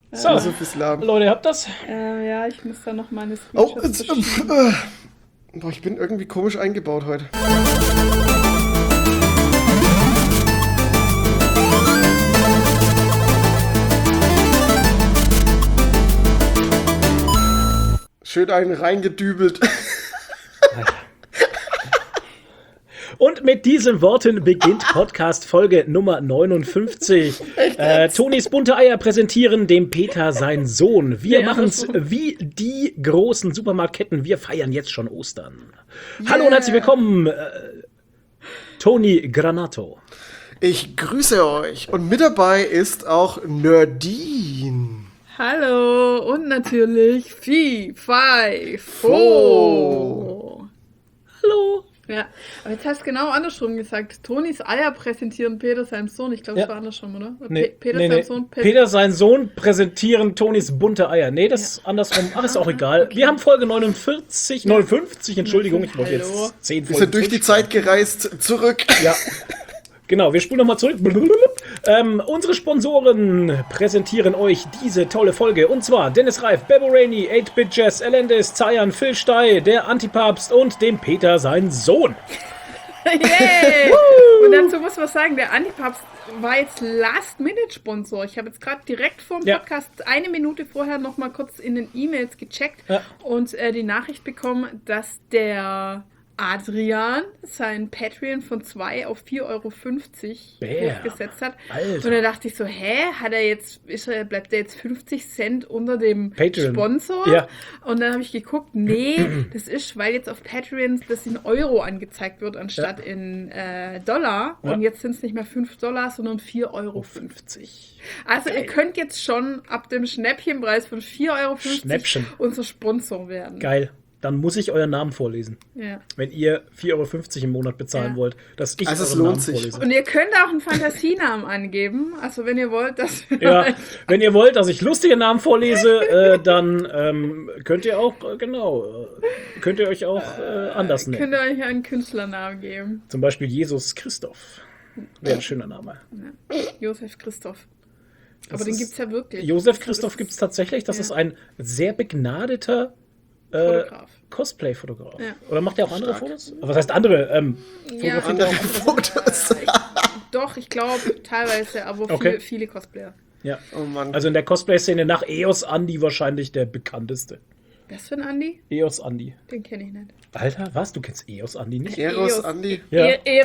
So, Leute, ihr habt das? Ja, ich muss da noch meine Screenshots Boah, ich bin irgendwie komisch eingebaut heute. Schön einen reingedübelt. Und mit diesen Worten beginnt Podcast-Folge Nummer 59. Tonis bunte Eier präsentieren dem Peter sein Sohn. Wir machen's wie die großen Supermarktketten. Wir feiern jetzt schon Ostern. Yeah. Hallo und herzlich willkommen, Toni Granato. Ich grüße euch. Und mit dabei ist auch Nerdine. Hallo und natürlich Fi, Fi, Fo. Hallo. Ja, aber jetzt hast du genau andersrum gesagt. Tonis Eier präsentieren Peter seinem Sohn. Ich glaube, das war andersrum, oder? Peter sein Sohn präsentieren Tonis bunte Eier. Nee, das ist andersrum. Ach, ist auch egal. Okay. Wir haben Folge 59, Entschuldigung. Ich wollte jetzt 10 Folgen. Wir sind durch die Zeit gereist, zurück. Ja. Genau, wir spulen nochmal zurück. Unsere Sponsoren präsentieren euch diese tolle Folge. Und zwar Dennis Reif, Bebo Rainey, 8-Bit Jazz, Elendis, Zayan, Phil Stey, der Antipapst und dem Peter sein Sohn. Yay! Und dazu muss man sagen, der Antipapst war jetzt Last-Minute-Sponsor. Ich habe jetzt gerade direkt vor dem Podcast eine Minute vorher noch mal kurz in den E-Mails gecheckt und die Nachricht bekommen, dass der Adrian sein Patreon von 2 auf 4,50 Euro hochgesetzt hat. Alter. Und da dachte ich so, bleibt er jetzt 50 Cent unter dem Patreon Sponsor? Ja. Und dann habe ich geguckt, nee, das ist, weil jetzt auf Patreon das in Euro angezeigt wird, anstatt in Dollar. Ja. Und jetzt sind es nicht mehr $5, sondern 4,50 Euro. Also geil. Ihr könnt jetzt schon ab dem Schnäppchenpreis von 4,50 Euro unser Sponsor werden. Geil. Dann muss ich euren Namen vorlesen. Ja. Wenn ihr 4,50 Euro im Monat bezahlen wollt, dass ich euren Namen vorlese. Und ihr könnt auch einen Fantasienamen angeben. Also wenn ihr wollt, dass wenn ihr wollt, dass ich lustige Namen vorlese, dann könnt ihr euch auch anders nennen. Könnt ihr euch einen Künstlernamen geben. Zum Beispiel Jesus Christoph. Wäre ein schöner Name. Ja. Josef Christoph. Aber den gibt es ja wirklich. Josef Christoph gibt es tatsächlich. Das ist ein sehr begnadeter Cosplay-Fotograf. Ja. Oder macht er auch andere Fotos? Was heißt andere? Andere Fotos. Doch, ich glaube teilweise, aber viele Cosplayer. Ja. Oh Mann. Also in der Cosplay-Szene nach EOS Andi wahrscheinlich der bekannteste. Was für ein Andi? EOS Andi. Den kenne ich nicht. Alter, was? Du kennst EOS Andi nicht? EOS Andi? Ja.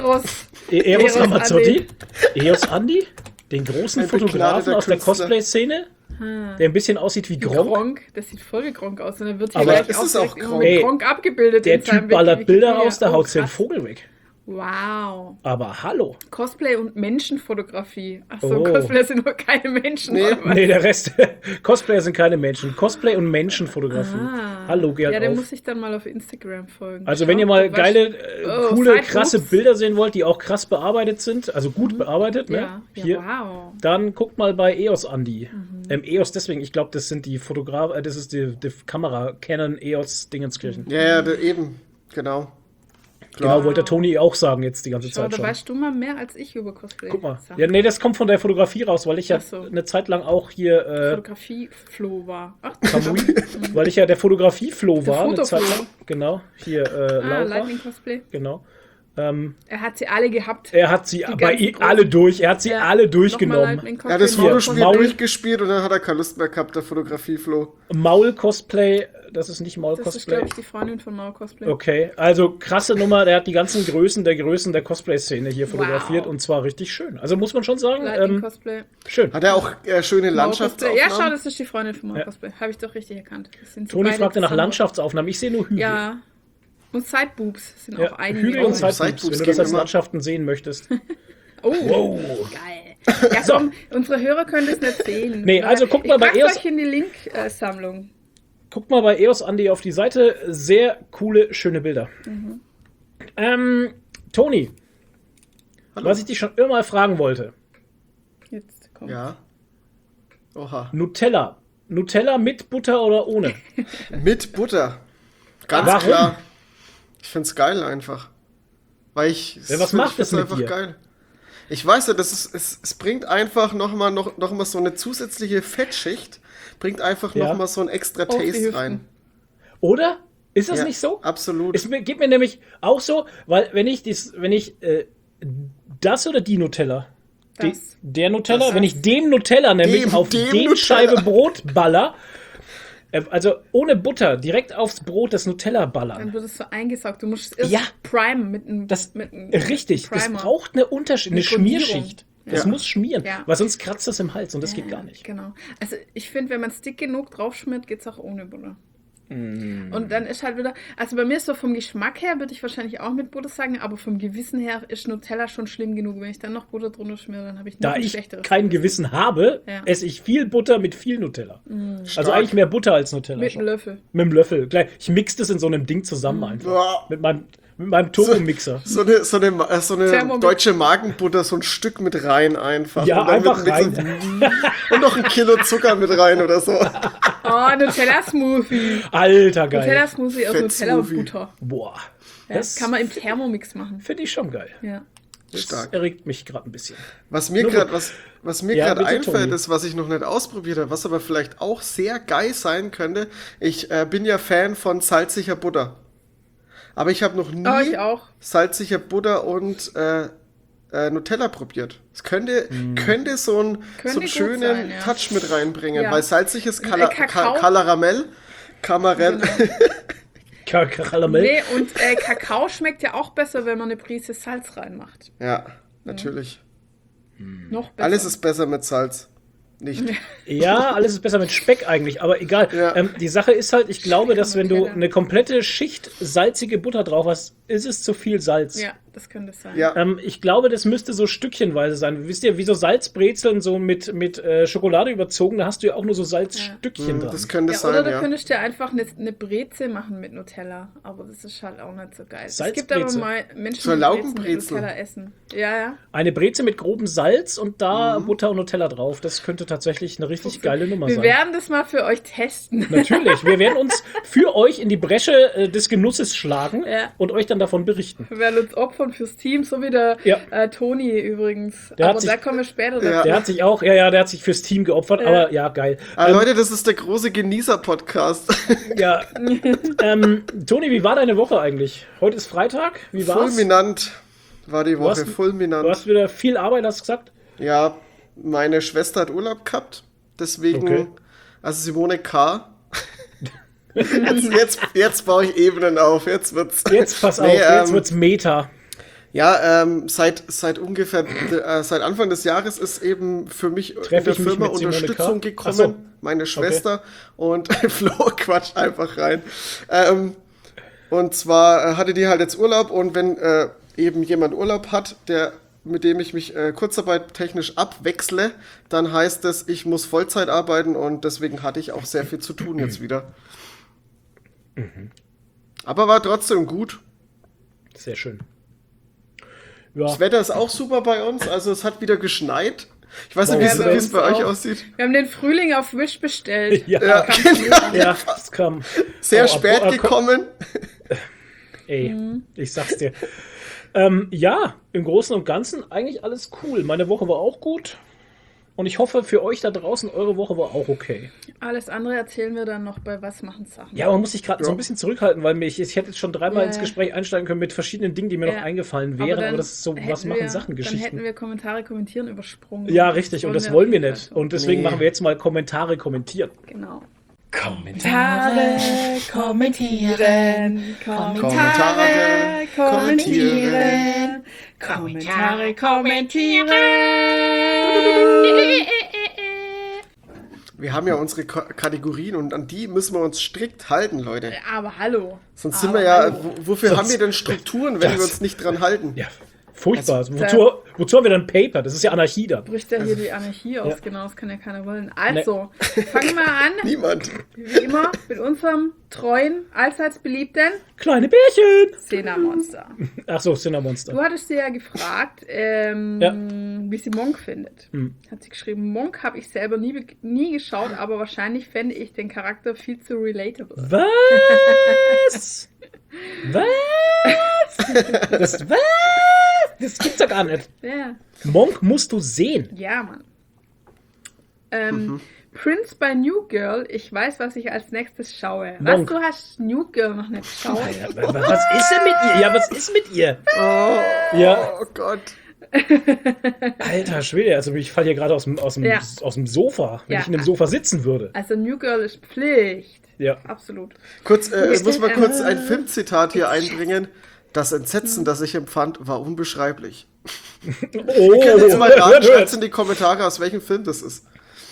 Eros Ramazzotti? EOS Andi? Den großen Fotografen aus der Cosplay-Szene? Der ein bisschen aussieht wie Gronk. Das sieht voll wie Gronk aus. Und dann wird hier gleich auch Gronk abgebildet. Der Typ ballert Bilder aus, da haut den Vogel weg. Wow. Aber hallo. Cosplay und Menschenfotografie. Achso, Cosplayer sind nur keine Menschen. Nee, der Rest. Cosplayer sind keine Menschen. Cosplay und Menschenfotografie. Hallo, Gerd. Ja, den muss ich dann mal auf Instagram folgen. Also wenn ihr mal geile, coole, krasse Bilder sehen wollt, die auch krass bearbeitet sind, also gut bearbeitet, ne? Hier, wow. Dann guckt mal bei EOS Andi. EOS deswegen, ich glaube, das sind die Fotografen, das ist die Kamera, Canon EOS Dingenskirchen. Ja, eben, genau. Klar. Genau, wollte der Toni auch sagen jetzt die ganze Zeit da schon. Weißt du mal mehr als ich über Cosplay. Guck mal. Ja, nee, das kommt von der Fotografie raus, weil ich ja eine Zeit lang auch hier Fotografie-Flow war. Ach, weil ich ja der Fotografie-Flow war. Eine Zeit lang. Genau, hier Laura. Lightning Cosplay. Genau. Er hat sie alle gehabt. Er hat sie alle durch. Er hat sie alle durchgenommen. Er hat das Fotospiel durchgespielt und dann hat er keine Lust mehr gehabt, der Fotografie-Flow. Maul-Cosplay, das ist nicht Maul-Cosplay. Das ist, glaube ich, die Freundin von Maul-Cosplay. Okay, also krasse Nummer. Der hat die ganzen Größen der Cosplay-Szene hier fotografiert und zwar richtig schön. Also muss man schon sagen, Cosplay. Schön. Hat er auch schöne Landschaftsaufnahmen? Ja, schau, das ist die Freundin von Maul-Cosplay. Habe ich doch richtig erkannt. Toni fragte nach Landschaftsaufnahmen. Ich sehe nur Hügel. Ja. Und Sideboobs sind auch einige. Hügel und Sideboobs, wenn du das als Landschaften sehen möchtest. Wow. Geil. Ja, komm, unsere Hörer können das nicht sehen. Nee, also guckt mal bei EOS. Euch in die Link-Sammlung. Guckt mal bei EOS Andi auf die Seite. Sehr coole, schöne Bilder. Toni, was ich dich schon immer mal fragen wollte. Jetzt kommt. Ja. Oha. Nutella. Nutella mit Butter oder ohne? Mit Butter. Ganz klar. Ich find's geil einfach. Weil ich. Was macht das mit einfach dir? Geil. Ich weiß ja, es bringt einfach noch mal so eine zusätzliche Fettschicht, bringt einfach noch mal so ein extra Taste rein. Oder? Ist das nicht so? Absolut. Es geht mir nämlich auch so, weil wenn ich das oder die Nutella, der Nutella, wenn ich den Nutella nämlich auf den Scheibe Brot baller, also ohne Butter, direkt aufs Brot das Nutella ballern. Dann wird es so eingesaugt. Du musst es erst primen mit einem Richtig, das braucht eine Schmierschicht. Das muss schmieren, weil sonst kratzt das im Hals und das geht gar nicht. Genau. Also ich finde, wenn man es dick genug draufschmiert, geht es auch ohne Butter. Und dann ist halt wieder, also bei mir ist so vom Geschmack her, würde ich wahrscheinlich auch mit Butter sagen, aber vom Gewissen her ist Nutella schon schlimm genug. Wenn ich dann noch Butter drunter schmiere, dann habe ich noch ein schlechteres. Da ich kein Gewissen habe, esse ich viel Butter mit viel Nutella. Also eigentlich mehr Butter als Nutella. Mit einem Löffel. Mit einem Löffel. Ich mixe das in so einem Ding zusammen einfach. Mit meinem Turbo-Mixer. So eine deutsche Magenbutter, so ein Stück mit rein einfach. Ja, und dann einfach rein. Und noch ein Kilo Zucker mit rein oder so. Oh, Nutella-Smoothie. Alter, geil. Nutella-Smoothie aus Nutella und Butter. Boah. Das kann man im Thermomix machen. Finde ich schon geil. Ja. Das erregt mich gerade ein bisschen. Was mir gerade einfällt, ist, was ich noch nicht ausprobiert habe, was aber vielleicht auch sehr geil sein könnte. Ich bin ja Fan von salziger Butter. Aber ich habe noch nie salziger Butter und Nutella probiert. Es könnte so einen schönen Touch mit reinbringen, weil salziges Karamell. Karamell. Nee, und Kakao schmeckt ja auch besser, wenn man eine Prise Salz reinmacht. Ja, natürlich. Noch besser. Alles ist besser mit Salz. Nicht. Ja, alles ist besser mit Speck eigentlich, aber egal. Ja. Die Sache ist halt, ich glaube, dass wenn du eine komplette Schicht salzige Butter drauf hast, ist es zu viel Salz. Ja, das könnte es sein. Ja. Ich glaube, das müsste so stückchenweise sein. Wisst ihr, wie so Salzbrezeln so mit Schokolade überzogen, da hast du ja auch nur so Salzstückchen dran. Das könnte sein, oder du könntest dir einfach eine Breze machen mit Nutella, aber das ist halt auch nicht so geil. Es gibt aber mal Menschen, die mit Nutella essen. Ja. Eine Breze mit grobem Salz und da Butter und Nutella drauf. Das könnte tatsächlich eine richtig geile Nummer sein. Wir werden das mal für euch testen. Natürlich. Wir werden uns für euch in die Bresche des Genusses schlagen und euch dann davon berichten. Wir werden uns opfern fürs Team, so wie der Toni übrigens. Da kommen wir später dazu. Der hat sich auch, der hat sich fürs Team geopfert, aber ja, geil. Leute, das ist der große Genießer-Podcast. Ja. Toni, wie war deine Woche eigentlich? Heute ist Freitag. Wie war's? Fulminant war die Woche, fulminant. Du hast wieder viel Arbeit, hast du gesagt? Ja, meine Schwester hat Urlaub gehabt, deswegen, also Simone K. jetzt baue ich Ebenen auf, jetzt wird's. Jetzt pass auf, jetzt wird's Meta. Ja, seit Anfang des Jahres ist eben für mich in der Firma Unterstützung gekommen, meine Schwester und Flo quatscht einfach rein. Und zwar hatte die halt jetzt Urlaub und wenn eben jemand Urlaub hat, mit dem ich mich kurzarbeittechnisch abwechsle, dann heißt es, ich muss Vollzeit arbeiten und deswegen hatte ich auch sehr viel zu tun jetzt wieder. Aber war trotzdem gut. Sehr schön. Ja. Das Wetter ist auch super bei uns, also es hat wieder geschneit. Ich weiß nicht, wie es bei euch aussieht. Wir haben den Frühling auf Wish bestellt. Ja, es kam. Sehr spät gekommen. Ey, ich sag's dir. Ja, im Großen und Ganzen eigentlich alles cool. Meine Woche war auch gut. Und ich hoffe, für euch da draußen, eure Woche war auch okay. Alles andere erzählen wir dann noch bei Was machen Sachen. Ja, man muss sich gerade so ein bisschen zurückhalten, weil ich hätte jetzt schon dreimal ins Gespräch einsteigen können mit verschiedenen Dingen, die mir noch eingefallen wären. Aber das ist so, was machen Sachen-Geschichten. Dann hätten wir Kommentare kommentieren übersprungen. Ja, richtig. Und das wollen wir nicht. Und deswegen machen wir jetzt mal Kommentare kommentieren. Genau. Kommentare kommentieren. Kommentare kommentieren. Kommentare kommentieren. Wir haben ja unsere Kategorien und an die müssen wir uns strikt halten, Leute. Aber hallo. Sonst sind wir ja, wofür haben wir denn Strukturen, wenn wir uns nicht dran halten? Ja, furchtbar. Also, wozu haben wir dann Paper? Das ist ja Anarchie da. Bricht ja hier die Anarchie aus, genau, das kann ja keiner wollen. Also, fangen wir an. Niemand. Wie immer mit unserem treuen, allseits beliebten kleine Bärchen. Cinnamonster. Ach so, Cinnamonster. Du hattest sie ja gefragt, wie sie Monk findet. Hat sie geschrieben, Monk habe ich selber nie geschaut, aber wahrscheinlich fände ich den Charakter viel zu relatable. Was? Was? Was? Das gibt's ja gar nicht. Ja. Monk musst du sehen. Ja, Mann. Prince by New Girl. Ich weiß, was ich als nächstes schaue. Monk. Was, du hast New Girl noch nicht geschaut? Was ist denn mit ihr? Ja, was ist mit ihr? Oh Gott. Alter Schwede, also ich falle hier gerade aus dem Sofa, wenn ich in dem Sofa sitzen würde. Also New Girl ist Pflicht. Ja. Absolut. Ich muss mal kurz ein Filmzitat hier einbringen. Das Entsetzen, das ich empfand, war unbeschreiblich. Wir können jetzt mal raten, schreibt in die Kommentare, aus welchem Film das ist.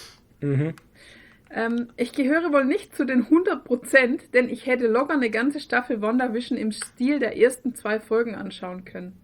Ich gehöre wohl nicht zu den 100%, denn ich hätte locker eine ganze Staffel WandaVision im Stil der ersten 2 Folgen anschauen können.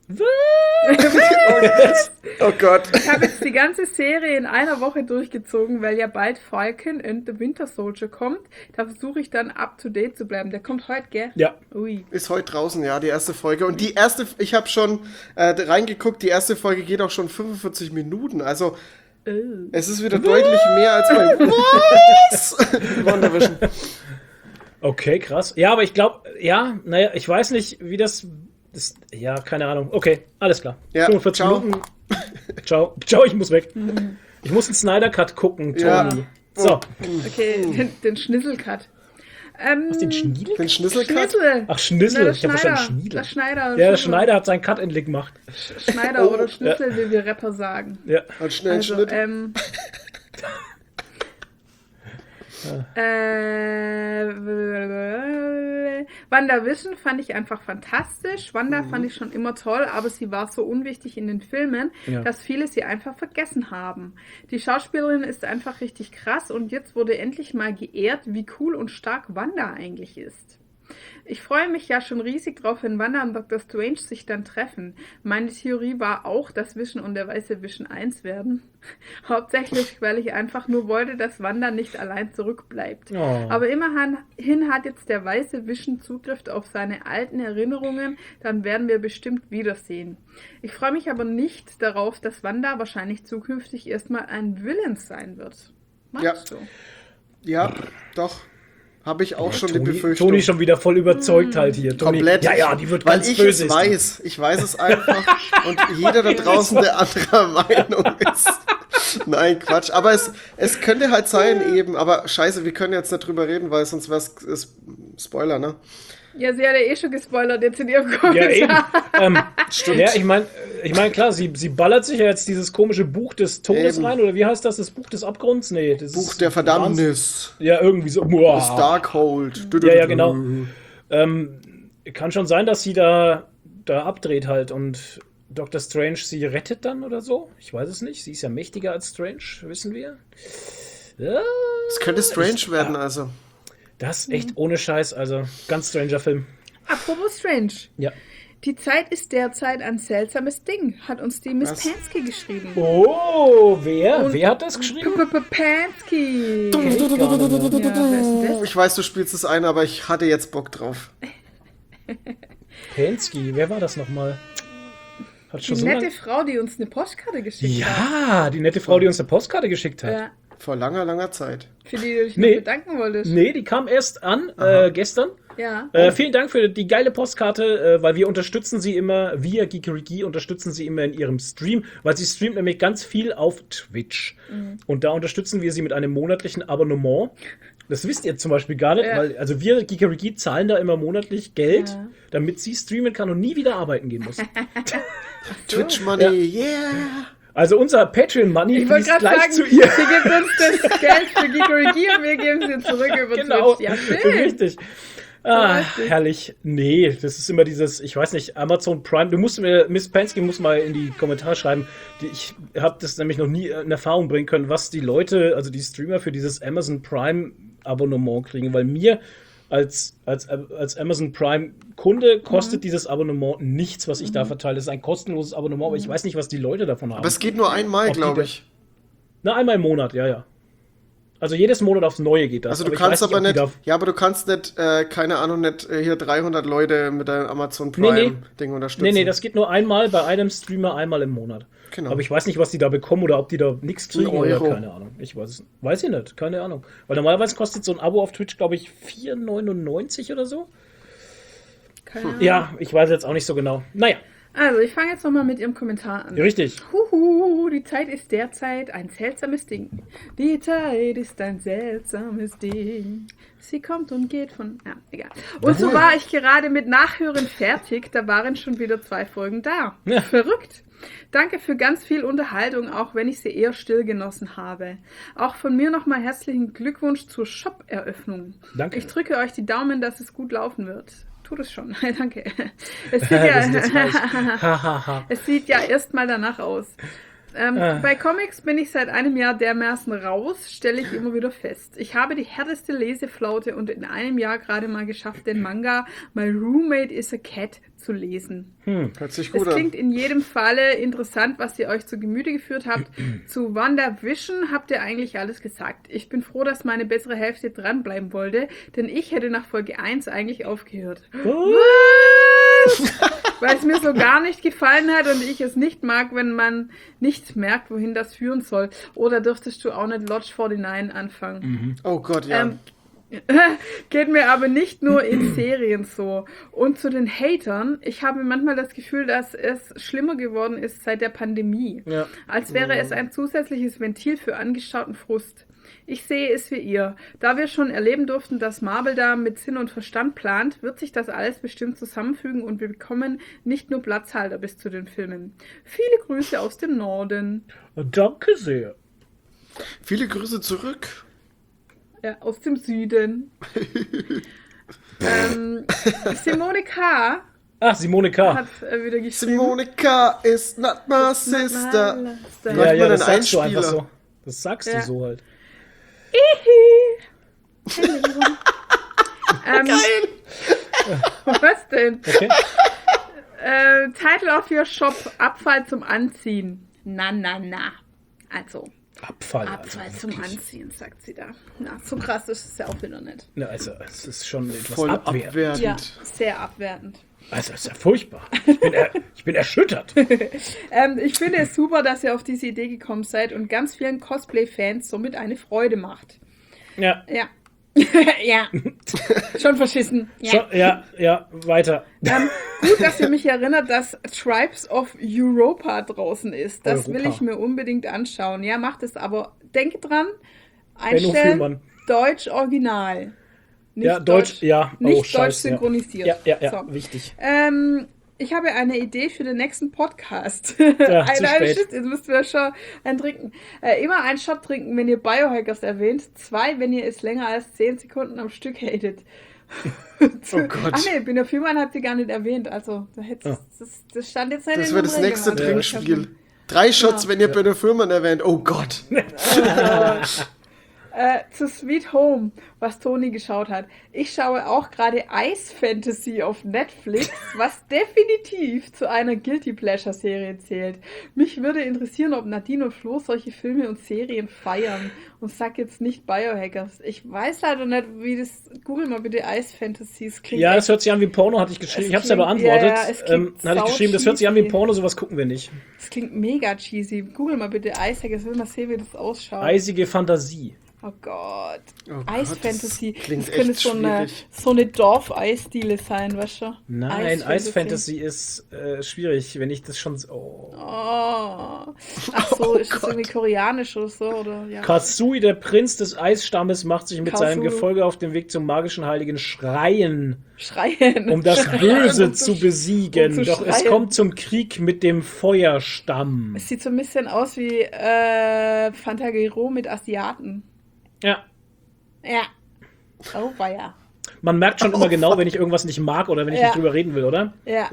Oh Gott. Ich habe jetzt die ganze Serie in einer Woche durchgezogen, weil ja bald Falcon and the Winter Soldier kommt. Da versuche ich dann up to date zu bleiben. Der kommt heute, gell? Ja. Ui. Ist heute draußen, ja, die erste Folge. Und die erste, ich habe schon reingeguckt, die erste Folge geht auch schon 45 Minuten. Also es ist wieder deutlich mehr als bei WandaVision. Okay, krass. Ja, aber ich glaube, ich weiß nicht, wie das ist. Ja, keine Ahnung. Okay, alles klar. Ja, 45 ciao. Minuten. Ciao, ich muss weg. Ich muss einen Snyder-Cut gucken, Toni. Ja. So. Okay, den Schnitzel-Cut. Was, den Schniedel? Den Schnitzelcut? Schnitzel. Ach, Schnitzel. Na, Ich habe verstanden Schniedel. Der Schneider. Ja, der Schneider hat seinen Cut endlich gemacht. Schneider oder Schnitzel, wie wir Rapper sagen. Ja. Halt schnell einen Also, Schnitt. WandaVision fand ich einfach fantastisch. Wanda fand ich schon immer toll, aber sie war so unwichtig in den Filmen, dass viele sie einfach vergessen haben. Die Schauspielerin ist einfach richtig krass und jetzt wurde endlich mal geehrt, wie cool und stark Wanda eigentlich ist. Ich freue mich ja schon riesig drauf, wenn Wanda und Dr. Strange sich dann treffen. Meine Theorie war auch, dass Vision und der weiße Vision eins werden. Hauptsächlich, weil ich einfach nur wollte, dass Wanda nicht allein zurückbleibt. Oh. Aber immerhin hat jetzt der weiße Vision Zugriff auf seine alten Erinnerungen, dann werden wir bestimmt wiedersehen. Ich freue mich aber nicht darauf, dass Wanda wahrscheinlich zukünftig erstmal ein Villain sein wird. Meinst du? Ja, doch. Habe ich auch schon die Befürchtung. Toni schon wieder voll überzeugt halt hier. Toni, Komplett. Ja, die wird weil ganz ich böse. es weiß. Ich weiß es einfach. Und jeder da draußen, der anderer Meinung ist. Nein, Quatsch. Aber es könnte halt sein eben. Aber scheiße, wir können jetzt nicht drüber reden, weil sonst wäre es Spoiler, ne? Ja, sie hat ja eh schon gespoilert jetzt in ihrem Kommentar. Ja, eben. Stimmt. Ja, ich meine, klar, sie ballert sich ja jetzt dieses komische Buch des Todes rein, oder wie heißt das? Das Buch des Abgrunds? Nee, das Buch der Verdammnis. Ja, irgendwie so. Das Darkhold. Ja, genau. Kann schon sein, dass sie da abdreht halt und Dr. Strange sie rettet dann oder so. Ich weiß es nicht. Sie ist ja mächtiger als Strange, wissen wir. Ja, Es könnte Strange werden, also. das ist echt ohne Scheiß, also ganz stranger Film. Apropos Strange. Ja. Die Zeit ist derzeit ein seltsames Ding, hat uns die Miss Pansky geschrieben. Oh, wer? Wer hat das geschrieben? Pansky. Ich weiß, du spielst es ein, aber ich hatte jetzt Bock drauf. Pansky, wer war das nochmal? Hat schon Die so nette lange... Frau, die uns eine Postkarte geschickt hat. Ja, die nette Frau, die uns eine Postkarte geschickt hat. Ja, Vor langer, langer Zeit. für die du dich Nee. noch bedanken wolltest. Nee, die kam erst an, gestern. Ja. Vielen Dank für die geile Postkarte, weil wir unterstützen sie immer, via Geekeriki unterstützen sie immer in ihrem Stream, weil sie streamt nämlich ganz viel auf Twitch. Und da unterstützen wir sie mit einem monatlichen Abonnement. Das wisst ihr zum Beispiel gar nicht, weil also wir Geekeriki zahlen da immer monatlich Geld, damit sie streamen kann und nie wieder arbeiten gehen muss. Twitch Money, yeah! Also unser Patreon-Money Ich wollte fließt gerade gleich sagen, zu ihr. sie gibt uns das Geld für Geekeriki und wir geben sie zurück über Genau, Twitch. Ja, schön. richtig. Herrlich. Nee, das ist immer dieses, ich weiß nicht, Amazon Prime. Miss Pansky muss mal in die Kommentare schreiben. Ich habe das nämlich noch nie in Erfahrung bringen können, was die Leute, also die Streamer für dieses Amazon Prime Abonnement kriegen, weil mir als Amazon Prime Kunde kostet dieses Abonnement nichts, was ich da verteile. Das ist ein kostenloses Abonnement, aber ich weiß nicht, was die Leute davon haben. Aber es geht nur einmal, glaube ich. Na, einmal im Monat, ja. Also jedes Monat aufs Neue geht das. Also du ich kannst weiß aber nicht, nicht, ja, aber du kannst nicht, keine Ahnung, nicht hier 300 Leute mit deinem Amazon Prime-Ding unterstützen. Nee, das geht nur einmal bei einem Streamer, einmal im Monat. Genau. Aber ich weiß nicht, was die da bekommen oder ob die da nichts kriegen oder keine Ahnung. Ich weiß es. Weiß ich nicht, keine Ahnung. Weil normalerweise kostet so ein Abo auf Twitch, glaube ich, 4,99 oder so. Keine Ahnung. Ja, ich weiß jetzt auch nicht so genau. Naja. Also, ich fange jetzt nochmal mit Ihrem Kommentar an. Richtig. Die Zeit ist derzeit ein seltsames Ding. Die Zeit ist ein seltsames Ding. Sie kommt und geht von... Ja, egal. Und so war ich gerade mit Nachhören fertig. Da waren schon wieder 2 Folgen da. Ja. Verrückt. Danke für ganz viel Unterhaltung, auch wenn ich sie eher still genossen habe. Auch von mir nochmal herzlichen Glückwunsch zur Shop-Eröffnung. Danke. Ich drücke euch die Daumen, dass es gut laufen wird. Tut es schon. Danke. Es sieht ja erstmal danach aus. Bei Comics bin ich seit einem Jahr dermaßen raus, stelle ich immer wieder fest. Ich habe die härteste Leseflaute und in einem Jahr gerade mal geschafft, den Manga My Roommate is a Cat zu lesen. Hört sich gut an. Es klingt in jedem Falle interessant, was ihr euch zu Gemüte geführt habt. Zu WandaVision habt ihr eigentlich alles gesagt. Ich bin froh, dass meine bessere Hälfte dranbleiben wollte, denn ich hätte nach Folge 1 eigentlich aufgehört. Was? Weil es mir so gar nicht gefallen hat und ich es nicht mag, wenn man nicht merkt, wohin das führen soll. Oder dürftest du auch nicht Lodge 49 anfangen? Oh Gott, ja. Geht mir aber nicht nur in Serien so. Und zu den Hatern, ich habe manchmal das Gefühl, dass es schlimmer geworden ist seit der Pandemie. Ja. Als wäre es ein zusätzliches Ventil für angestauten Frust. Ich sehe es wie ihr. Da wir schon erleben durften, dass Marvel da mit Sinn und Verstand plant, wird sich das alles bestimmt zusammenfügen und wir bekommen nicht nur Platzhalter bis zu den Filmen. Viele Grüße aus dem Norden. Danke sehr. Viele Grüße zurück. Ja, aus dem Süden. Simone K. Ach, Simone K. Hat wieder geschrieben. Simone K. is not my sister. Ja, das sagst du einfach so. Das sagst du so halt. Geil. Was denn? Okay. Title of your shop, Abfall zum Anziehen. Na. Also. Abfall zum Anziehen, sagt sie da. Na, so krass ist es ja auch wieder nicht. Na, also, es ist schon etwas voll abwertend. Ja, sehr abwertend. Also, es ist ja furchtbar. Ich bin erschüttert. Ich finde es super, dass ihr auf diese Idee gekommen seid und ganz vielen Cosplay-Fans somit eine Freude macht. Ja. Ja. Ja. Schon verschissen. Ja, weiter. Gut, dass ihr mich erinnert, dass Tribes of Europa draußen ist. Das will ich mir unbedingt anschauen. Ja, macht es, aber denkt dran, einstellen, Deutsch Original. Nicht ja, Deutsch, ja. Nicht Deutsch synchronisiert. Ja, so. Wichtig. Ich habe eine Idee für den nächsten Podcast. Ja, jetzt müsst ihr schon einen trinken. Immer einen Shot trinken, wenn ihr Biohackers erwähnt. 2, wenn ihr es länger als 10 Sekunden am Stück hatet. Oh Gott. Ach nee, Binofilman hat sie gar nicht erwähnt. Also, das stand jetzt nicht in das wird das nächste Trinkspiel. 3 Shots, wenn ihr Binofilman erwähnt. Oh Gott. Zu Sweet Home, was Toni geschaut hat. Ich schaue auch gerade Ice Fantasy auf Netflix, was definitiv zu einer Guilty Pleasure Serie zählt. Mich würde interessieren, ob Nadine und Flo solche Filme und Serien feiern. Und sag jetzt nicht Biohackers. Ich weiß leider nicht, wie das... Google mal bitte Ice Fantasy. Ja, das hört sich an wie Porno, hatte ich geschrieben. Ich habe es ja beantwortet. Ja, hatte ich geschrieben, das hört sich an wie Porno, sowas gucken wir nicht. Das klingt mega cheesy. Google mal bitte Icehackers, will mal sehen, wie das ausschaut. Eisige Fantasie. Oh Gott. Oh Ice Gott, Fantasy. Das könnte so eine Dorf-Eisdiele sein, weißt du? Nein, Ice Fantasy ist schwierig, wenn ich das schon... Ach so, ist das irgendwie koreanisch oder so? Oder? Ja. Kasui, der Prinz des Eisstammes, macht sich mit seinem Gefolge auf den Weg zum magischen heiligen Schreien. Um das Böse zu besiegen. Doch es kommt zum Krieg mit dem Feuerstamm. Es sieht so ein bisschen aus wie Fantagiro mit Asiaten. Ja. Oh, weia. Man merkt schon immer genau, wenn ich irgendwas nicht mag oder wenn ich nicht drüber reden will, oder? Ja.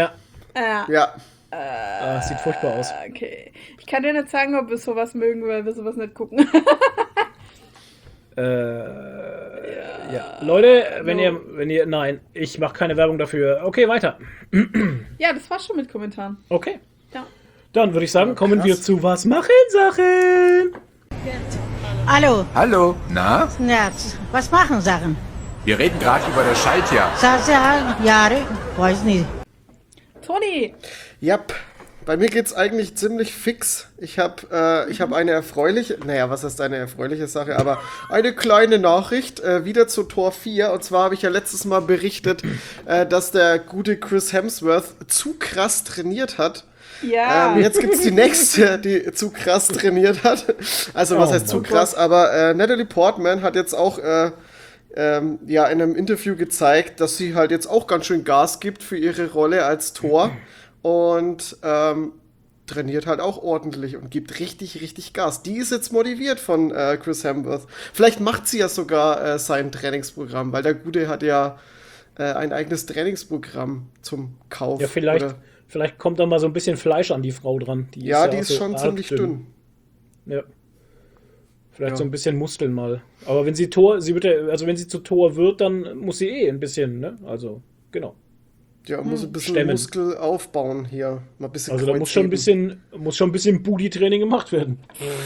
Sieht furchtbar aus. Okay. Ich kann dir nicht sagen, ob wir sowas mögen, weil wir sowas nicht gucken. Leute, wenn ihr, nein, ich mache keine Werbung dafür. Okay, weiter. Ja, das war's schon mit Kommentaren. Okay. Ja. Dann würde ich sagen, kommen wir zu Was machen Sachen? Hallo. Na? Ja, was machen Sachen? Wir reden gerade über das Schaltjahr. Jahre, weiß nicht. Toni! Yep. Bei mir geht's eigentlich ziemlich fix. Ich habe eine erfreuliche, was heißt eine erfreuliche Sache, aber eine kleine Nachricht wieder zu Tor 4. Und zwar habe ich ja letztes Mal berichtet, dass der gute Chris Hemsworth zu krass trainiert hat. Ja. Jetzt gibt's die nächste, die zu krass trainiert hat. Also was heißt zu krass, aber Natalie Portman hat jetzt auch in einem Interview gezeigt, dass sie halt jetzt auch ganz schön Gas gibt für ihre Rolle als Thor und trainiert halt auch ordentlich und gibt richtig, richtig Gas. Die ist jetzt motiviert von Chris Hemsworth. Vielleicht macht sie ja sogar sein Trainingsprogramm, weil der Gute hat ja ein eigenes Trainingsprogramm zum Kauf. Ja, vielleicht kommt da mal so ein bisschen Fleisch an die Frau dran. Die ist schon ziemlich dünn. Ja. Vielleicht so ein bisschen Muskeln mal. Aber wenn sie wenn sie zu Thor wird, dann muss sie ein bisschen, ne? Also, genau. Ja, muss ein bisschen Muskel aufbauen hier. Mal ein bisschen also da muss schon ein bisschen Booty-Training gemacht werden.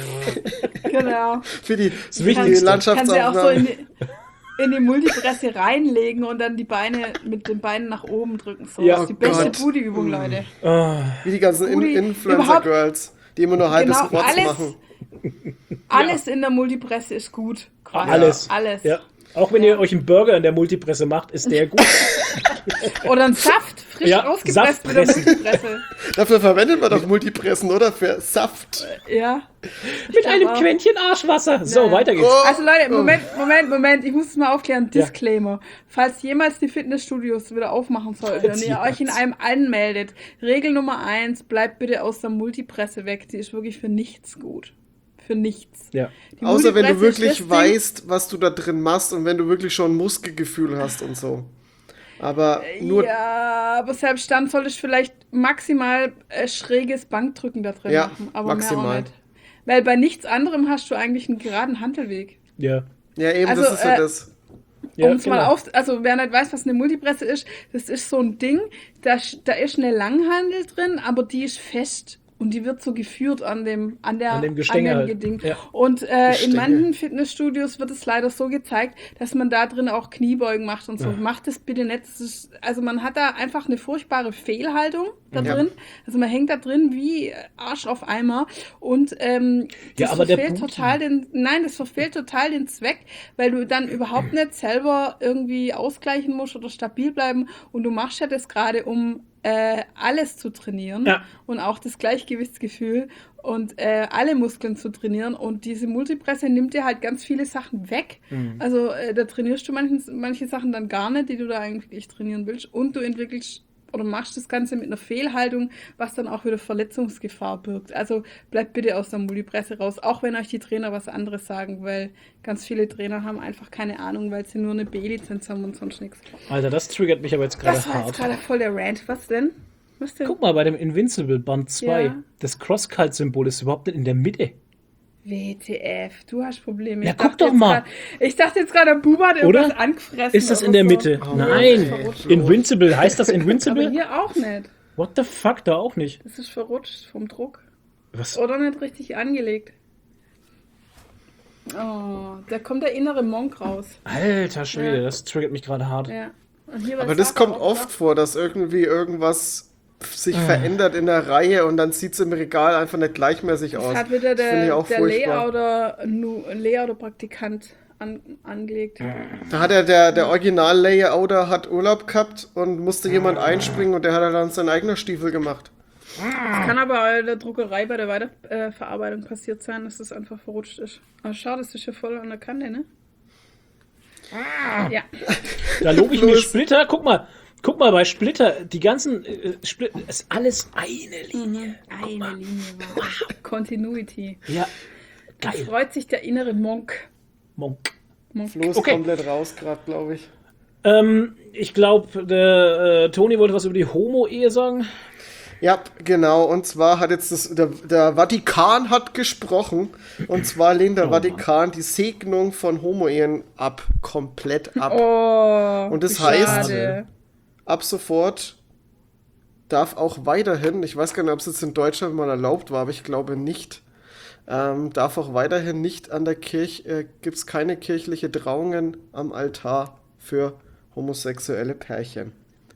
Genau. Für die Landschaftsaufnahme. Kann sie auch so in die Multipresse reinlegen und dann die Beine mit den Beinen nach oben drücken. So. Ja, das ist die beste Booty-Übung, Leute. Wie die ganzen Influencer-Girls, die immer nur halbe Squats machen. Alles in der Multipresse ist gut. Quasi. Alles. Ja. Auch wenn ihr euch einen Burger in der Multipresse macht, ist der gut. Oder einen Saft, frisch ausgepresst mit der Multipresse. Dafür verwendet man doch Multipressen, oder? Für Saft. Ja. Mit einem Quäntchen Arschwasser. So, weiter geht's. Also Leute, Moment. Ich muss es mal aufklären. Disclaimer. Falls jemals die Fitnessstudios wieder aufmachen sollten und ihr euch in einem anmeldet, Regel Nummer 1, bleibt bitte aus der Multipresse weg. Die ist wirklich für nichts gut. Für nichts. Ja. Außer wenn du wirklich weißt, was du da drin machst und wenn du wirklich schon ein Muskelgefühl hast und so. Aber nur. Ja, aber selbst dann solltest du vielleicht maximal schräges Bankdrücken da drin machen. Aber maximal. Mehr auch nicht. Weil bei nichts anderem hast du eigentlich einen geraden Hantelweg. Ja. Ja, eben, also, das ist ja das. Um es mal also wer nicht weiß, was eine Multipresse ist, das ist so ein Ding, da ist eine Langhantel drin, aber die ist fest. Und die wird so geführt an dem Gestänge Ding. Ja. Und in manchen Fitnessstudios wird es leider so gezeigt, dass man da drin auch Kniebeugen macht und so. Ja. Macht das bitte nicht. Also man hat da einfach eine furchtbare Fehlhaltung da drin. Also man hängt da drin wie Arsch auf Eimer. Und das verfehlt total den Zweck, weil du dann überhaupt nicht selber irgendwie ausgleichen musst oder stabil bleiben. Und du machst ja das gerade, um alles zu trainieren und auch das Gleichgewichtsgefühl und alle Muskeln zu trainieren, und diese Multipresse nimmt dir halt ganz viele Sachen weg. Also da trainierst du manche Sachen dann gar nicht, die du da eigentlich trainieren willst, und du entwickelst oder machst das Ganze mit einer Fehlhaltung, was dann auch wieder Verletzungsgefahr birgt. Also bleibt bitte aus der Multipresse raus, auch wenn euch die Trainer was anderes sagen, weil ganz viele Trainer haben einfach keine Ahnung, weil sie nur eine B-Lizenz haben und sonst nichts. Alter, das triggert mich aber jetzt gerade hart. Das war jetzt gerade voll der Rant. Was denn? Guck mal, bei dem Invincible Band 2, das Cross-Cut-Symbol ist überhaupt nicht in der Mitte. WTF, du hast Probleme. Ja, guck doch mal. Ich dachte jetzt gerade, der Bub hat irgendwas angefressen. Ist das in der Mitte? So. Nein. Invincible, heißt das Invincible? Aber hier auch nicht. What the fuck, da auch nicht. Das ist verrutscht vom Druck. Was? Oder nicht richtig angelegt. Oh, da kommt der innere Monk raus. Alter Schwede, das triggert mich gerade hart. Ja. Aber das kommt oft vor, dass irgendwie irgendwas sich verändert in der Reihe und dann sieht es im Regal einfach nicht gleichmäßig aus. Das hat wieder der Layouter-Praktikant angelegt. Da hat der Original-Layouter hat Urlaub gehabt und musste jemand einspringen und der hat dann sein eigener Stiefel gemacht. Das kann aber in der Druckerei bei der Weiterverarbeitung passiert sein, dass das einfach verrutscht ist. Aber schade, das ist ja voll an der Kante, ne? Ja. Da lobe ich mir Splitter. Guck mal, bei Splitter, die ganzen Splitter, ist alles eine Linie. Eine Linie. Wow. Continuity. Ja, geil. Das freut sich der innere Monk. Flo ist komplett raus gerade, glaube ich. Ich glaube, der Toni wollte was über die Homo-Ehe sagen. Ja, genau. Und zwar hat jetzt der Vatikan hat gesprochen. Und zwar lehnt der Vatikan die Segnung von Homo-Ehen komplett ab. Oh, und das heißt, ab sofort darf auch weiterhin, ich weiß gar nicht, ob es jetzt in Deutschland mal erlaubt war, aber ich glaube nicht, darf auch weiterhin nicht an der Kirche, gibt es keine kirchliche Trauungen am Altar für homosexuelle Pärchen.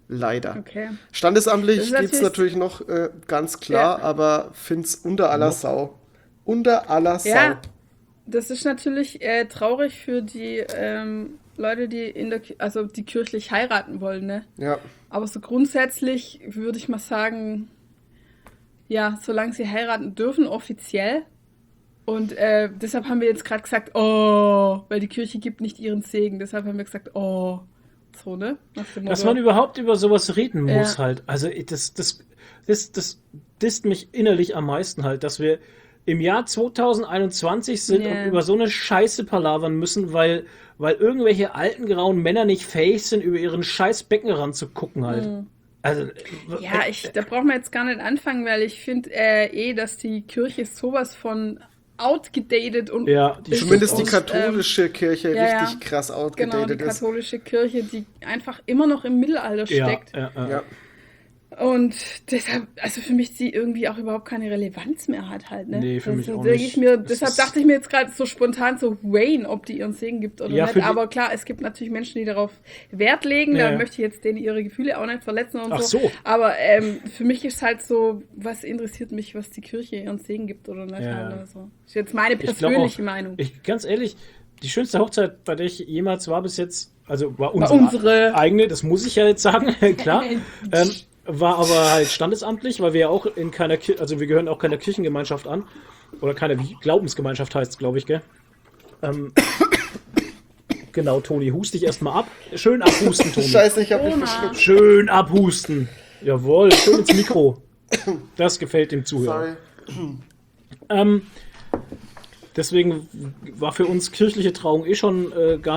Leider. Okay. Standesamtlich geht es natürlich noch ganz klar, aber finde es unter aller Sau. Unter aller Sau. Das ist natürlich traurig für die Leute, die die kirchlich heiraten wollen, ne? Ja. Aber so grundsätzlich würde ich mal sagen, ja, solange sie heiraten dürfen, offiziell. Und deshalb haben wir jetzt gerade gesagt, weil die Kirche gibt nicht ihren Segen. Deshalb haben wir gesagt, so, ne? Dass man überhaupt über sowas reden muss halt. Also das disst mich innerlich am meisten halt, dass wir im Jahr 2021 sind und über so eine Scheiße palavern müssen, weil irgendwelche alten grauen Männer nicht fähig sind, über ihren scheiß Beckenrand zu gucken halt. Also, da brauchen wir jetzt gar nicht anfangen, weil ich finde dass die Kirche sowas von outgedatet und zumindest die katholische Kirche richtig krass outgedatet ist. Genau, die katholische Kirche, die einfach immer noch im Mittelalter steckt. Ja. Und deshalb, also für mich sie irgendwie auch überhaupt keine Relevanz mehr hat halt, ne? Nee, für mich auch nicht. Deshalb dachte ich mir jetzt gerade so spontan so, Wayne, ob die ihren Segen gibt oder nicht. Aber klar, es gibt natürlich Menschen, die darauf Wert legen. Da möchte ich jetzt denen ihre Gefühle auch nicht verletzen und so. Aber für mich ist halt so, was interessiert mich, was die Kirche ihren Segen gibt oder nicht. Halt, also. Das ist jetzt meine persönliche Meinung. Ganz ehrlich, die schönste Hochzeit, bei der ich jemals war bis jetzt, also war unsere eigene, das muss ich ja jetzt sagen, klar. War aber halt standesamtlich, weil wir ja auch in keiner also wir gehören auch keiner Kirchengemeinschaft an. Oder keiner Glaubensgemeinschaft heißt es, glaube ich, gell? Genau, Toni, hust dich erstmal ab. Schön abhusten, Toni. Scheiße, ich hab mich verschluckt. Schön abhusten. Jawohl, schön ins Mikro. Das gefällt dem Zuhörer. Sorry. Deswegen war für uns kirchliche Trauung schon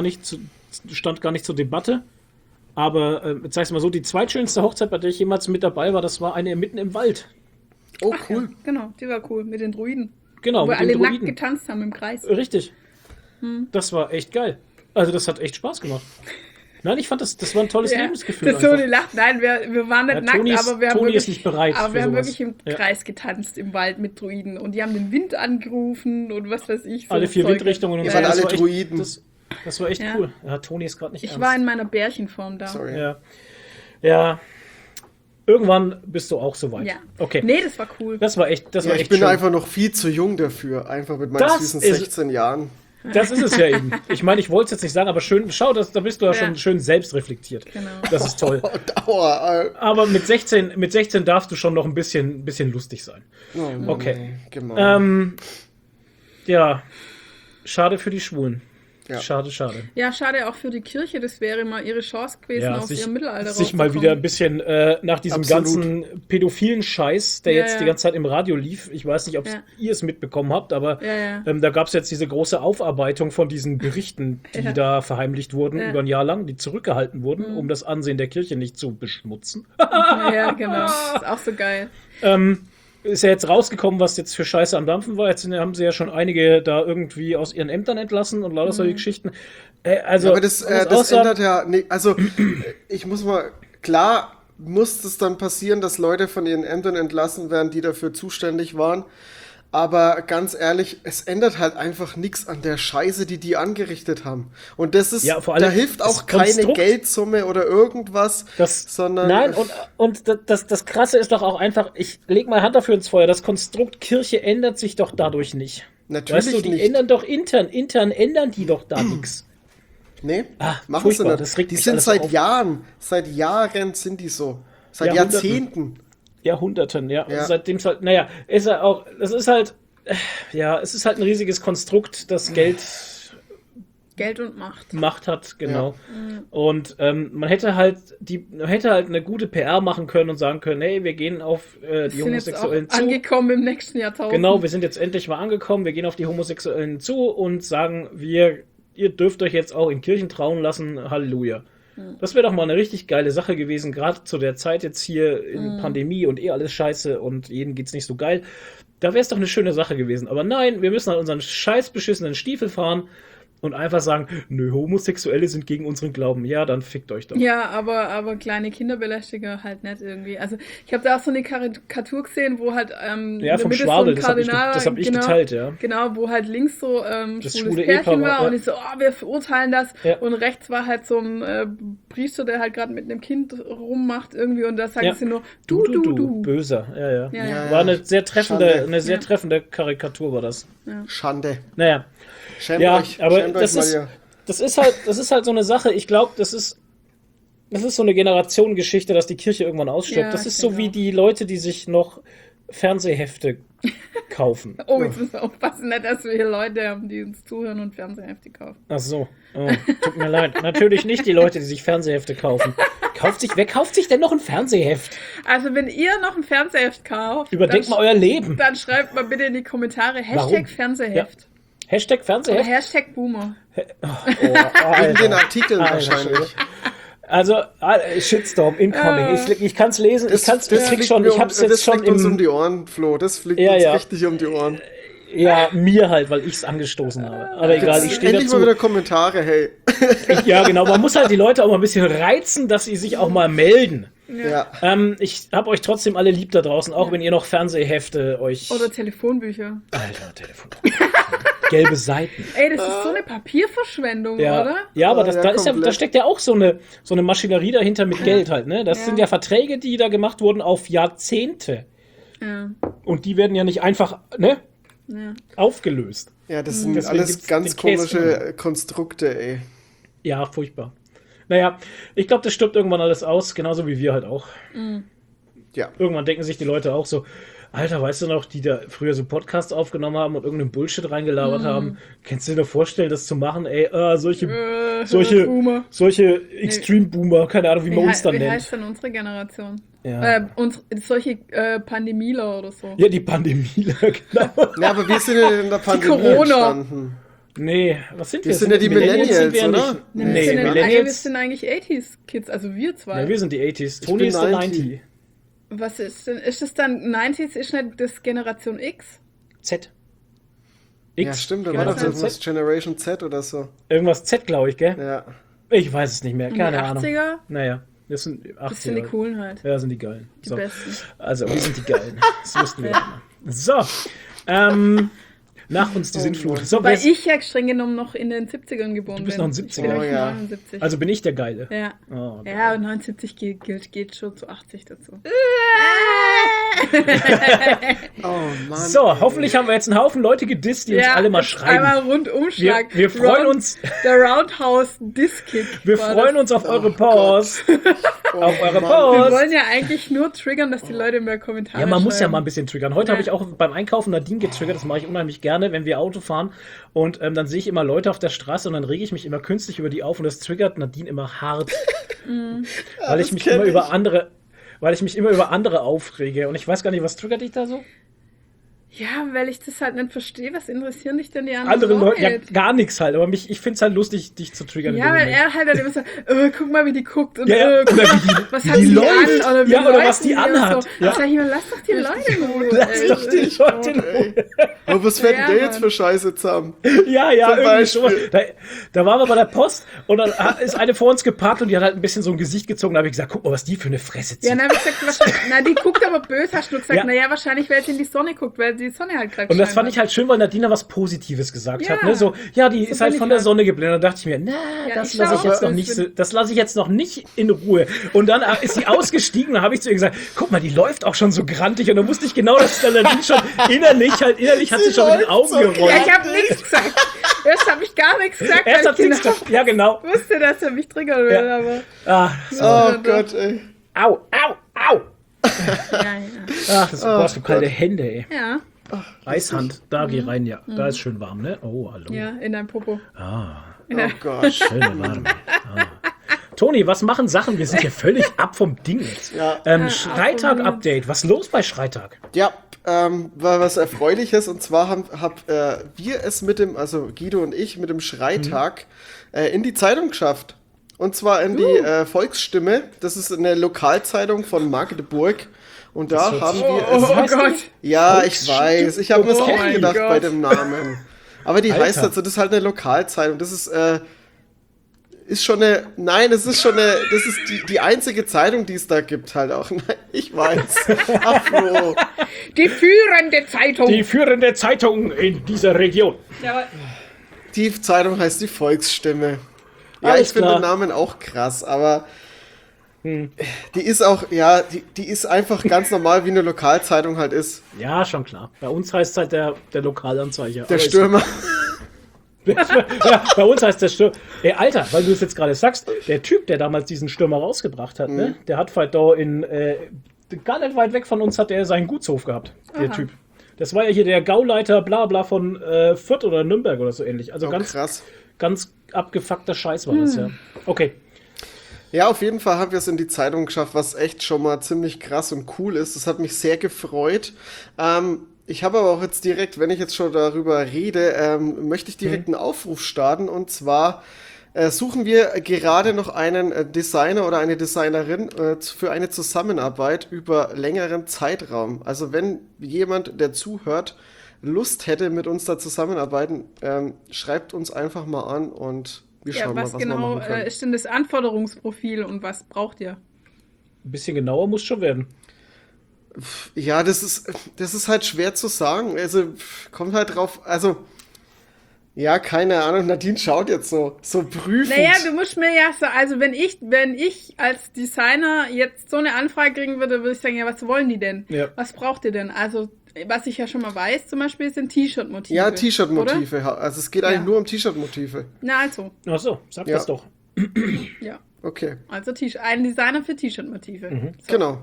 stand gar nicht zur Debatte. Aber jetzt sag ich mal so, die zweitschönste Hochzeit, bei der ich jemals mit dabei war, das war eine mitten im Wald. Oh, cool. Ja, genau, die war cool, mit den Druiden. Genau, wo wir alle nackt getanzt haben im Kreis. Richtig. Das war echt geil. Also das hat echt Spaß gemacht. Nein, ich fand das war ein tolles Lebensgefühl. Das Toni lacht. Nein, wir waren nicht nackt, aber wir haben Toni ist nicht bereit. Aber wir haben wirklich im Kreis getanzt im Wald mit Druiden. Und die haben den Wind angerufen und was weiß ich. So alle 4 Windrichtungen. Wir waren alle Druiden. Das war echt cool. Ja, Toni ist gerade nicht ernst. Ich war in meiner Bärchenform da. Sorry. Ja. Irgendwann bist du auch so weit. Ja. Okay. Nee, das war cool. Das war echt ich bin einfach noch viel zu jung dafür. Einfach mit meinen süßen 16 Jahren. Das ist es ja eben. Ich meine, ich wollte es jetzt nicht sagen, aber schön, schau, da bist du ja schon schön selbst reflektiert. Genau. Das ist toll. Aber mit 16 darfst du schon noch ein bisschen lustig sein. Oh, okay. Genau. Ja, schade für die Schwulen. Ja. Schade. Ja, schade auch für die Kirche. Das wäre mal ihre Chance gewesen, aus ihrem Mittelalter sich mal wieder ein bisschen nach diesem ganzen pädophilen Scheiß, der jetzt die ganze Zeit im Radio lief. Ich weiß nicht, ob ihr es mitbekommen habt, aber da gab es jetzt diese große Aufarbeitung von diesen Berichten, die da verheimlicht wurden über ein Jahr lang, die zurückgehalten wurden, um das Ansehen der Kirche nicht zu beschmutzen. Ja, genau. Das ist auch so geil. Ist ja jetzt rausgekommen, was jetzt für Scheiße am Dampfen war. Jetzt haben sie ja schon einige da irgendwie aus ihren Ämtern entlassen und lauter solche Geschichten. Aber das ändert ja nicht. Also, ich muss mal, klar muss es dann passieren, dass Leute von ihren Ämtern entlassen werden, die dafür zuständig waren. Aber ganz ehrlich, es ändert halt einfach nichts an der Scheiße, die angerichtet haben. Und das ist, vor allem da hilft auch keine Geldsumme oder irgendwas, sondern... Nein, und das Krasse ist doch auch einfach, ich leg mal Hand dafür ins Feuer, das Konstrukt Kirche ändert sich doch dadurch nicht. Natürlich weißt du, die nicht. ändern doch intern ändern die doch da nichts. Nee, machen sie nicht. Die sind seit Jahren sind die so. Seit Jahrzehnten. Jahrhunderten, Seitdem es halt, es ist halt ein riesiges Konstrukt, das Geld und Macht hat, genau. Ja. Und man hätte halt eine gute PR machen können und sagen können, hey, wir gehen auf die Homosexuellen zu. Angekommen im nächsten Jahrtausend. Genau, wir sind jetzt endlich mal angekommen, wir gehen auf die Homosexuellen zu und sagen, ihr dürft euch jetzt auch in Kirchen trauen lassen, Halleluja. Das wäre doch mal eine richtig geile Sache gewesen, gerade zu der Zeit jetzt hier in Pandemie und alles scheiße und jedem geht's nicht so geil. Da wäre es doch eine schöne Sache gewesen. Aber nein, wir müssen halt unseren scheiß beschissenen Stiefel fahren und einfach sagen, nö, Homosexuelle sind gegen unseren Glauben. Ja, dann fickt euch doch. Ja, aber kleine Kinderbelästiger halt nicht irgendwie. Also ich habe da auch so eine Karikatur gesehen, wo halt vom Schwabel, das habe ich geteilt, ja. Genau, wo halt links so schwules Pärchen war und ich so, wir verurteilen das. Ja. Und rechts war halt so ein Priester, der halt gerade mit einem Kind rummacht irgendwie und da sagen sie nur, du. Böser, ja. War eine sehr treffende Karikatur war das. Ja. Schande. Naja. Schämt euch. Aber das ist halt so eine Sache. Ich glaube, das ist so eine Generationengeschichte, dass die Kirche irgendwann ausstirbt. Ja, das ist so wie die Leute, die sich noch Fernsehhefte kaufen. Oh, jetzt müssen wir aufpassen, nicht, dass wir hier Leute haben, die uns zuhören und Fernsehhefte kaufen. Ach so. Oh, tut mir leid. Natürlich nicht die Leute, die sich Fernsehhefte kaufen. Wer kauft sich denn noch ein Fernsehheft? Also, wenn ihr noch ein Fernsehheft kauft, überdenkt mal euer Leben. Dann schreibt mal bitte in die Kommentare #Fernsehheft. Ja. #Fernsehheft? Oder #Boomer. In den Artikeln wahrscheinlich. Also, Shitstorm incoming. Ich kann es lesen. Ich hab's jetzt schon uns um die Ohren, Flo. Das fliegt uns richtig um die Ohren. Ja, mir halt, weil ich es angestoßen habe. Aber egal, ich stehe dazu. Endlich mal wieder Kommentare, hey. Ja, genau. Man muss halt die Leute auch mal ein bisschen reizen, dass sie sich auch mal melden. Ja. Ich hab euch trotzdem alle lieb da draußen, auch wenn ihr noch Fernsehhefte euch... Oder Telefonbücher. Alter, Telefonbücher. Gelbe Seiten. Ey, das ist so eine Papierverschwendung, oder? Ja, aber da steckt ja auch so eine Maschinerie dahinter mit Geld halt, ne? Das sind ja Verträge, die da gemacht wurden auf Jahrzehnte. Ja. Und die werden ja nicht einfach, aufgelöst. Ja, das sind alles ganz komische Konstrukte, ey. Ja, furchtbar. Naja, ich glaube, das stirbt irgendwann alles aus, genauso wie wir halt auch. Mhm. Ja. Irgendwann denken sich die Leute auch so, Alter, weißt du noch, die da früher so Podcasts aufgenommen haben und irgendeinen Bullshit reingelabert haben? Kannst du dir vorstellen, das zu machen? Ey, solche Extreme-Boomer, keine Ahnung, wie man uns dann nennt. Wie heißt denn unsere Generation? Ja. Solche Pandemieler oder so. Ja, die Pandemieler, genau. Ja, aber wir sind ja in der Pandemie entstanden. Nee, was sind wir? Wir sind ja die Millennials, oder? Nee, wir sind eigentlich 80s-Kids, also wir zwei. Ja, wir sind die 80s. Toni ist der 90. Was ist denn? Ist das dann 90s? Ist nicht das Generation X? Z. X? Ja, stimmt, da war doch irgendwas Generation Z oder so. Irgendwas Z, glaube ich, gell? Ja. Ich weiß es nicht mehr, keine Ahnung. 80er? Naja, das sind 80er. Das sind die coolen halt. Ja, sind die geilen. Die besten. Also, wir sind die geilen. Das wussten wir immer. So, nach uns die Sintflut. So, weil ich ja streng genommen noch in den 70ern geboren bin. Du bist noch ein 70er. Ja. 79. Also bin ich der Geile. Ja. Oh, ja, und 79 geht schon zu 80 dazu. Oh Mann. So, hoffentlich haben wir jetzt einen Haufen Leute gedisst, die uns alle mal schreiben. Einmal Rundumschlag. Wir freuen uns. Der Roundhouse Diss-Kick. Wir freuen uns auf eure Posts. Auf eure Posts. Wir wollen ja eigentlich nur triggern, dass die Leute mehr Kommentare schreiben. Ja, man muss ja mal ein bisschen triggern. Heute habe ich auch beim Einkaufen Nadine getriggert. Das mache ich unheimlich gerne, wenn wir Auto fahren. Und dann sehe ich immer Leute auf der Straße und dann rege ich mich immer künstlich über die auf. Und das triggert Nadine immer hart. Weil ich mich immer über andere aufrege. Und ich weiß gar nicht, was triggert dich da so? Ja, weil ich das halt nicht verstehe. Was interessieren dich denn die andere Leute? Ja, gar nichts halt. Aber ich finde es halt lustig, dich zu triggern. Ja, weil er halt immer so, guck mal, wie die guckt. Und, was wie hat die sie läuft. an? Oder was die anhat. So. Ja. Sag ich mal, lass doch die Leute in Ruhe. Lass doch die Leute in Ruhe. Aber was fällt denn der jetzt für Scheiße zusammen? Ja, irgendwie schon. Da waren wir bei der Post und dann ist eine vor uns geparkt und die hat halt ein bisschen so ein Gesicht gezogen. Da habe ich gesagt, guck mal, was die für eine Fresse zieht. Ja, dann habe ich gesagt, die guckt aber böse. Hast du gesagt, naja, wahrscheinlich, weil sie in die Sonne guckt, weil die Sonne halt gerade und das fand ich halt schön, weil Nadina was Positives gesagt hat. Ne? So, die ist halt von der Sonne geblendet. Da dachte ich mir, das lasse ich jetzt noch nicht in Ruhe. Und dann ist sie ausgestiegen, da habe ich zu ihr gesagt, guck mal, die läuft auch schon so grantig. Und dann wusste ich genau, dass Nadine schon innerlich hat sie schon mit den Augen gerollt. Ja, ich habe nichts gesagt. Erst habe ich gar nichts gesagt. Erst hat sie nichts gesagt. Ja, genau. Ich wusste, dass er mich triggern will, aber... Oh Gott, ey. Au. Ja. Ach, das du kalte Hände, ey. Ja. Eishand, da geh rein, ja. Da ist schön warm, ne? Oh, hallo. Ja, in deinem Popo. Oh Gott. Schöne warme. Toni, was machen Sachen? Wir sind hier völlig ab vom Ding jetzt. Ja. Schreitag-Update. Was ist los bei Schreitag? Ja, war was Erfreuliches. Und zwar haben wir es also Guido und ich, mit dem Schreitag in die Zeitung geschafft. Und zwar in die Volksstimme. Das ist eine Lokalzeitung von Magdeburg. Und da haben wir es. Oh Gott. Ja, ich weiß. Ich habe mir das auch gedacht bei dem Namen. Aber die heißt dazu, das ist halt eine Lokalzeitung. Das ist schon eine, nein, das ist die einzige Zeitung, die es da gibt halt auch. Nein, ich weiß. Ach, Flo. Die führende Zeitung. Die führende Zeitung in dieser Region. Ja, Die Zeitung heißt die Volksstimme. Ja, Alles ich finde klar. den Namen auch krass, aber die ist auch, die ist einfach ganz normal, wie eine Lokalzeitung halt ist. Ja, schon klar. Bei uns heißt es halt der Lokalanzeiger. Der Aber Stürmer. Ja, bei uns heißt der Stürmer. Ey, Alter, weil du es jetzt gerade sagst, der Typ, der damals diesen Stürmer rausgebracht hat, ne, der hat halt da gar nicht weit weg von uns hat er seinen Gutshof gehabt, der Typ. Das war ja hier der Gauleiter bla bla von Fürth oder Nürnberg oder so ähnlich. Also Krass. ganz abgefuckter Scheiß war das, ja. Okay. Ja, auf jeden Fall haben wir es in die Zeitung geschafft, was echt schon mal ziemlich krass und cool ist. Das hat mich sehr gefreut. Ich habe aber auch jetzt direkt, wenn ich jetzt schon darüber rede, möchte ich direkt einen Aufruf starten. Und zwar suchen wir gerade noch einen Designer oder eine Designerin für eine Zusammenarbeit über längeren Zeitraum. Also wenn jemand, der zuhört, Lust hätte, mit uns da zusammenarbeiten, schreibt uns einfach mal an und wir schauen mal, was wir machen können. ist denn das Anforderungsprofil und was braucht ihr? Ein bisschen genauer muss schon werden. Ja, das ist halt schwer zu sagen. Also kommt halt drauf, also ja, keine Ahnung. Nadine schaut jetzt so prüfend. Naja, du musst mir ja so, also wenn ich als Designer jetzt so eine Anfrage kriegen würde ich sagen, ja, was wollen die denn? Ja. Was braucht ihr denn? Also, was ich ja schon mal weiß, zum Beispiel sind T-Shirt-Motive. Ja, T-Shirt-Motive. Oder? Also es geht eigentlich nur um T-Shirt-Motive. Na also, Ach so, sag das doch. ja. Okay, Also ein Designer für T-Shirt-Motive. So. genau.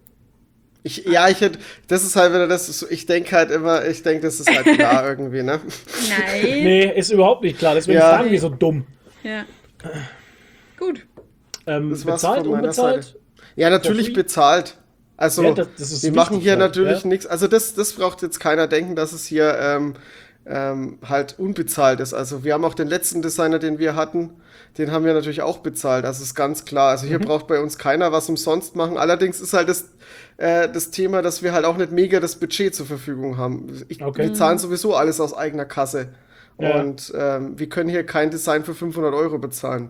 Das ist halt wieder das, ich denke das ist halt klar irgendwie, ne? Nein. Nee, ist überhaupt nicht klar. Deswegen Ja. fragen wir so dumm. Ja. Gut. Das war's Bezahlt, von meiner unbezahlt? Seite. Ja, natürlich bezahlt. Also, Ja, das ist wir wichtig machen hier halt, natürlich ja. nichts. Also, das braucht jetzt keiner denken, dass es hier halt unbezahlt ist. Also, wir haben auch den letzten Designer, den wir hatten, den haben wir natürlich auch bezahlt. Das ist ganz klar. Also, hier braucht bei uns keiner was umsonst machen. Allerdings ist halt das Thema, dass wir halt auch nicht mega das Budget zur Verfügung haben. Wir zahlen sowieso alles aus eigener Kasse. Ja. Und wir können hier kein Design für 500 € bezahlen.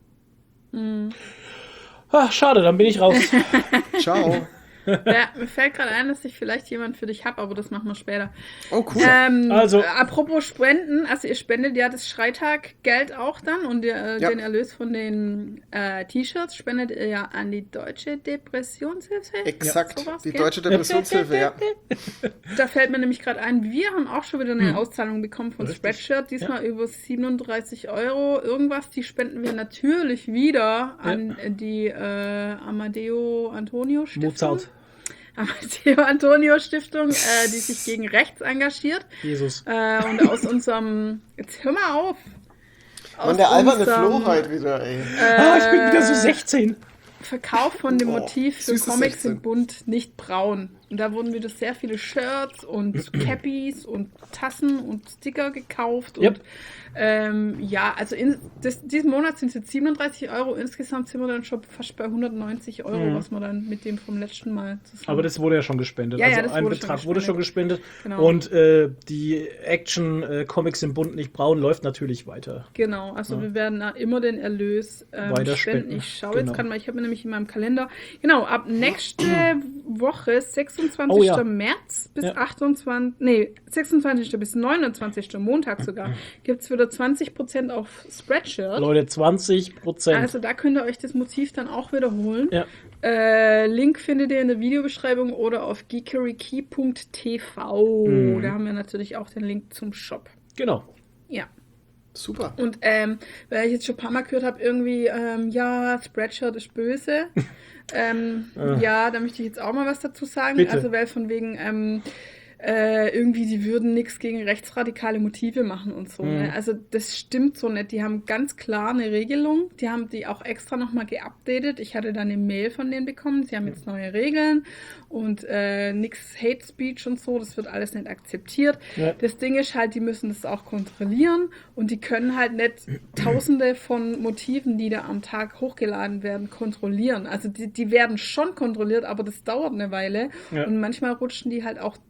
Ach, schade, dann bin ich raus. Ciao. Ja, mir fällt gerade ein, dass ich vielleicht jemand für dich habe, aber das machen wir später. Oh, cool. Also- Apropos Spenden, also ihr spendet ja das Freitag-Geld auch dann und Ja. den Erlös von den T-Shirts spendet ihr ja an die Deutsche Depressionshilfe. Exakt. Sowas, Die gell? Deutsche Depressionshilfe, ja. Da fällt mir nämlich gerade ein, wir haben auch schon wieder eine Auszahlung bekommen von Richtig. Spreadshirt, diesmal über 37 € irgendwas. Die spenden wir natürlich wieder an die Amadeo Antonio Stiftung. Mozart. Amadeo Antonio Stiftung, die sich gegen rechts engagiert. Jesus. Und aus unserem, jetzt hör mal auf. Und der alberne Flo halt wieder, ey. Ich bin wieder so 16. Verkauf von dem Motiv für süßes Comics 16. in Bunt, nicht braun. Und da wurden wieder sehr viele Shirts und Cappies und Tassen und Sticker gekauft. Yep. Und also diesen Monat sind es jetzt 37 €. Insgesamt sind wir dann schon fast bei 190 €, was wir dann mit dem vom letzten Mal zusammen. Aber das wurde ja schon gespendet. Ja, ja, also das ein wurde Betrag schon wurde schon gespendet. Genau. Und die Action Comics im Bund nicht braun läuft natürlich weiter. Genau, also wir werden da immer den Erlös Weiter spenden. Ich schaue Genau. jetzt gerade mal, ich habe mir nämlich in meinem Kalender, genau, ab nächste Woche, 26. Oh ja. März bis Ja. 26. bis 29. Montag sogar, gibt es wieder 20% auf Spreadshirt. Leute, 20%. Also da könnt ihr euch das Motiv dann auch wiederholen. Ja. Link findet ihr in der Videobeschreibung oder auf geekerykey.tv. Da haben wir natürlich auch den Link zum Shop. Genau. Ja. Super. Und weil ich jetzt schon ein paar Mal gehört habe, irgendwie, ja, Spreadshirt ist böse. Ja, da möchte ich jetzt auch mal was dazu sagen. Bitte. Also, weil von wegen, irgendwie, die würden nichts gegen rechtsradikale Motive machen und so. Ne? Also, das stimmt so nicht. Die haben ganz klar eine Regelung. Die haben die auch extra nochmal geupdatet. Ich hatte dann eine Mail von denen bekommen. Sie haben jetzt neue Regeln und nix Hate Speech und so. Das wird alles nicht akzeptiert. Ja. Das Ding ist halt, die müssen das auch kontrollieren und die können halt nicht Tausende von Motiven, die da am Tag hochgeladen werden, kontrollieren. Also die werden schon kontrolliert, aber das dauert eine Weile Ja. und manchmal rutschen die halt auch durch.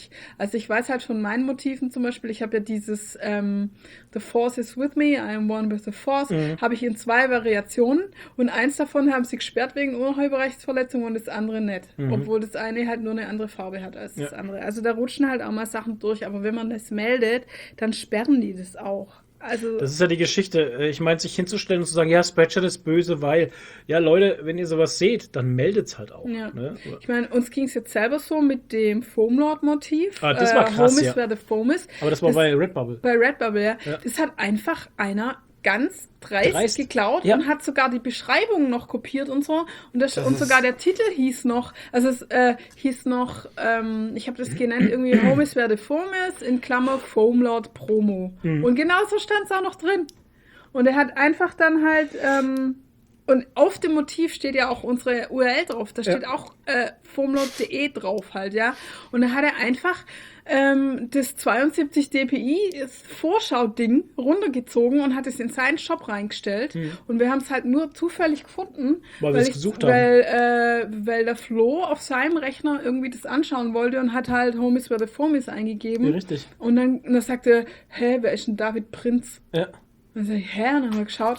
nicht. Also ich weiß halt von meinen Motiven zum Beispiel, ich habe ja dieses The Force is with me, I am one with the Force, habe ich in 2 Variationen und eins davon haben sie gesperrt wegen Urheberrechtsverletzung und das andere nicht. Obwohl das eine halt nur eine andere Farbe hat als das andere. Also da rutschen halt auch mal Sachen durch, aber wenn man das meldet, dann sperren die das auch. Also, das ist ja die Geschichte. Ich meine, sich hinzustellen und zu sagen, ja, Spreadshirt ist böse, weil, ja, Leute, wenn ihr sowas seht, dann meldet's halt auch. Ja. Ne? Ich meine, uns ging es jetzt selber so mit dem Foamlord-Motiv. Das war krass, Home is where the foam is. Aber das war bei Redbubble. Bei Redbubble, ja. Das hat einfach einer ganz dreist geklaut und hat sogar die Beschreibung noch kopiert und so. Und sogar der Titel hieß noch, also es hieß noch, ich habe das genannt, irgendwie Home is where the foam is, in Klammer Foamlord Promo. Und genau so stand es auch noch drin. Und er hat einfach dann halt, und auf dem Motiv steht ja auch unsere URL drauf, da steht auch foamlord.de drauf halt, ja. Und da hat er einfach das 72 dpi das Vorschau-Ding runtergezogen und hat es in seinen Shop reingestellt. Und wir haben es halt nur zufällig gefunden, weil wir es gesucht haben. Weil der Flo auf seinem Rechner irgendwie das anschauen wollte und hat halt Home is where the foam is eingegeben. Ja, richtig. Und dann sagte er, wer ist denn David Prinz? Ja. Und dann sag ich, dann haben wir geschaut.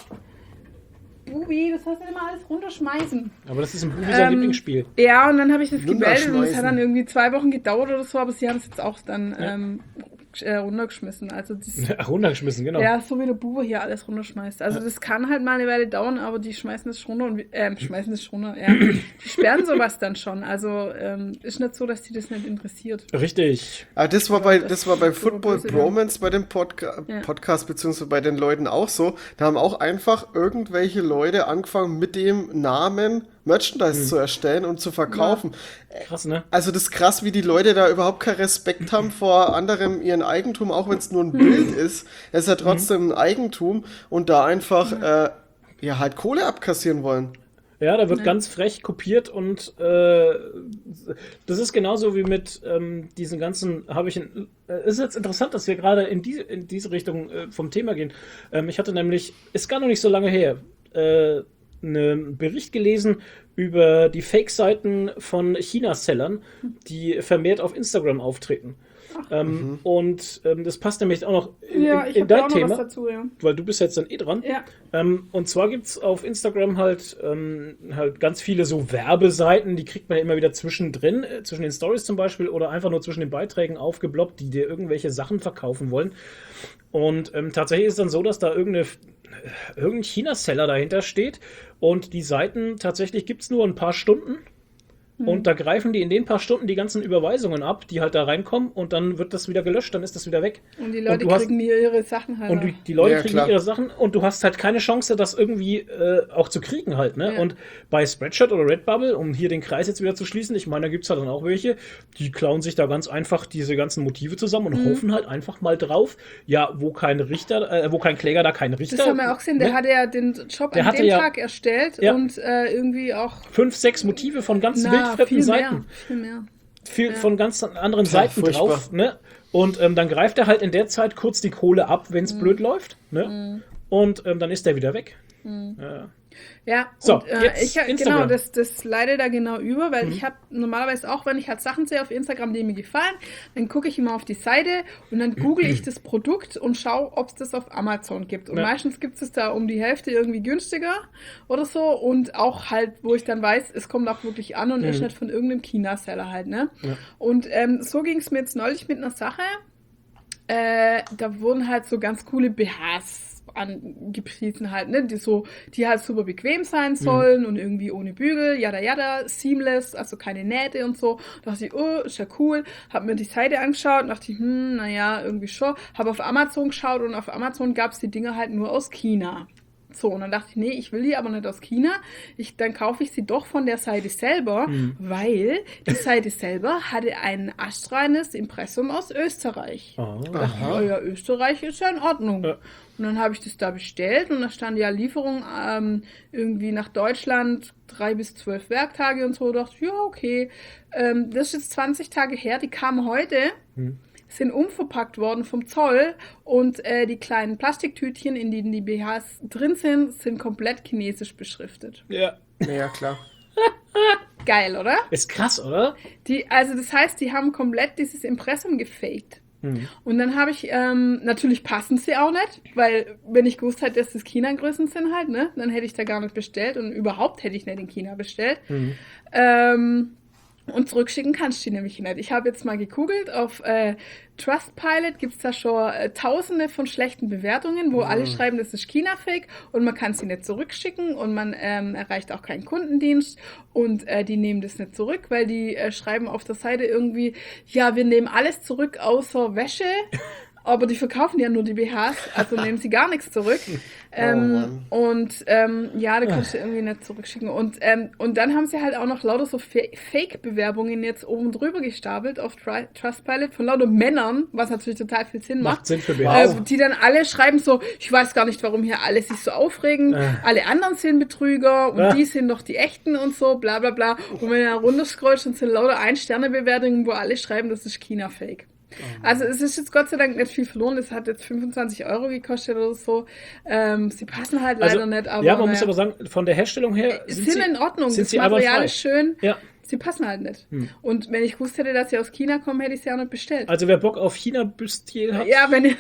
Bubi, das heißt ja immer alles runterschmeißen. Aber das ist ein Bubi sein Lieblingsspiel. Ja, und dann habe ich das gemeldet und es hat dann irgendwie 2 Wochen gedauert oder so, aber sie haben es jetzt auch dann runtergeschmissen. Also runtergeschmissen, genau. Ja, so wie der Bube hier alles runterschmeißt. Also das kann halt mal eine Weile dauern, aber die schmeißen das runter und die sperren sowas dann schon. Also ist nicht so, dass die das nicht interessiert. Richtig. Das war bei Football Bromance bei dem Podcast beziehungsweise bei den Leuten auch so. Da haben auch einfach irgendwelche Leute angefangen mit dem Namen Merchandise zu erstellen und zu verkaufen. Ja. Krass, ne? Also das ist krass, wie die Leute da überhaupt keinen Respekt haben vor anderem ihren Eigentum, auch wenn es nur ein Bild ist. Es ist ja trotzdem ein Eigentum und da einfach halt Kohle abkassieren wollen. Ja, da wird ganz frech kopiert und das ist genauso wie mit diesen ganzen, ist jetzt interessant, dass wir gerade in diese Richtung vom Thema gehen. Ich hatte nämlich, ist gar noch nicht so lange her, einen Bericht gelesen über die Fake-Seiten von China-Sellern, die vermehrt auf Instagram auftreten. Und das passt nämlich auch noch in dein Thema, was dazu, weil du bist jetzt dann dran. Ja. Und zwar gibt es auf Instagram halt ganz viele so Werbeseiten, die kriegt man ja immer wieder zwischendrin, zwischen den Stories zum Beispiel oder einfach nur zwischen den Beiträgen aufgebloppt, die dir irgendwelche Sachen verkaufen wollen. Und tatsächlich ist es dann so, dass da irgendein China-Seller dahinter steht und die Seiten tatsächlich gibt es nur ein paar Stunden. Und da greifen die in den paar Stunden die ganzen Überweisungen ab, die halt da reinkommen und dann wird das wieder gelöscht, dann ist das wieder weg. Und die Leute kriegen ihre Sachen halt. Und die Leute kriegen ihre Sachen und du hast halt keine Chance, das irgendwie auch zu kriegen halt, ne? Ja. Und bei Spreadshirt oder Redbubble, um hier den Kreis jetzt wieder zu schließen, ich meine, da gibt es halt dann auch welche, die klauen sich da ganz einfach diese ganzen Motive zusammen und hoffen halt einfach mal drauf, ja, wo kein Kläger, da kein Richter. Das haben wir auch gesehen, der hatte ja den Job an dem Tag erstellt und irgendwie auch 5, 6 Motive von ganz wildfremden Seiten. Viel mehr. Von ganz anderen Seiten furchtbar drauf, ne? Und dann greift er halt in der Zeit kurz die Kohle ab, wenn es blöd läuft, ne? Und dann ist er wieder weg. Ja, so, und genau, das leidet da genau über, weil ich habe normalerweise auch, wenn ich halt Sachen sehe auf Instagram, die mir gefallen, dann gucke ich immer auf die Seite und dann google ich das Produkt und schaue, ob es das auf Amazon gibt. Und meistens gibt es da um die Hälfte irgendwie günstiger oder so und auch halt, wo ich dann weiß, es kommt auch wirklich an und ist nicht von irgendeinem China-Seller halt, ne? Ja. Und so ging es mir jetzt neulich mit einer Sache, da wurden halt so ganz coole BHs angepriesen halt, ne, die halt super bequem sein sollen und irgendwie ohne Bügel, yada, seamless, also keine Nähte und so. Da dachte ich, oh, ist ja cool. Hab mir die Seite angeschaut und dachte ich, naja, irgendwie schon. Hab auf Amazon geschaut und auf Amazon gab's die Dinger halt nur aus China. So, und dann dachte ich, nee, ich will die aber nicht aus China. Dann kaufe ich sie doch von der Seite selber, weil die Seite selber hatte ein astreines Impressum aus Österreich. Da dachte ich, ja, Österreich ist ja in Ordnung. Ja. Und dann habe ich das da bestellt und da stand ja Lieferung irgendwie nach Deutschland 3 bis 12 Werktage und so. Da dachte ich, ja, okay. Das ist jetzt 20 Tage her, die kamen heute. Sind umverpackt worden vom Zoll und die kleinen Plastiktütchen, in denen die BHs drin sind komplett chinesisch beschriftet. Ja. Ja, klar. Geil, oder? Ist krass, oder? Also das heißt, die haben komplett dieses Impressum gefaked. Und dann habe ich, natürlich passen sie auch nicht, weil wenn ich gewusst hätte, dass das China-Größen sind halt, ne, dann hätte ich da gar nicht bestellt und überhaupt hätte ich nicht in China bestellt. Und zurückschicken kannst du die nämlich nicht. Ich habe jetzt mal gegoogelt, auf Trustpilot gibt es da schon tausende von schlechten Bewertungen, wo alle schreiben, das ist China-Fake und man kann sie nicht zurückschicken und man erreicht auch keinen Kundendienst und die nehmen das nicht zurück, weil die schreiben auf der Seite irgendwie, ja, wir nehmen alles zurück außer Wäsche. Aber die verkaufen ja nur die BHs, also nehmen sie gar nichts zurück. Ja, da kannst du irgendwie nicht zurückschicken. Und dann haben sie halt auch noch lauter so Fake-Bewerbungen jetzt oben drüber gestapelt auf Trustpilot von lauter Männern, was natürlich total viel Sinn macht. Sinn für BHs. Die dann alle schreiben so, ich weiß gar nicht, warum hier alle sich so aufregen. Alle anderen sind Betrüger und die sind doch die Echten und so, bla bla bla. Und wenn du da runterscrollst, dann sind lauter 1-Sterne-Bewertungen, wo alle schreiben, das ist China-Fake. Also es ist jetzt Gott sei Dank nicht viel verloren. Es hat jetzt 25 € gekostet oder so. Sie passen halt leider nicht. Aber ja, man muss aber sagen, von der Herstellung her sind in Ordnung. Das Material ist schön. Ja. Sie passen halt nicht. Und wenn ich gewusst hätte, dass sie aus China kommen, hätte ich sie auch nicht bestellt. Also wer Bock auf China-Büstier hat. Ja, wenn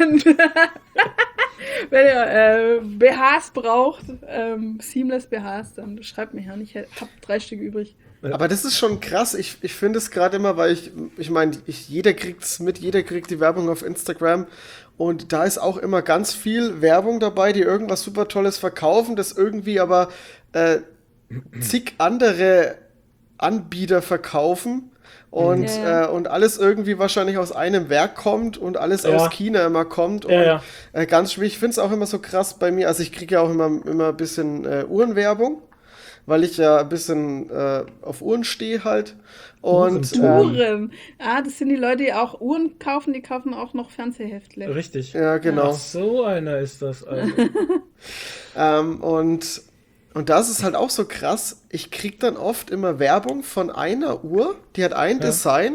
ihr BHs braucht, Seamless BHs, dann schreibt mir her. Ich habe 3 Stück übrig. Aber das ist schon krass. Ich finde es gerade immer, weil ich meine, jeder kriegt's mit, jeder kriegt die Werbung auf Instagram und da ist auch immer ganz viel Werbung dabei, die irgendwas super Tolles verkaufen, das irgendwie aber zig andere Anbieter verkaufen und alles irgendwie wahrscheinlich aus einem Werk kommt und alles aus China immer kommt. Und ganz schwierig. Ich finde es auch immer so krass bei mir, also ich kriege ja auch immer ein bisschen Uhrenwerbung, weil ich ja ein bisschen auf Uhren stehe halt. Und Uhren. Das sind die Leute, die auch Uhren kaufen, die kaufen auch noch Fernsehheftle. Richtig. Ja, genau. Ach, so einer ist das also. Und das ist halt auch so krass. Ich krieg dann oft immer Werbung von einer Uhr, die hat ein Design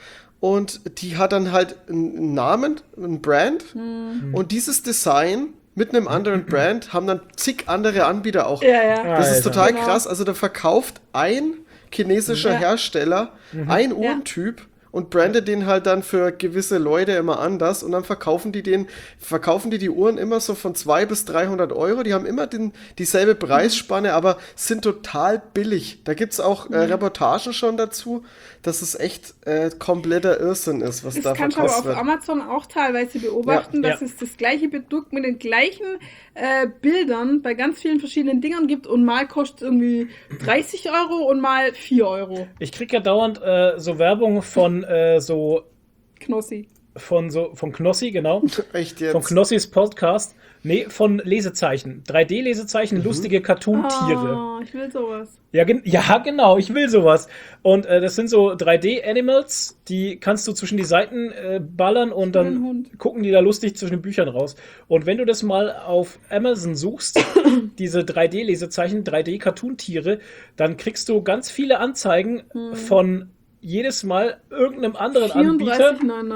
und die hat dann halt einen Namen, ein Brand. Und dieses Design mit einem anderen Brand haben dann zig andere Anbieter auch. Das ist total krass. Also da verkauft ein chinesischer Hersteller ein Uhrentyp und brandet den halt dann für gewisse Leute immer anders und dann verkaufen die die Uhren immer so von 200 bis 300 €. Die haben immer dieselbe Preisspanne, aber sind total billig. Da gibt's auch Reportagen schon dazu, dass es echt kompletter Irrsinn ist, was da verkauft wird. Das kannst du aber auf Amazon auch teilweise beobachten, dass es das gleiche Produkt mit den gleichen Bildern bei ganz vielen verschiedenen Dingern gibt und mal kostet es irgendwie 30 € und mal 4 €. Ich krieg ja dauernd so Werbung von so Knossi. Von Knossi, genau. Echt jetzt? Von Knossis Podcast. Nee, von Lesezeichen. 3D-Lesezeichen, lustige Cartoon-Tiere. Ich will sowas. Ja, genau, ich will sowas. Und das sind so 3D-Animals, die kannst du zwischen die Seiten ballern und dann gucken die da lustig zwischen den Büchern raus. Und wenn du das mal auf Amazon suchst, diese 3D-Lesezeichen, 3D-Cartoon-Tiere, dann kriegst du ganz viele Anzeigen von jedes Mal irgendeinem anderen Anbieter.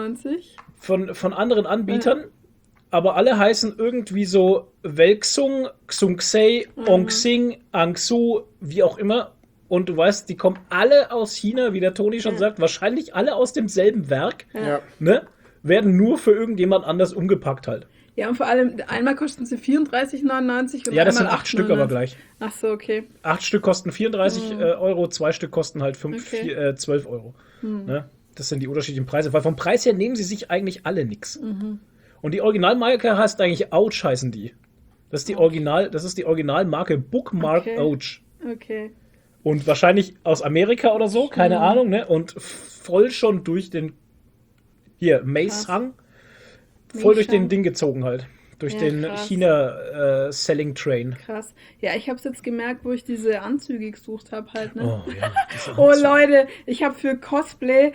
34,99. Von anderen Anbietern. Aber alle heißen irgendwie so Welksung, Xungsei, Ongsing, Angsu, wie auch immer. Und du weißt, die kommen alle aus China, wie der Toni schon sagt, wahrscheinlich alle aus demselben Werk, ne? Werden nur für irgendjemand anders umgepackt halt. Ja, und vor allem, einmal kosten sie 34,99 und ja, das sind 8 Stück aber gleich. Ach so, okay. 8 Stück kosten 34 €, 2 Stück kosten halt 12 €. Ne? Das sind die unterschiedlichen Preise, weil vom Preis her nehmen sie sich eigentlich alle nix. Und die Originalmarke heißt eigentlich Ouch, heißen die. Das ist die Originalmarke Bookmark Ouch. Okay. Und wahrscheinlich aus Amerika oder so, keine Ahnung, ne? Und voll schon durch den Meisang, voll durch den Ding gezogen halt. Durch den China Selling Train. Krass. Ja, ich habe es jetzt gemerkt, wo ich diese Anzüge gesucht habe halt, ne? Oh ja. Oh Leute, ich habe für Cosplay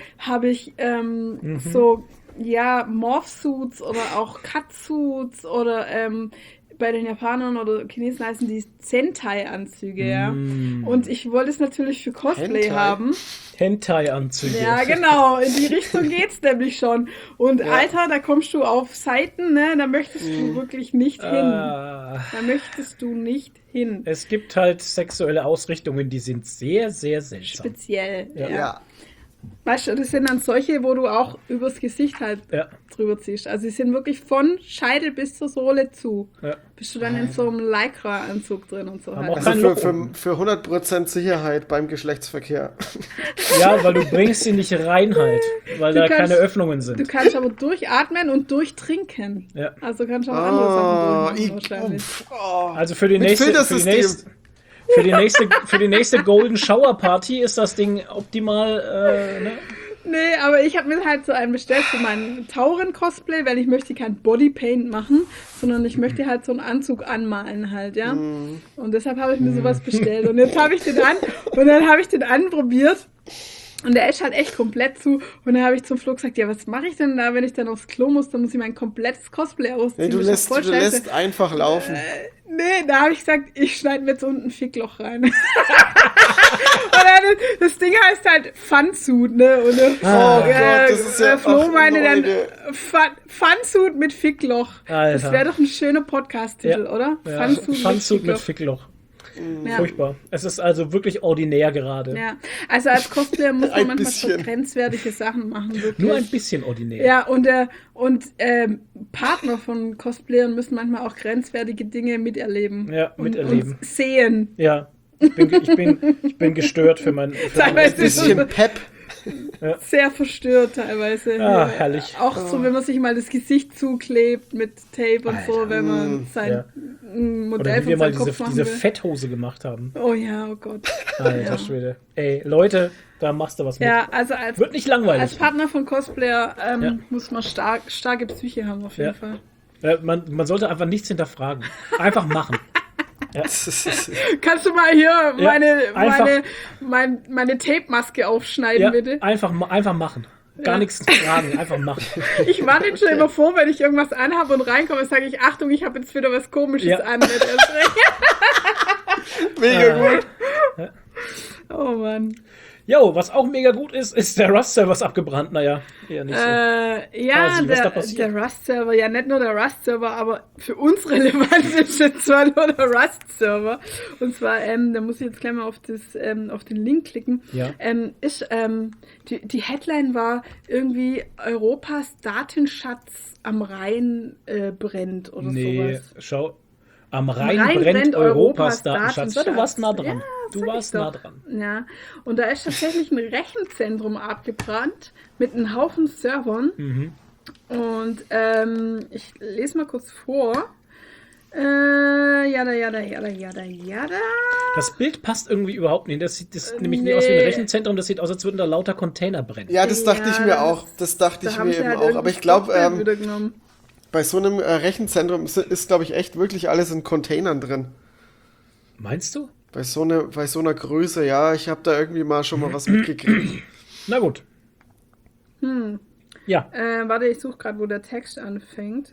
so Morph-Suits oder auch Cut-Suits oder bei den Japanern oder Chinesen heißen die Sentai-Anzüge, ja. Und ich wollte es natürlich für Cosplay haben. Hentai-Anzüge. Ja, genau, in die Richtung geht's nämlich schon. Und Alter, da kommst du auf Seiten, ne, da möchtest du wirklich nicht hin. Da möchtest du nicht hin. Es gibt halt sexuelle Ausrichtungen, die sind sehr, sehr seltsam. Speziell, Ja. Weißt du, das sind dann solche, wo du auch übers Gesicht halt drüber ziehst. Also die sind wirklich von Scheitel bis zur Sohle zu. Ja. Bist du dann in so einem Lycra-Anzug drin und so. Halt. Also für 100% Sicherheit beim Geschlechtsverkehr. Ja, weil du bringst sie nicht rein halt, weil da keine Öffnungen sind. Du kannst aber durchatmen und durchtrinken. Ja. Also kannst du auch andere Sachen durchmachen wahrscheinlich. Also für die nächste Golden Shower Party ist das Ding optimal. Ne? Nee, aber ich habe mir halt so einen bestellt für meinen Tauren-Cosplay, weil ich möchte kein Bodypaint machen, sondern ich möchte halt so einen Anzug anmalen halt, ja. Und deshalb habe ich mir sowas bestellt. Und jetzt habe ich den an und dann habe ich den anprobiert. Und der ist halt echt komplett zu. Und dann habe ich zum Flo gesagt, ja, was mache ich denn da, wenn ich dann aufs Klo muss? Dann muss ich mein komplettes Cosplay ausziehen. Nee, du lässt einfach laufen. Nee, da habe ich gesagt, ich schneide mir jetzt unten ein Fickloch rein. Und dann, das Ding heißt halt Funsuit, ne? Und Gott, das ist ja Flo meinte dann Funsuit mit Fickloch. Alter. Das wäre doch ein schöner Podcast-Titel, oder? Ja. Funsuit mit Fickloch. Ja. Furchtbar. Es ist also wirklich ordinär gerade. Ja, also als Cosplayer muss man manchmal so grenzwertige Sachen machen. Wirklich. Nur ein bisschen ordinär. Ja, und Partner von Cosplayern müssen manchmal auch grenzwertige Dinge miterleben. Ja, miterleben. Und sehen. Ja, ich bin gestört für mein bisschen Pep. Ja. Sehr verstört teilweise. Herrlich. Auch so, wenn man sich mal das Gesicht zuklebt mit Tape und so, wenn man sein Modell von seinem Kopf machen will. Diese Fetthose gemacht haben. Oh ja, oh Gott. Alter Schwede. Ey, Leute, da machst du was mit. Ja, also wird nicht langweilig. Als Partner von Cosplayer muss man starke Psyche haben, auf jeden Fall. Man sollte einfach nichts hinterfragen. Einfach machen. Ja. Kannst du mal hier meine Tape-Maske aufschneiden, bitte? Einfach machen. Gar nichts fragen, einfach machen. Ich war nicht schon immer vor, wenn ich irgendwas anhabe und reinkomme, sage ich, Achtung, ich habe jetzt wieder was Komisches an. Mega gut. Oh Mann. Jo, was auch mega gut ist der Rust-Server ist abgebrannt. Naja, eher nicht so. Der Rust-Server, ja nicht nur der Rust-Server, aber für uns relevant ist jetzt zwar nur der Rust-Server. Und zwar, da muss ich jetzt gleich mal auf den Link klicken. Ja. Die Headline war irgendwie Europas Datenschatz am Rhein brennt oder sowas. Schau. Am Rhein brennt Europas Datenschatz. Du warst nah dran. Ja, und da ist tatsächlich ein Rechenzentrum abgebrannt mit einem Haufen Servern. Und ich lese mal kurz vor. Jada. Das Bild passt irgendwie überhaupt nicht. Das sieht nämlich nicht aus wie ein Rechenzentrum, das sieht aus, als würden da lauter Container brennen. Ja, das dachte ich mir auch. Das dachte ich mir eben auch. Aber ich glaube, bei so einem Rechenzentrum ist, glaube ich, echt wirklich alles in Containern drin. Meinst du? Bei so einer Größe, ja. Ich habe da irgendwie schon mal was mitgekriegt. Na gut. Ja. Warte, ich suche gerade, wo der Text anfängt.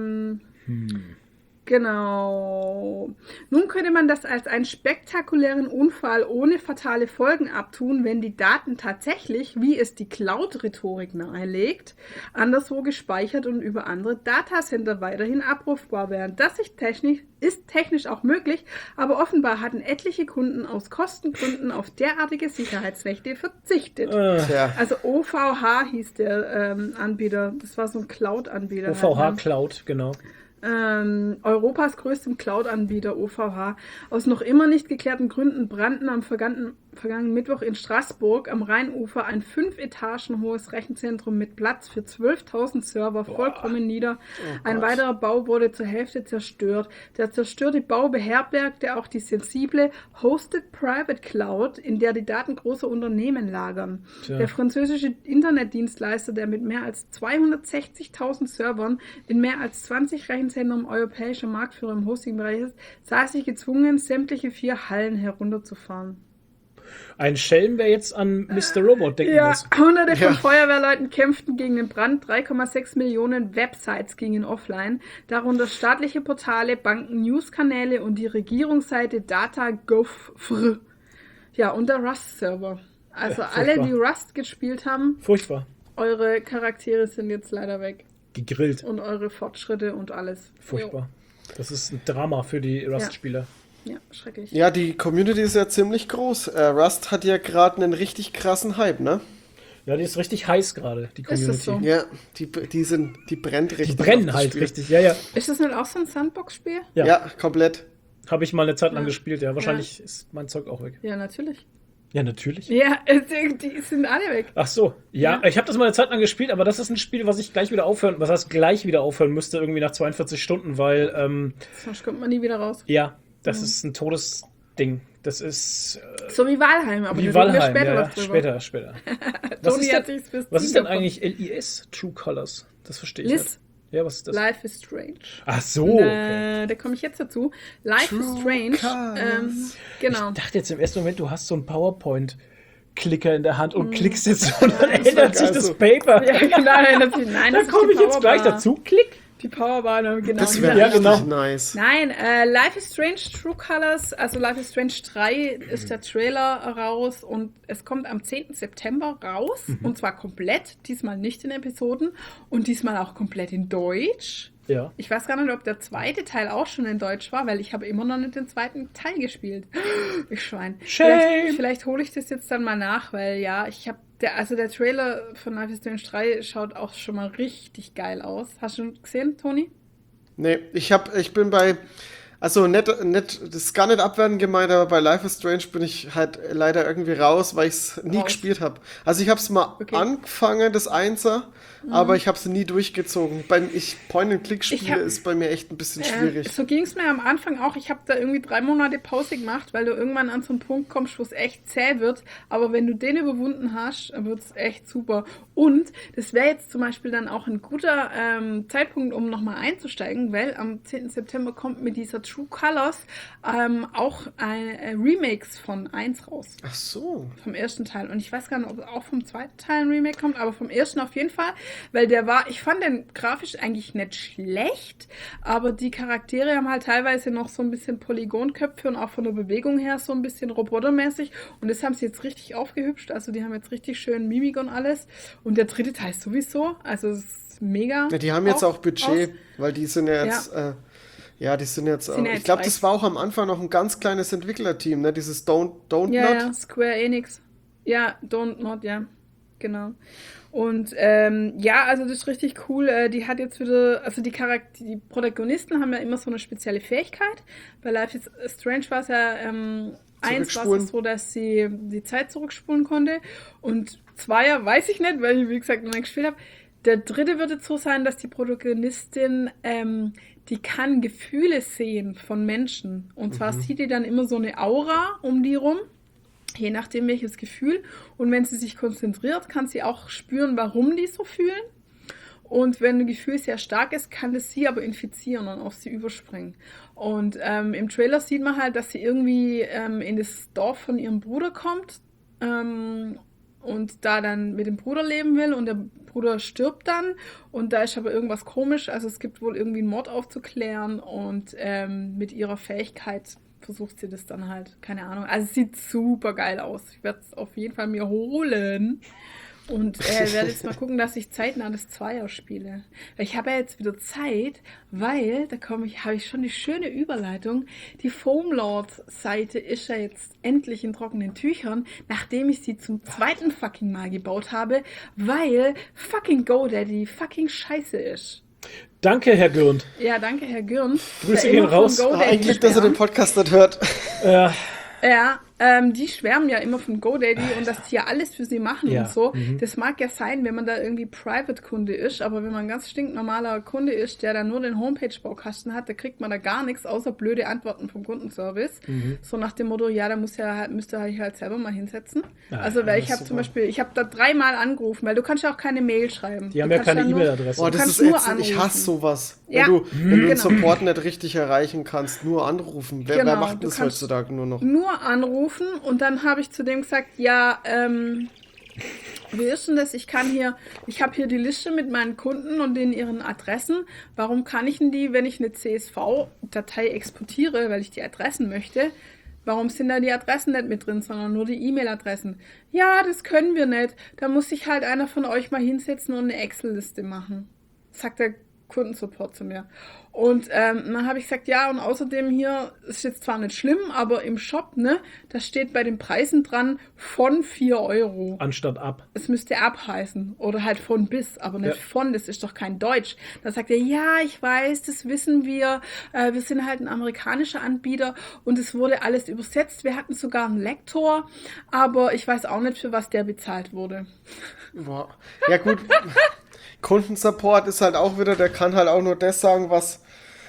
Genau. Nun könnte man das als einen spektakulären Unfall ohne fatale Folgen abtun, wenn die Daten tatsächlich, wie es die Cloud-Rhetorik nahelegt, anderswo gespeichert und über andere Datacenter weiterhin abrufbar wären. Das ist technisch auch möglich, aber offenbar hatten etliche Kunden aus Kostengründen auf derartige Sicherheitsrechte verzichtet. Also OVH hieß der Anbieter. Das war so ein Cloud-Anbieter. OVH Cloud, genau. Europas größtem Cloud-Anbieter OVH. Aus noch immer nicht geklärten Gründen brannten am vergangenen Mittwoch in Straßburg am Rheinufer ein 5 Etagen hohes Rechenzentrum mit Platz für 12.000 Server vollkommen nieder. Ein weiterer Bau wurde zur Hälfte zerstört. Der zerstörte Bau beherbergte auch die sensible Hosted Private Cloud, in der die Daten großer Unternehmen lagern. Tja. Der französische Internetdienstleister, der mit mehr als 260.000 Servern in mehr als 20 Rechenzentren europäischer Marktführer im Hosting-Bereich ist, sah sich gezwungen, sämtliche 4 Hallen herunterzufahren. Ein Schelm, wer jetzt an Mr. Robot denken muss. Hunderte von Feuerwehrleuten kämpften gegen den Brand. 3,6 Millionen Websites gingen offline. Darunter staatliche Portale, Banken, Newskanäle und die Regierungsseite Data.gov. Ja, und der Rust-Server. Also alle, die Rust gespielt haben. Furchtbar. Eure Charaktere sind jetzt leider weg. Gegrillt. Und eure Fortschritte und alles. Furchtbar. Das ist ein Drama für die Rust-Spieler. Ja, schrecklich. Ja, die Community ist ja ziemlich groß. Rust hat ja gerade einen richtig krassen Hype, ne? Ja, die ist richtig heiß gerade, die Community. Ist das so? Ja, die brennt richtig. Die brennen halt richtig, ja. Ist das nicht auch so ein Sandbox-Spiel? Ja, komplett. Habe ich mal eine Zeit lang gespielt, ja. Wahrscheinlich ist mein Zeug auch weg. Ja, natürlich. Ja, natürlich. Ja, die sind alle weg. Ach so, ja. Ich habe das mal eine Zeit lang gespielt, aber das ist ein Spiel, was ich gleich wieder aufhören müsste, irgendwie nach 42 Stunden, weil sonst kommt man nie wieder raus. Ja, das ist ein Todesding. Das ist so wie Valheim, aber wie Valheim, später. Später. Was ist denn eigentlich LIS, True Colors? Das verstehe ich nicht. Ja, was ist das? Life is Strange. Ach so. Okay. Da komme ich jetzt dazu. Life is Strange. Genau. Ich dachte jetzt im ersten Moment, du hast so einen PowerPoint-Klicker in der Hand und klickst jetzt so und dann ändert sich das Paper. Ja, genau, ändert sich. Nein, da komme ich jetzt gleich dazu. Klick. Die Powerbar, genau. Das wäre richtig nice. Nein, Life is Strange True Colors, also Life is Strange 3 ist der Trailer raus und es kommt am 10. September raus und zwar komplett, diesmal nicht in Episoden und diesmal auch komplett in Deutsch. Ja. Ich weiß gar nicht, ob der zweite Teil auch schon in Deutsch war, weil ich habe immer noch nicht den zweiten Teil gespielt. Ich Schwein. Vielleicht hole ich das jetzt dann mal nach, weil ja, der Trailer von Life is Strange 3 schaut auch schon mal richtig geil aus. Hast du gesehen, Toni? Nee, ich bin bei, also das ist gar nicht abwertend gemeint, aber bei Life is Strange bin ich halt leider irgendwie raus, weil ich es nie gespielt habe. Also ich habe es mal angefangen, das Einser, aber ich habe es nie durchgezogen. Point-and-Click-Spiele ist bei mir echt ein bisschen schwierig. So ging es mir am Anfang auch. Ich habe da irgendwie 3 Monate Pause gemacht, weil du irgendwann an so einen Punkt kommst, wo es echt zäh wird. Aber wenn du den überwunden hast, wird es echt super. Und das wäre jetzt zum Beispiel dann auch ein guter Zeitpunkt, um nochmal einzusteigen, weil am 10. September kommt mit dieser True Colors auch Remakes von 1 raus. Ach so. Vom ersten Teil. Und ich weiß gar nicht, ob auch vom zweiten Teil ein Remake kommt, aber vom ersten auf jeden Fall. Weil ich fand den grafisch eigentlich nicht schlecht, aber die Charaktere haben halt teilweise noch so ein bisschen Polygonköpfe und auch von der Bewegung her so ein bisschen robotermäßig. Und das haben sie jetzt richtig aufgehübscht. Also die haben jetzt richtig schön Mimik und alles. Und der dritte Teil sowieso. Also es ist mega. Ja, die haben jetzt auch Budget, weil die sind ja jetzt... die sind jetzt auch... Ich glaube, das war auch am Anfang noch ein ganz kleines Entwicklerteam, ne? Dieses Don't Not. Ja, Square Enix. Ja, Don't Not, ja. Genau. Und also das ist richtig cool. Die hat jetzt wieder, also die Protagonisten haben ja immer so eine spezielle Fähigkeit. Bei Life is Strange war es ja 1 war es so, dass sie die Zeit zurückspulen konnte. Und 2 weiß ich nicht, weil ich, wie gesagt, noch nicht gespielt habe. Der dritte wird jetzt so sein, dass die Protagonistin, die kann Gefühle sehen von Menschen. Und zwar sieht die dann immer so eine Aura um die rum. Je nachdem welches Gefühl. Und wenn sie sich konzentriert, kann sie auch spüren, warum die so fühlen. Und wenn ein Gefühl sehr stark ist, kann es sie aber infizieren und auf sie überspringen. Und im Trailer sieht man halt, dass sie irgendwie in das Dorf von ihrem Bruder kommt und da dann mit dem Bruder leben will. Und der Bruder stirbt dann. Und da ist aber irgendwas komisch. Also es gibt wohl irgendwie einen Mord aufzuklären. Und mit ihrer Fähigkeit versucht sie das dann halt, keine Ahnung. Also es sieht super geil aus. Ich werde es auf jeden Fall mir holen. Und werde jetzt mal gucken, dass ich zeitnah das 2er spiele. Weil ich habe ja jetzt wieder Zeit, weil, habe ich schon die schöne Überleitung, die Foamlord-Seite ist ja jetzt endlich in trockenen Tüchern, nachdem ich sie zum zweiten fucking Mal gebaut habe, weil fucking GoDaddy fucking scheiße ist. Danke, Herr Gürnt. Ja, danke, Herr Gürnt. Grüße gehen raus. Ein Glück, dass er den Podcast nicht hört. Ja, die schwärmen ja immer von GoDaddy und dass die ja alles für sie machen und so. Das mag ja sein, wenn man da irgendwie Private-Kunde ist, aber wenn man ein ganz stinknormaler Kunde ist, der dann nur den Homepage-Baukasten hat, da kriegt man da gar nichts, außer blöde Antworten vom Kundenservice. So nach dem Motto, ja, da müsst ihr halt selber mal hinsetzen. Also, weil ich habe zum Beispiel, ich habe da 3-mal angerufen, weil du kannst ja auch keine Mail schreiben. Die haben ja keine E-Mail-Adresse. Oh, das ist ätzend. Ich hasse sowas. Ja. Wenn du den Support nicht richtig erreichen kannst, nur anrufen. Wer macht das heutzutage nur noch? Nur anrufen. angerufen und dann habe ich zu dem gesagt, ja, wie ist denn das? Ich habe hier die Liste mit meinen Kunden und ihren Adressen. Warum kann ich denn die, wenn ich eine CSV-Datei exportiere, weil ich die Adressen möchte, warum sind da die Adressen nicht mit drin, sondern nur die E-Mail-Adressen? Ja, das können wir nicht. Da muss sich halt einer von euch mal hinsetzen und eine Excel-Liste machen, sagt der Kundensupport zu mir. Und dann habe ich gesagt, ja, und außerdem hier ist jetzt zwar nicht schlimm, aber im Shop, ne, da steht bei den Preisen dran von 4 Euro. Anstatt ab. Es müsste ab heißen oder halt von bis, aber nicht von, das ist doch kein Deutsch. Da sagt er, ja, ich weiß, das wissen wir. Wir sind halt ein amerikanischer Anbieter und es wurde alles übersetzt. Wir hatten sogar einen Lektor, aber ich weiß auch nicht, für was der bezahlt wurde. Boah. Ja gut, Kundensupport ist halt auch wieder, der kann halt auch nur das sagen, was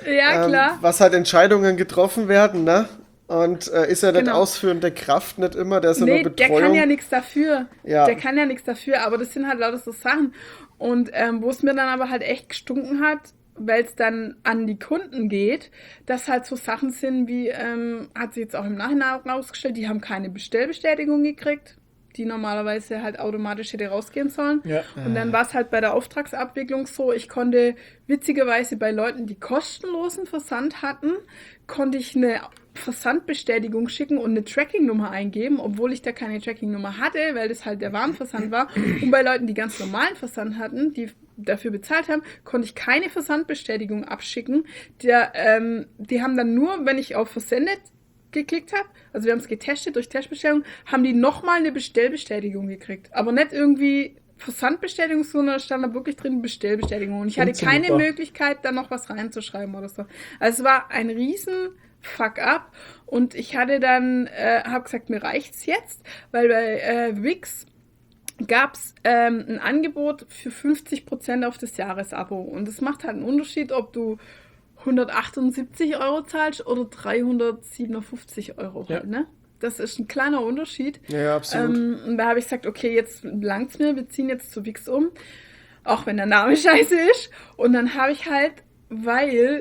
halt Entscheidungen getroffen werden, ne? Und ist ja nicht ausführende Kraft, nicht immer, der ist ja nur Betreuung. Der kann ja nichts dafür. Ja. Der kann ja nichts dafür, aber das sind halt lauter so Sachen. Und wo es mir dann aber halt echt gestunken hat, weil es dann an die Kunden geht, dass halt so Sachen sind wie, hat sich jetzt auch im Nachhinein rausgestellt, die haben keine Bestellbestätigung gekriegt, die normalerweise halt automatisch hätte rausgehen sollen. Ja. Und dann war es halt bei der Auftragsabwicklung so, ich konnte witzigerweise bei Leuten, die kostenlosen Versand hatten, konnte ich eine Versandbestätigung schicken und eine Tracking-Nummer eingeben, obwohl ich da keine Tracking-Nummer hatte, weil das halt der Warenversand war. Und bei Leuten, die ganz normalen Versand hatten, die dafür bezahlt haben, konnte ich keine Versandbestätigung abschicken. Die haben dann nur, wenn ich auf Versendet geklickt habe, also wir haben es getestet durch Testbestellung, haben die nochmal eine Bestellbestätigung gekriegt. Aber nicht irgendwie Versandbestätigung, sondern stand da wirklich drin Bestellbestätigung. Und ich hatte keine Möglichkeit, da noch was reinzuschreiben oder so. Also es war ein riesen Fuck-up und ich hatte dann, habe gesagt, mir reicht's jetzt, weil bei Wix gab es ein Angebot für 50% auf das Jahresabo. Und das macht halt einen Unterschied, ob du 178 Euro zahlst oder 357 Euro halt, ne? Das ist ein kleiner Unterschied. Ja, absolut. Und da habe ich gesagt, okay, jetzt langt's mir, wir ziehen jetzt zu Wix um, auch wenn der Name scheiße ist. Und dann habe ich halt, weil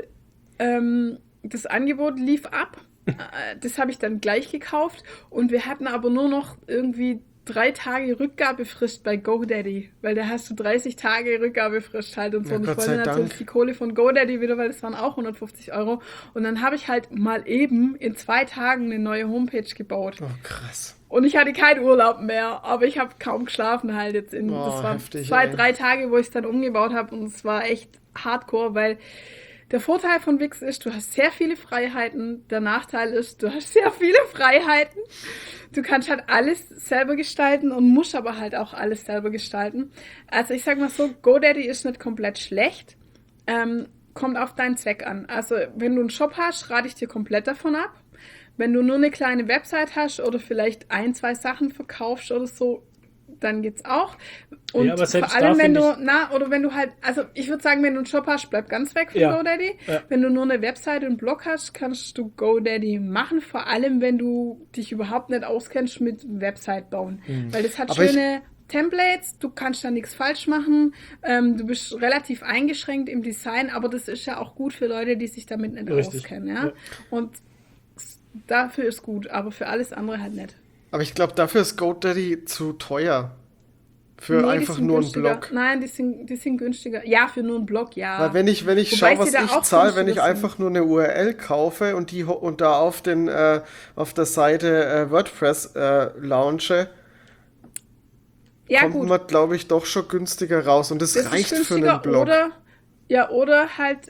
das Angebot lief ab, das habe ich dann gleich gekauft und wir hatten aber nur noch irgendwie 3 Tage Rückgabefrist bei GoDaddy, weil da hast du 30 Tage Rückgabefrist halt und so. Ja, und ich wollte natürlich die Kohle von GoDaddy wieder, weil das waren auch 150 Euro. Und dann habe ich halt mal eben in 2 Tagen eine neue Homepage gebaut. Oh, krass. Und ich hatte keinen Urlaub mehr, aber ich habe kaum geschlafen halt jetzt. Das waren heftig, 2-3 Tage, wo ich es dann umgebaut habe und es war echt hardcore, weil der Vorteil von Wix ist, du hast sehr viele Freiheiten. Der Nachteil ist, du hast sehr viele Freiheiten. Du kannst halt alles selber gestalten und musst aber halt auch alles selber gestalten. Also ich sag mal so, GoDaddy ist nicht komplett schlecht. Kommt auf deinen Zweck an. Also wenn du einen Shop hast, rate ich dir komplett davon ab. Wenn du nur eine kleine Website hast oder vielleicht 1-2 Sachen verkaufst oder so, dann geht's auch. Und aber vor allem, wenn du halt, also ich würde sagen, wenn du einen Shop hast, bleib ganz weg von GoDaddy. Ja. Wenn du nur eine Webseite und einen Blog hast, kannst du GoDaddy machen, vor allem, wenn du dich überhaupt nicht auskennst mit Website bauen. Weil das hat schöne Templates, du kannst da nichts falsch machen, du bist relativ eingeschränkt im Design, aber das ist ja auch gut für Leute, die sich damit nicht auskennen. Ja? Und dafür ist gut, aber für alles andere halt nicht. Aber ich glaube, dafür ist GoDaddy zu teuer. Für einfach nur einen Blog. Nein, die sind günstiger. Ja, für nur einen Blog, ja. Weil wenn ich schaue, was ich zahle, wenn ich einfach nur eine URL kaufe und da auf der Seite WordPress launche, kommt man, glaube ich, doch schon günstiger raus. Und das reicht für einen Blog. Oder halt,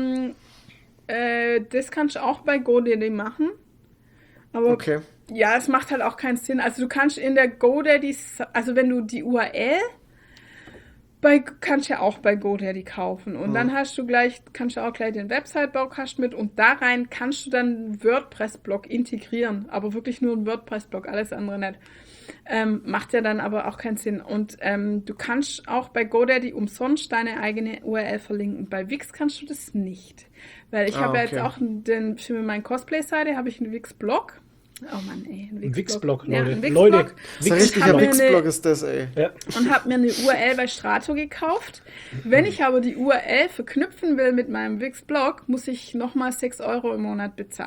das kannst du auch bei GoDaddy machen. Aber okay. Ja, es macht halt auch keinen Sinn. Also du kannst in der GoDaddy, also wenn du die URL kannst du ja auch bei GoDaddy kaufen. Und dann kannst du auch gleich den Website-Baukasten mit und da rein kannst du dann einen WordPress-Blog integrieren. Aber wirklich nur einen WordPress-Blog, alles andere nicht. Macht ja dann aber auch keinen Sinn. Und du kannst auch bei GoDaddy umsonst deine eigene URL verlinken. Bei Wix kannst du das nicht. Weil ich habe ja jetzt auch für meine Cosplay-Seite habe ich einen Wix-Blog. Oh Mann, ey. Ein Wix-Blog, Leute. Ja, ein Wix-Blog. Leute, so ein richtiger Wix-Blog ist das, ey. Ja. Und habe mir eine URL bei Strato gekauft. Wenn ich aber die URL verknüpfen will mit meinem Wix-Blog, muss ich nochmal 6 Euro im Monat bezahlen.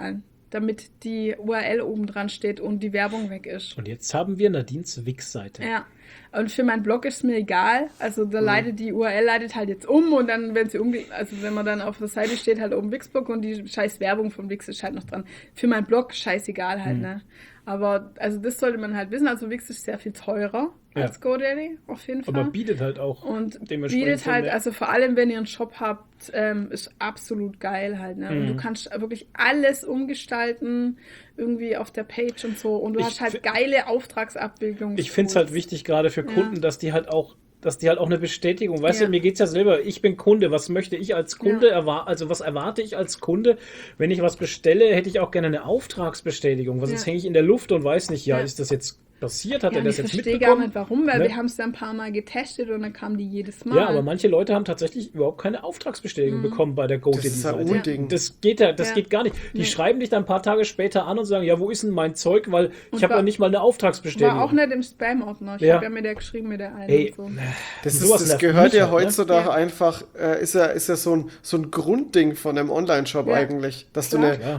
damit die URL oben dran steht und die Werbung weg ist. Und jetzt haben wir Nadines Wix-Seite. Ja. Und für meinen Blog ist es mir egal. Also da leitet die URL leitet halt jetzt um und dann, wenn man dann auf der Seite steht, halt oben Wix-Blog und die scheiß Werbung von Wix ist halt noch dran. Für meinen Blog scheißegal halt, ne? Aber also das sollte man halt wissen. Also Wix ist sehr viel teurer als GoDaddy, auf jeden Fall. Aber bietet halt auch und dementsprechend bietet halt, also vor allem, wenn ihr einen Shop habt, ist absolut geil halt, ne? Und du kannst wirklich alles umgestalten, irgendwie auf der Page und so. Und du hast halt geile Auftragsabbildungen. Ich finde es halt wichtig, gerade für Kunden, dass die halt auch eine Bestätigung, weißt du, mir geht's ja selber, ich bin Kunde, was möchte ich als Kunde, was erwarte ich als Kunde, wenn ich was bestelle, hätte ich auch gerne eine Auftragsbestätigung, was jetzt hänge ich in der Luft und weiß nicht, ist das jetzt passiert, hat er das jetzt mitbekommen? Ich verstehe gar nicht, warum, weil wir haben es ja ein paar Mal getestet und dann kamen die jedes Mal. Ja, aber manche Leute haben tatsächlich überhaupt keine Auftragsbestätigung bekommen bei der GoDaddy. Das ist ein Unding. Das geht gar nicht. Die schreiben dich dann ein paar Tage später an und sagen, ja, wo ist denn mein Zeug, weil ich habe ja nicht mal eine Auftragsbestätigung. War auch nicht im Spam-Ordner. Ich habe ja mit der geschrieben, mit der einen und so. Das gehört ja heutzutage einfach, ist ja so ein Grundding von einem Online-Shop eigentlich, dass du eine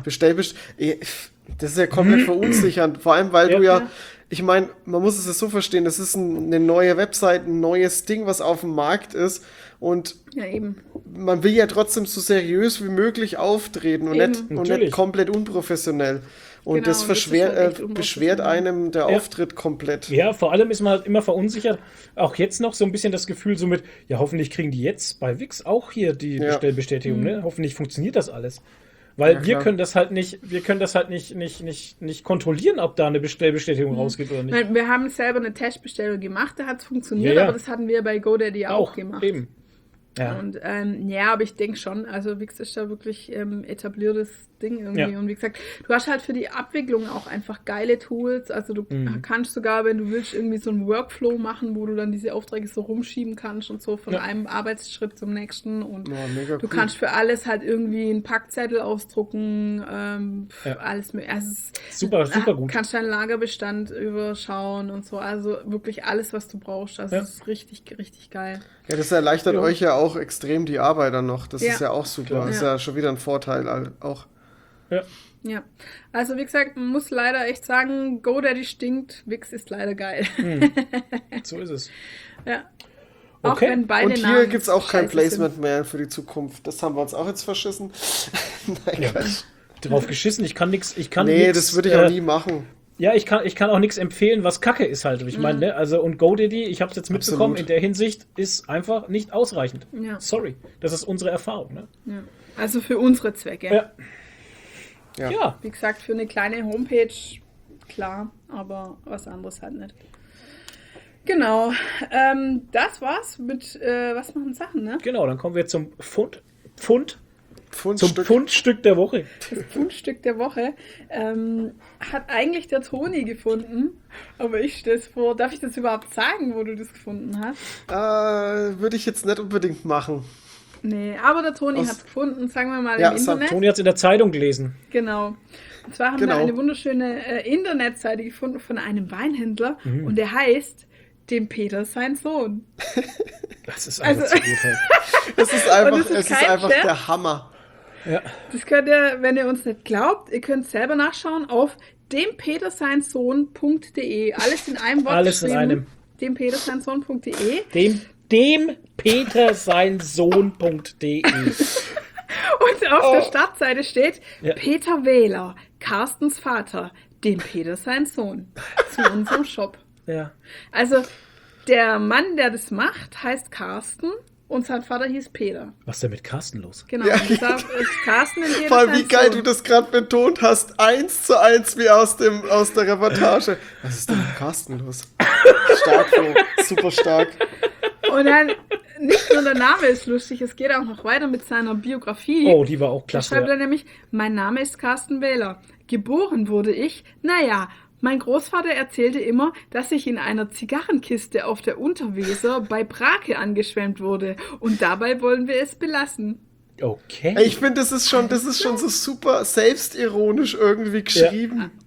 das ist ja komplett verunsichernd, vor allem, weil du ich meine, man muss es ja so verstehen, das ist eine neue Website, ein neues Ding, was auf dem Markt ist und man will ja trotzdem so seriös wie möglich auftreten und nicht komplett unprofessionell. Und das beschwert einem der Auftritt komplett. Ja, vor allem ist man halt immer verunsichert. Auch jetzt noch so ein bisschen das Gefühl so mit, ja, hoffentlich kriegen die jetzt bei Wix auch hier die Bestellbestätigung, ne? Hoffentlich funktioniert das alles. Weil wir können das halt nicht kontrollieren, ob da eine Bestellbestätigung rausgeht oder nicht. Wir haben selber eine Testbestellung gemacht, da hat es funktioniert, aber das hatten wir bei GoDaddy auch gemacht. Eben. Ja. Und aber ich denke schon, also Wix ist da wirklich etabliertes Ding irgendwie. Ja. Und wie gesagt, du hast halt für die Abwicklung auch einfach geile Tools. Also du kannst sogar, wenn du willst, irgendwie so einen Workflow machen, wo du dann diese Aufträge so rumschieben kannst und so von einem Arbeitsschritt zum nächsten. Und du kannst für alles halt irgendwie einen Packzettel ausdrucken, alles mögliche. Also super gut. Du kannst deinen Lagerbestand überschauen und so. Also wirklich alles, was du brauchst. Also das ist richtig, richtig geil. Ja, das erleichtert euch ja auch extrem die Arbeit dann noch. Das ist ja auch super. Das ist ja schon wieder ein Vorteil auch. Ja, also wie gesagt, man muss leider echt sagen, GoDaddy stinkt, Wix ist leider geil. So ist es. Ja. Auch wenn beide Und hier gibt es auch kein Placement mehr für die Zukunft. Das haben wir uns auch jetzt verschissen. Nein, drauf geschissen, ich kann nichts. Das würde ich auch nie machen. Ja, ich kann auch nichts empfehlen, was Kacke ist halt. Ich meine, ne, also und GoDaddy, ich habe es jetzt mitbekommen, in der Hinsicht ist einfach nicht ausreichend. Ja. Sorry, das ist unsere Erfahrung. Ne? Ja. Also für unsere Zwecke. Ja. Wie gesagt, für eine kleine Homepage, klar, aber was anderes halt nicht. Genau, das war's mit was machen Sachen, ne? Genau, dann kommen wir zum Fundstück der Woche. Das Fundstück der Woche hat eigentlich der Toni gefunden, aber ich stelle es vor. Darf ich das überhaupt sagen, wo du das gefunden hast? Würde ich jetzt nicht unbedingt machen. Nee, aber der Toni hat es gefunden, sagen wir mal im Internet. Toni hat es in der Zeitung gelesen. Genau. Und zwar haben wir eine wunderschöne Internetseite gefunden von einem Weinhändler und der heißt Dem Peter sein Sohn. Das ist einfach zu gut. Halt. Es ist einfach der Hammer. Ja. Das könnt ihr, wenn ihr uns nicht glaubt, ihr könnt selber nachschauen auf dempeterseinsohn.de. Alles in einem Wort Alles in einem. dempeterseinsohn.de. dempeterseinsohn.de. Und auf der Startseite steht Peter Wähler, Carstens Vater, dem Peter sein Sohn, zu unserem Shop. Ja. Also der Mann, der das macht, heißt Carsten und sein Vater hieß Peter. Was ist denn mit Carsten los? Genau, das ist Carsten in jedem Vor allem, wie geil du das gerade betont hast, 1:1 wie aus der Reportage. Was ist denn mit Carsten los? Stark, super stark. Und dann, nicht nur der Name ist lustig, es geht auch noch weiter mit seiner Biografie. Oh, die war auch klasse. Da schreibt er nämlich, mein Name ist Carsten Wähler. Geboren wurde ich, mein Großvater erzählte immer, dass ich in einer Zigarrenkiste auf der Unterweser bei Brake angeschwemmt wurde. Und dabei wollen wir es belassen. Okay. Ich finde, das ist schon so super selbstironisch irgendwie geschrieben.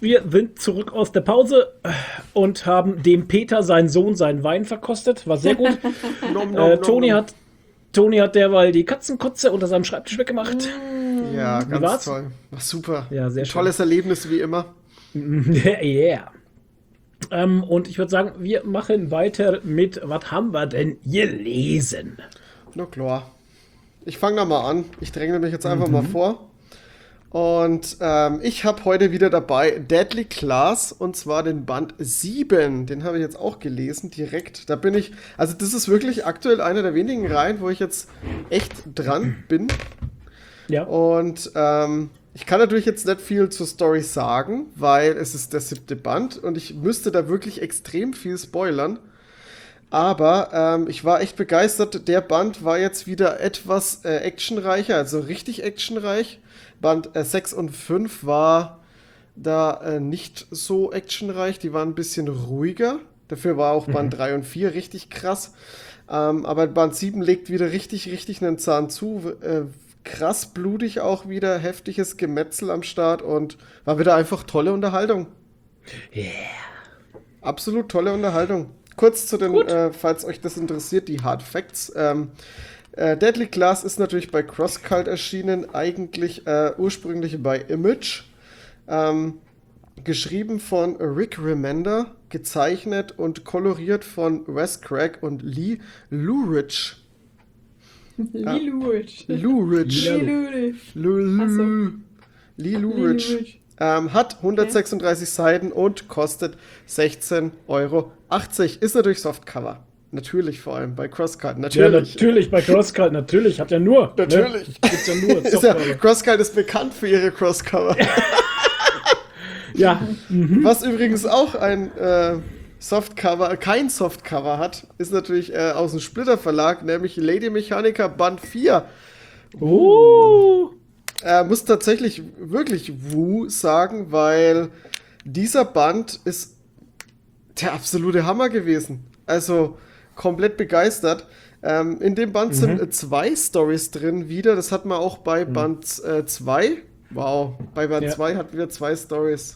wir sind zurück aus der Pause und haben dem Peter, sein Sohn, seinen Wein verkostet. War sehr gut. Toni hat derweil die Katzenkotze unter seinem Schreibtisch weggemacht. Ja, ganz toll. War super. Ja, sehr schön. Tolles Erlebnis wie immer. Yeah. Und ich würde sagen, wir machen weiter mit, was haben wir denn gelesen? Na klar. Ich fange da mal an. Ich dränge mich jetzt einfach mal vor. Und ich habe heute wieder dabei Deadly Class, und zwar den Band 7. Den habe ich jetzt auch gelesen, direkt. Da bin ich, also das ist wirklich aktuell einer der wenigen Reihen, wo ich jetzt echt dran bin. Ja. Und ich kann natürlich jetzt nicht viel zur Story sagen, weil es ist der 7. Band und ich müsste da wirklich extrem viel spoilern. Aber ich war echt begeistert. Der Band war jetzt wieder etwas actionreicher, also richtig actionreich. Band 6 und 5 war da nicht so actionreich. Die waren ein bisschen ruhiger. Dafür war auch Band 3 und 4 richtig krass. Aber Band 7 legt wieder richtig einen Zahn zu. Krass blutig auch wieder. Heftiges Gemetzel am Start. Und war wieder einfach tolle Unterhaltung. Yeah. Absolut tolle Unterhaltung. Kurz zu den, falls euch das interessiert, die Hard Facts. Deadly Class ist natürlich bei CrossCult erschienen, eigentlich ursprünglich bei Image. Geschrieben von Rick Remender, gezeichnet und koloriert von Wes Craig und Lee Louridge. Lee Louridge. Hat 136 Seiten und kostet 16,80 €. Ist natürlich Softcover. Natürlich, vor allem bei CrossCult. Natürlich. Ja, natürlich, bei CrossCult, natürlich. Hat ja nur. Natürlich. Ne? Gibt's ja nur Softcover. CrossCult ist bekannt für ihre Crosscover. Ja. Was übrigens auch ein Softcover, kein Softcover hat, ist natürlich aus dem Splitter Verlag, nämlich Lady Mechanica Band 4. Muss tatsächlich wirklich Wu sagen, weil dieser Band ist der absolute Hammer gewesen. Also komplett begeistert. In dem Band sind 2 Storys drin wieder. Das hat man auch bei Band 2. Wow, bei Band 2 hat wieder 2 Storys.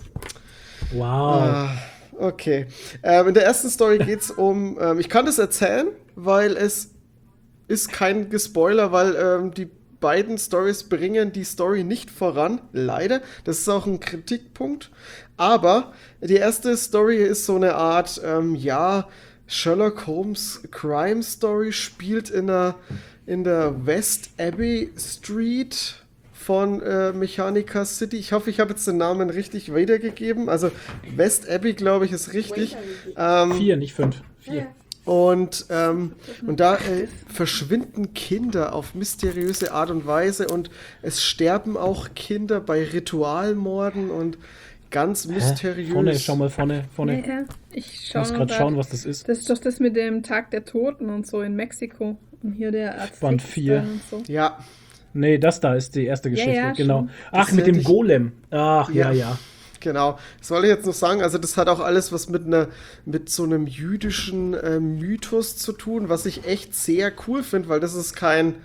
Wow. Okay. In der ersten Story geht es um, ich kann das erzählen, weil es ist kein Gespoiler, weil die beiden Storys bringen die Story nicht voran, leider. Das ist auch ein Kritikpunkt. Aber die erste Story ist so eine Art, Sherlock Holmes Crime Story, spielt in der West Abbey Street von Mechanica City. Ich hoffe, ich habe jetzt den Namen richtig wiedergegeben. Also West Abbey, glaube ich, ist richtig. 4, nicht 5. 4. Und da verschwinden Kinder auf mysteriöse Art und Weise und es sterben auch Kinder bei Ritualmorden und ganz mysteriös. Vorne, schau mal vorne. Ja, ich muss gerade schauen, was das ist. Das ist doch das mit dem Tag der Toten und so in Mexiko. Und hier der Arzt. Band 4. Und so. Ja. Nee, das da ist die erste Geschichte, ja, genau. schon. Ach, mit dem Golem. Ach, ja. Genau. Das wollte ich jetzt noch sagen. Also das hat auch alles was mit so einem jüdischen Mythos zu tun, was ich echt sehr cool finde, weil das ist kein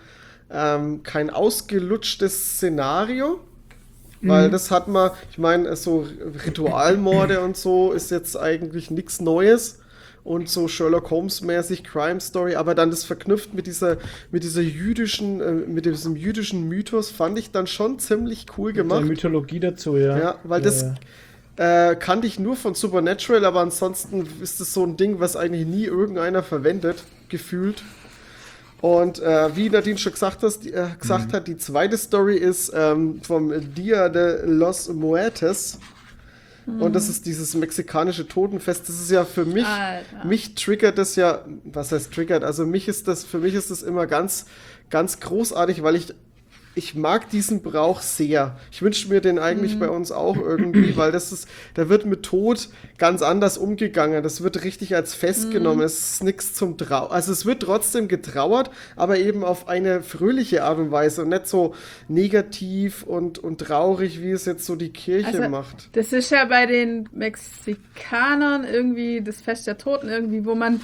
ausgelutschtes Szenario. Weil das hat man, ich meine, so Ritualmorde und so ist jetzt eigentlich nichts Neues. Und so Sherlock Holmes-mäßig Crime Story, aber dann das verknüpft mit diesem jüdischen Mythos fand ich dann schon ziemlich cool gemacht. Mit der Mythologie dazu, ja. Ja, weil das kannte ich nur von Supernatural, aber ansonsten ist das so ein Ding, was eigentlich nie irgendeiner verwendet, gefühlt. Und wie Nadine schon gesagt hat, die zweite Story ist vom Dia de los Muertes. Und das ist dieses mexikanische Totenfest. Das ist ja für mich, mich triggert das ja, was heißt triggert? Also für mich ist das immer ganz, ganz großartig, weil ich mag diesen Brauch sehr. Ich wünsche mir den eigentlich bei uns auch irgendwie, weil da wird mit Tod ganz anders umgegangen. Das wird richtig als Fest genommen. Es ist nichts zum Trauern. Also es wird trotzdem getrauert, aber eben auf eine fröhliche Art und Weise und nicht so negativ und traurig, wie es jetzt so die Kirche macht. Das ist ja bei den Mexikanern irgendwie das Fest der Toten irgendwie, wo man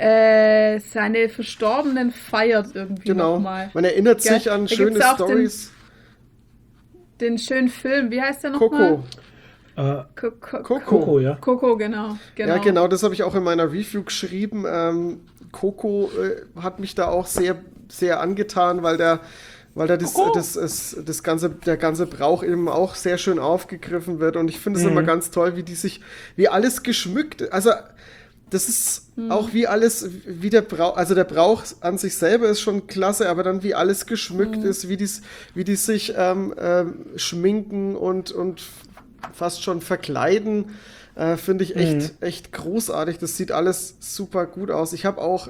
seine Verstorbenen feiert irgendwie nochmal. Man erinnert sich an schöne Storys. Den schönen Film, wie heißt der nochmal? Coco, ja. Coco, genau. Ja, genau, das habe ich auch in meiner Review geschrieben. Coco hat mich da auch sehr, sehr angetan, weil der der ganze Brauch eben auch sehr schön aufgegriffen wird. Und ich finde es immer ganz toll, wie alles geschmückt, also das ist auch wie alles, wie der Brauch, also der Brauch an sich selber ist schon klasse, aber dann wie alles geschmückt ist, wie die sich schminken und fast schon verkleiden, finde ich echt großartig. Das sieht alles super gut aus. Ich habe auch,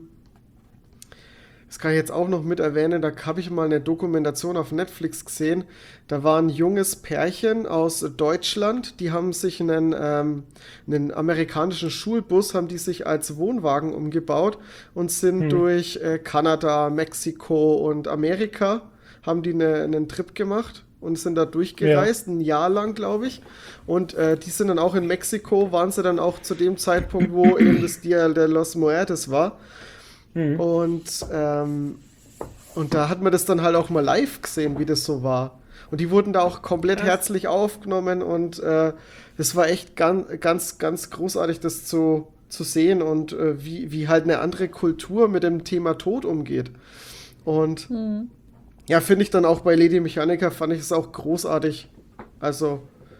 das kann ich jetzt auch noch mit erwähnen, da habe ich mal eine Dokumentation auf Netflix gesehen. Da war ein junges Pärchen aus Deutschland, die haben sich einen amerikanischen Schulbus, haben die sich als Wohnwagen umgebaut und sind durch Kanada, Mexiko und Amerika, haben die einen Trip gemacht und sind da durchgereist, ein Jahr lang, glaube ich. Und die sind dann auch in Mexiko, waren sie dann auch zu dem Zeitpunkt, wo eben das Dia de los Muertos war. Und da hat man das dann halt auch mal live gesehen, wie das so war. Und die wurden da auch komplett herzlich aufgenommen und das war echt ganz, ganz großartig, das zu sehen und wie halt eine andere Kultur mit dem Thema Tod umgeht. Und ja, finde ich dann auch bei Lady Mechanika, fand ich es auch großartig. Also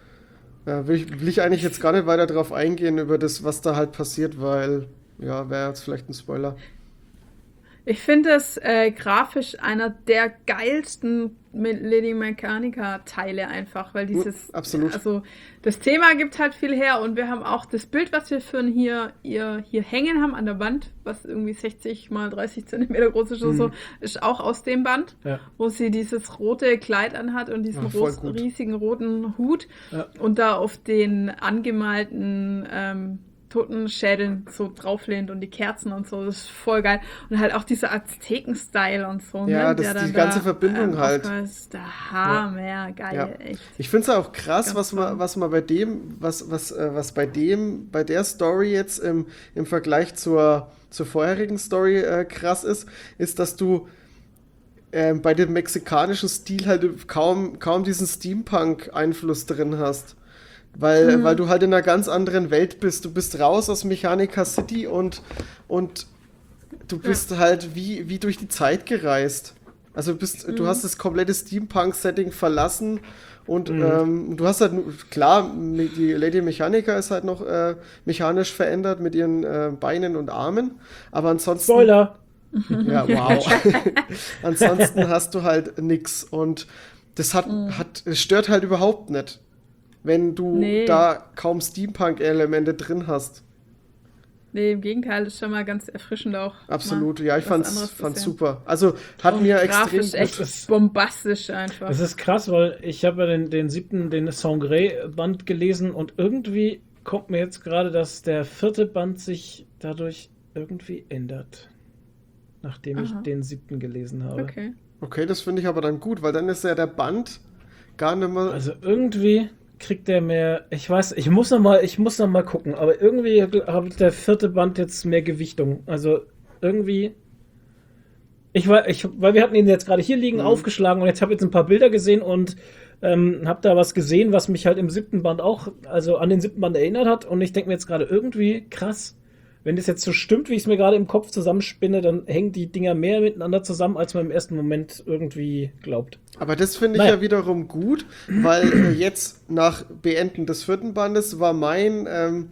will ich eigentlich jetzt gar nicht weiter drauf eingehen, über das, was da halt passiert, weil, ja, wäre jetzt vielleicht ein Spoiler. Ich finde es grafisch einer der geilsten Lady Mechanika-Teile einfach, weil dieses, absolut. Also das Thema gibt halt viel her und wir haben auch das Bild, was wir für hier hängen haben an der Wand, was irgendwie 60 mal 30 Zentimeter groß ist oder so, ist auch aus dem Band, wo sie dieses rote Kleid anhat und diesen riesigen roten Hut und da auf den angemalten Totenschädeln so drauflehnt und die Kerzen und so, das ist voll geil. Und halt auch dieser Azteken-Style und so. Ja, ne? das ist die ganze Verbindung halt. Der Hammer, geil, echt. Ich finde es auch krass, was man bei dem, was bei der Story jetzt im Vergleich zur vorherigen Story krass ist, dass du bei dem mexikanischen Stil halt kaum diesen Steampunk-Einfluss drin hast. Weil du halt in einer ganz anderen Welt bist. Du bist raus aus Mechanica City und du bist halt wie durch die Zeit gereist. Also du hast das komplette Steampunk-Setting verlassen und du hast halt, klar, die Lady Mechanica ist halt noch mechanisch verändert mit ihren Beinen und Armen, aber ansonsten... Spoiler! Ja, wow. Ansonsten hast du halt nix und das es stört halt überhaupt nicht, wenn du da kaum Steampunk-Elemente drin hast. Nee, im Gegenteil, das ist schon mal ganz erfrischend auch. Absolut, ja, ich fand's super. Also hat mir extrem echt bombastisch einfach. Das ist krass, weil ich habe ja den 7., den Sangre-Band gelesen und irgendwie kommt mir jetzt gerade, dass der 4. Band sich dadurch irgendwie ändert. Nachdem ich den 7. gelesen habe. Okay, das finde ich aber dann gut, weil dann ist ja der Band gar nicht mehr... Also irgendwie kriegt der mehr, ich weiß, ich muss noch mal gucken, aber irgendwie hat der 4. Band jetzt mehr Gewichtung. Also irgendwie, weil wir hatten ihn jetzt gerade hier liegen, aufgeschlagen und jetzt habe ich jetzt ein paar Bilder gesehen und habe da was gesehen, was mich halt im 7. Band auch, also an den 7. Band erinnert hat und ich denke mir jetzt gerade irgendwie krass, wenn das jetzt so stimmt, wie ich es mir gerade im Kopf zusammenspinne, dann hängen die Dinger mehr miteinander zusammen, als man im ersten Moment irgendwie glaubt. Aber das finde ich ja wiederum gut, weil jetzt nach Beenden des 4. Bandes war mein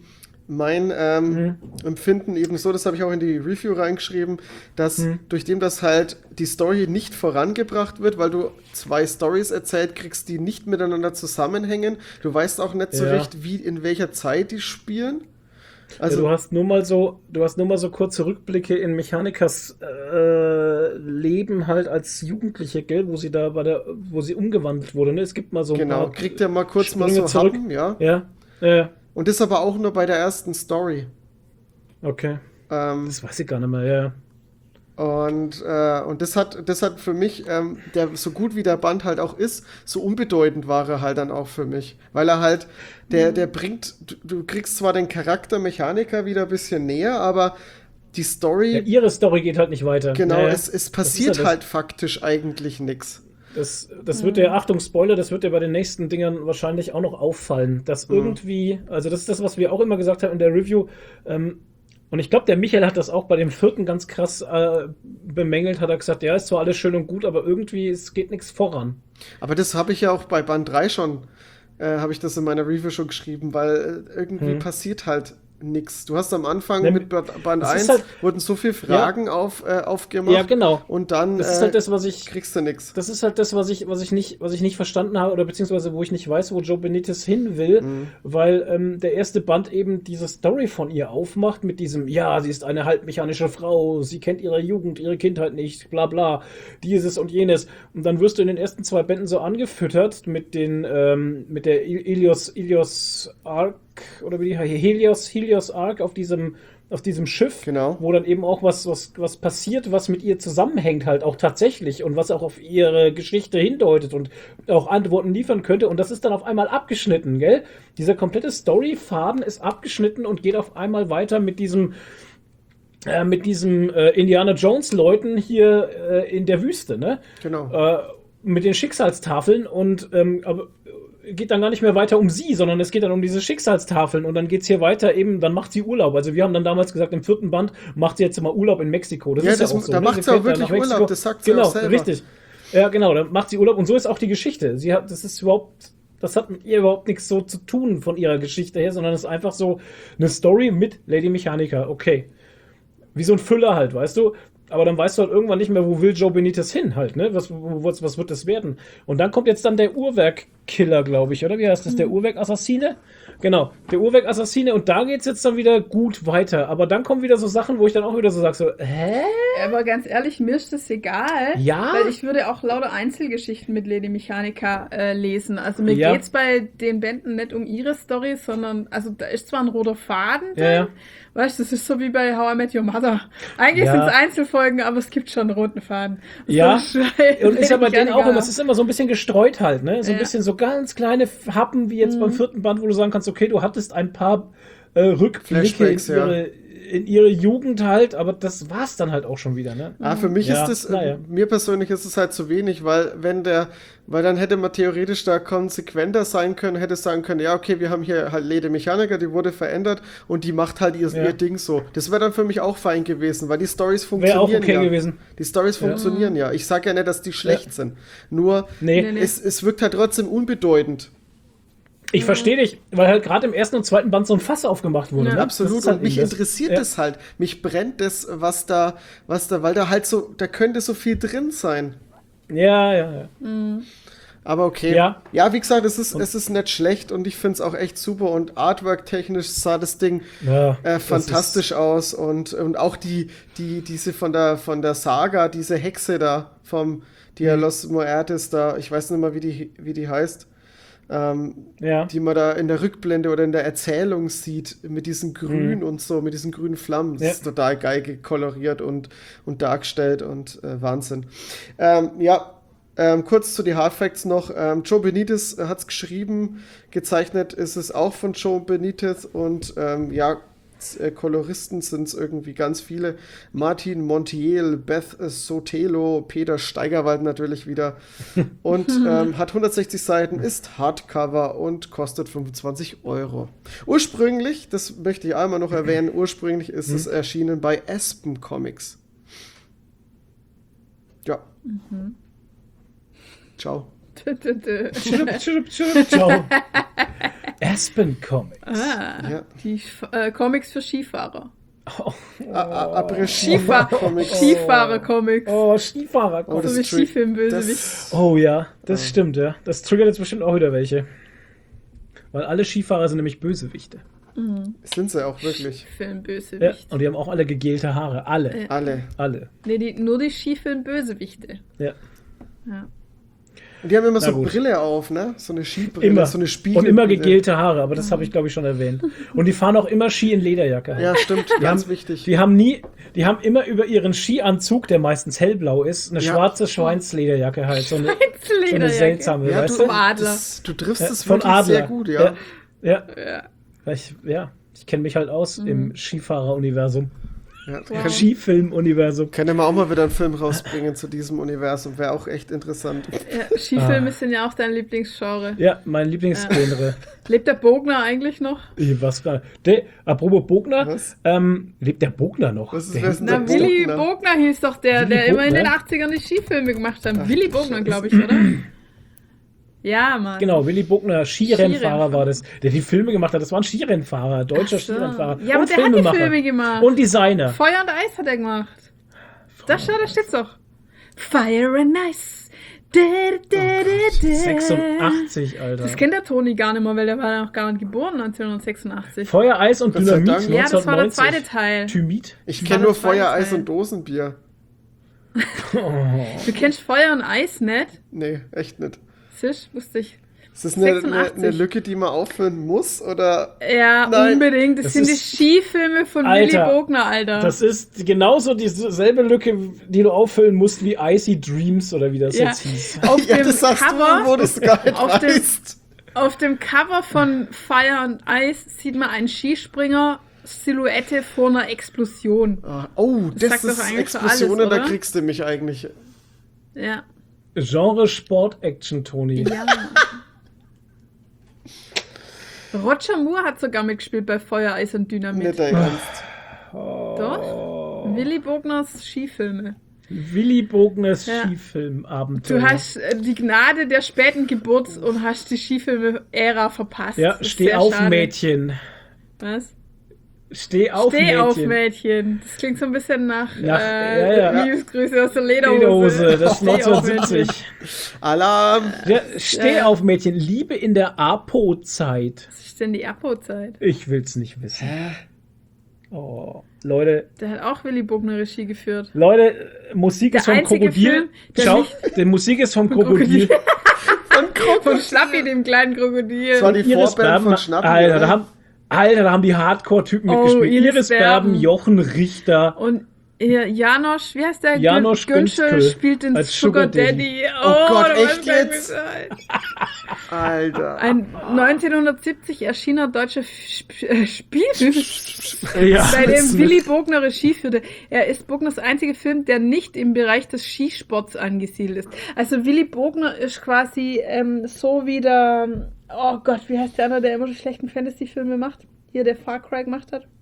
Empfinden eben so, das habe ich auch in die Review reingeschrieben, dass durch dem, dass halt die Story nicht vorangebracht wird, weil du 2 Stories erzählt kriegst, die nicht miteinander zusammenhängen. Du weißt auch nicht so recht, in welcher Zeit die spielen. Also du hast nur mal so kurze Rückblicke in Mechanikas Leben halt als Jugendliche, gell, wo sie umgewandelt wurde. Ne? Es gibt mal so ein paar kriegt er mal kurz Sprünge mal so zurück. Happen, ja. Und das aber auch nur bei der ersten Story. Okay. Das weiß ich gar nicht mehr, ja. Und das hat für mich, der so gut wie der Band halt auch ist, so unbedeutend war er halt dann auch für mich. Weil er halt, der bringt, du kriegst zwar den Charakter Mechaniker wieder ein bisschen näher, aber die Story... Ja, ihre Story geht halt nicht weiter. Genau, es passiert halt faktisch eigentlich nichts. Das wird dir, Achtung, Spoiler, das wird dir bei den nächsten Dingern wahrscheinlich auch noch auffallen, dass irgendwie, also das ist das, was wir auch immer gesagt haben in der Review, und ich glaube, der Michael hat das auch bei dem 4. ganz krass bemängelt, hat er gesagt, ja, ist zwar alles schön und gut, aber irgendwie, es geht nichts voran. Aber das habe ich ja auch bei Band 3 schon, habe ich das in meiner Review schon geschrieben, weil irgendwie passiert halt nix. Du hast am Anfang mit Band 1 halt, wurden so viele Fragen aufgemacht. Ja, genau. Und dann das ist halt das, kriegst du nix. Das ist halt das, was ich nicht verstanden habe, oder beziehungsweise wo ich nicht weiß, wo Joe Benitez hin will, weil der erste Band eben diese Story von ihr aufmacht mit diesem, ja, sie ist eine halbmechanische Frau, sie kennt ihre Jugend, ihre Kindheit nicht, bla bla, dieses und jenes. Und dann wirst du in den ersten 2 Bänden so angefüttert mit mit der Ilios Arc, oder wie die heißt, Helios Arc auf diesem Schiff, genau, wo dann eben auch was passiert, was mit ihr zusammenhängt halt auch tatsächlich und was auch auf ihre Geschichte hindeutet und auch Antworten liefern könnte, und das ist dann auf einmal abgeschnitten, gell? Dieser komplette Storyfaden ist abgeschnitten und geht auf einmal weiter mit diesem Indiana Jones Leuten hier in der Wüste, ne? Genau. Mit den Schicksalstafeln und aber geht dann gar nicht mehr weiter um sie, sondern es geht dann um diese Schicksalstafeln, und dann geht's hier weiter eben, dann macht sie Urlaub. Also wir haben dann damals gesagt, im 4. Band macht sie jetzt immer Urlaub in Mexiko. Das ist ja auch so. Da macht sie auch wirklich Urlaub, das sagt sie auch selber. Genau, richtig. Ja, genau, dann macht sie Urlaub, und so ist auch die Geschichte. Das hat mit ihr überhaupt nichts so zu tun von ihrer Geschichte her, sondern es ist einfach so eine Story mit Lady Mechanica. Okay. Wie so ein Füller halt, weißt du? Aber dann weißt du halt irgendwann nicht mehr, wo will Joe Benitez hin halt, ne? Was wird das werden? Und dann kommt jetzt dann der Uhrwerkkiller, glaube ich, oder? Wie heißt das? Der Uhrwerkassassine? Genau, der Uhrwerkassassine, und da geht's jetzt dann wieder gut weiter. Aber dann kommen wieder so Sachen, wo ich dann auch wieder so sage, so, hä? Aber ganz ehrlich, mir ist das egal. Ja? Weil ich würde auch lauter Einzelgeschichten mit Lady Mechanica lesen. Also mir geht's bei den Bänden nicht um ihre Story, sondern, also da ist zwar ein roter Faden drin, ja. Weißt du, das ist so wie bei How I Met Your Mother. Eigentlich sind es Einzelfolgen, aber es gibt schon einen roten Faden. Ja, und ist ja bei denen auch immer, es ist immer so ein bisschen gestreut halt, ne? So ein bisschen so ganz kleine Happen, wie jetzt beim 4. Band, wo du sagen kannst, okay, du hattest ein paar Rückblicke in ihre Jugend halt, aber das war's dann halt auch schon wieder, ne? Für mich ist das, mir persönlich ist es halt zu wenig, weil dann hätte man theoretisch da konsequenter sein können, hätte sagen können, ja, okay, wir haben hier halt Lady Mechanica, die wurde verändert und die macht halt ihr Ding so. Das wäre dann für mich auch fein gewesen, weil die Storys funktionieren wäre auch okay gewesen. Die Storys funktionieren ja. Ich sage ja nicht, dass die schlecht sind. Nur, es wirkt halt trotzdem unbedeutend. Ich verstehe dich, weil halt gerade im 1. und 2. Band so ein Fass aufgemacht wurde. Ja, ne? absolut. Halt und mich interessiert das halt. Mich brennt das, was da, weil da halt so, da könnte so viel drin sein. Ja. Aber okay. Ja, wie gesagt, es ist nicht schlecht und ich finde es auch echt super, und artwork-technisch sah das Ding fantastisch aus, und auch diese von der Saga, diese Hexe da die Los Muertes da, ich weiß nicht mal, wie die heißt. Die man da in der Rückblende oder in der Erzählung sieht, mit diesen Grün und so, mit diesen grünen Flammen. Das ist total geil koloriert und dargestellt und Wahnsinn. Kurz zu den Hardfacts noch. Joe Benitez hat es geschrieben, gezeichnet ist es auch von Joe Benitez, und Koloristen sind es irgendwie ganz viele. Martin Montiel, Beth Sotelo, Peter Steigerwald natürlich wieder. Und hat 160 Seiten, ist Hardcover und kostet 25 €. Ursprünglich, das möchte ich einmal noch erwähnen, ist es erschienen bei Aspen Comics. Ja. Ciao. Ciao. Aspen Comics. Die Comics für Skifahrer. Skifahrer-Comics. Oh, Skifahrer-Comics. So wie Skifilm-Bösewicht. Oh ja, das stimmt, ja. Das triggert jetzt bestimmt auch wieder welche. Weil alle Skifahrer sind nämlich Bösewichte. Sind sie auch wirklich. Skifilm-Bösewicht. Ja, und die haben auch alle gegelte Haare. Alle. Nee, nur die Skifilm-Bösewichte. Ja. Und die haben immer so eine Brille auf, ne? So eine Skibrille, immer. So eine Spiegel. Und immer gegelte Haare, aber das habe ich, glaube ich, schon erwähnt. Und die fahren auch immer Ski in Lederjacke. Ja, stimmt, ganz wichtig. Die haben immer über ihren Skianzug, der meistens hellblau ist, eine schwarze Schweinslederjacke halt. So eine seltsame, weißt du? Vom Adler. Du triffst es wirklich sehr gut, ja. Ich kenne mich halt aus im Skifahrer-Universum. Skifilm-Universum. Können wir auch mal wieder einen Film rausbringen zu diesem Universum. Wäre auch echt interessant. Ja, Skifilme sind ja auch dein Lieblingsgenre. Ja, mein Lieblingsgenre. Lebt der Bogner eigentlich noch? Was war? Apropos Bogner, lebt der Bogner noch? Was ist Na, Willy Bogner hieß doch der immer in den 80ern die Skifilme gemacht hat. Willy Bogner, glaube ich, oder? Ja, Mann. Genau, Willy Bogner, Skirennfahrer war das, der die Filme gemacht hat. Das war ein Skirennfahrer, deutscher Skirennfahrer. Ja, aber der hat die Filme gemacht. Und Designer. Feuer und Eis hat er gemacht. Da steht's doch. Fire and Ice. 86, Alter. Das kennt der Toni gar nicht mehr, weil der war ja noch gar nicht geboren, 1986. Feuer, Eis und Dynamit, 1990. Ja, das war der zweite Teil. Thymit. Ich kenne nur Feuer, Eis und Dosenbier. Du kennst Feuer und Eis nicht? Nee, echt nicht. Sisch, wusste ich. Ist das eine Lücke, die man auffüllen muss? Oder? Ja, nein. Unbedingt. Das sind die Skifilme von Willy Bogner, Alter. Das ist genauso dieselbe Lücke, die du auffüllen musst wie Icy Dreams oder wie das jetzt hieß. Auf dem das sagst Cover, du, wo das gar nicht weißt. Auf dem Cover von Fire and Ice sieht man einen Skispringer Silhouette vor einer Explosion. Oh, das ist Explosionen, alles, da kriegst du mich eigentlich. Ja. Genre Sport Action, Toni. Ja. Roger Moore hat sogar mitgespielt bei Feuer, Eis und Dynamit. Nicht dein Ernst. Doch. Willy Bogners Skifilme. Willy Bogners Skifilmabenteuer. Du hast die Gnade der späten Geburt und hast die Skifilme-Ära verpasst. Ja, steh auf, schade. Mädchen. Was? Steh auf, Mädchen. Das klingt so ein bisschen nach Liebesgrüße aus der Lederhose. Das ist 1970. Alarm! Ja, steh auf, Mädchen. Liebe in der Apo-Zeit. Was ist denn die Apo-Zeit? Ich will's nicht wissen. Oh, Leute. Der hat auch Willy Bogner Regie geführt. Leute, Musik ist vom Krokodil. Schau, die Musik ist vom Krokodil. Von Schnappi, dem kleinen Krokodil. Das war die Vorband von Schnappi. Alter, da haben die Hardcore-Typen mitgespielt. Iris Berben, Jochen Richter. Und Janosch, wie heißt der? Janosch Günschel spielt den als Sugar Daddy. Oh Gott, echt jetzt? Alter. Ein 1970 erschienener deutscher Spielfilm, bei dem Willy Bogner Regie führte. Er ist Bogners einziger Film, der nicht im Bereich des Skisports angesiedelt ist. Also Willy Bogner ist quasi so wie der, oh Gott, wie heißt der andere, der immer die schlechten Fantasy-Filme macht? Hier, der Far Cry gemacht hat?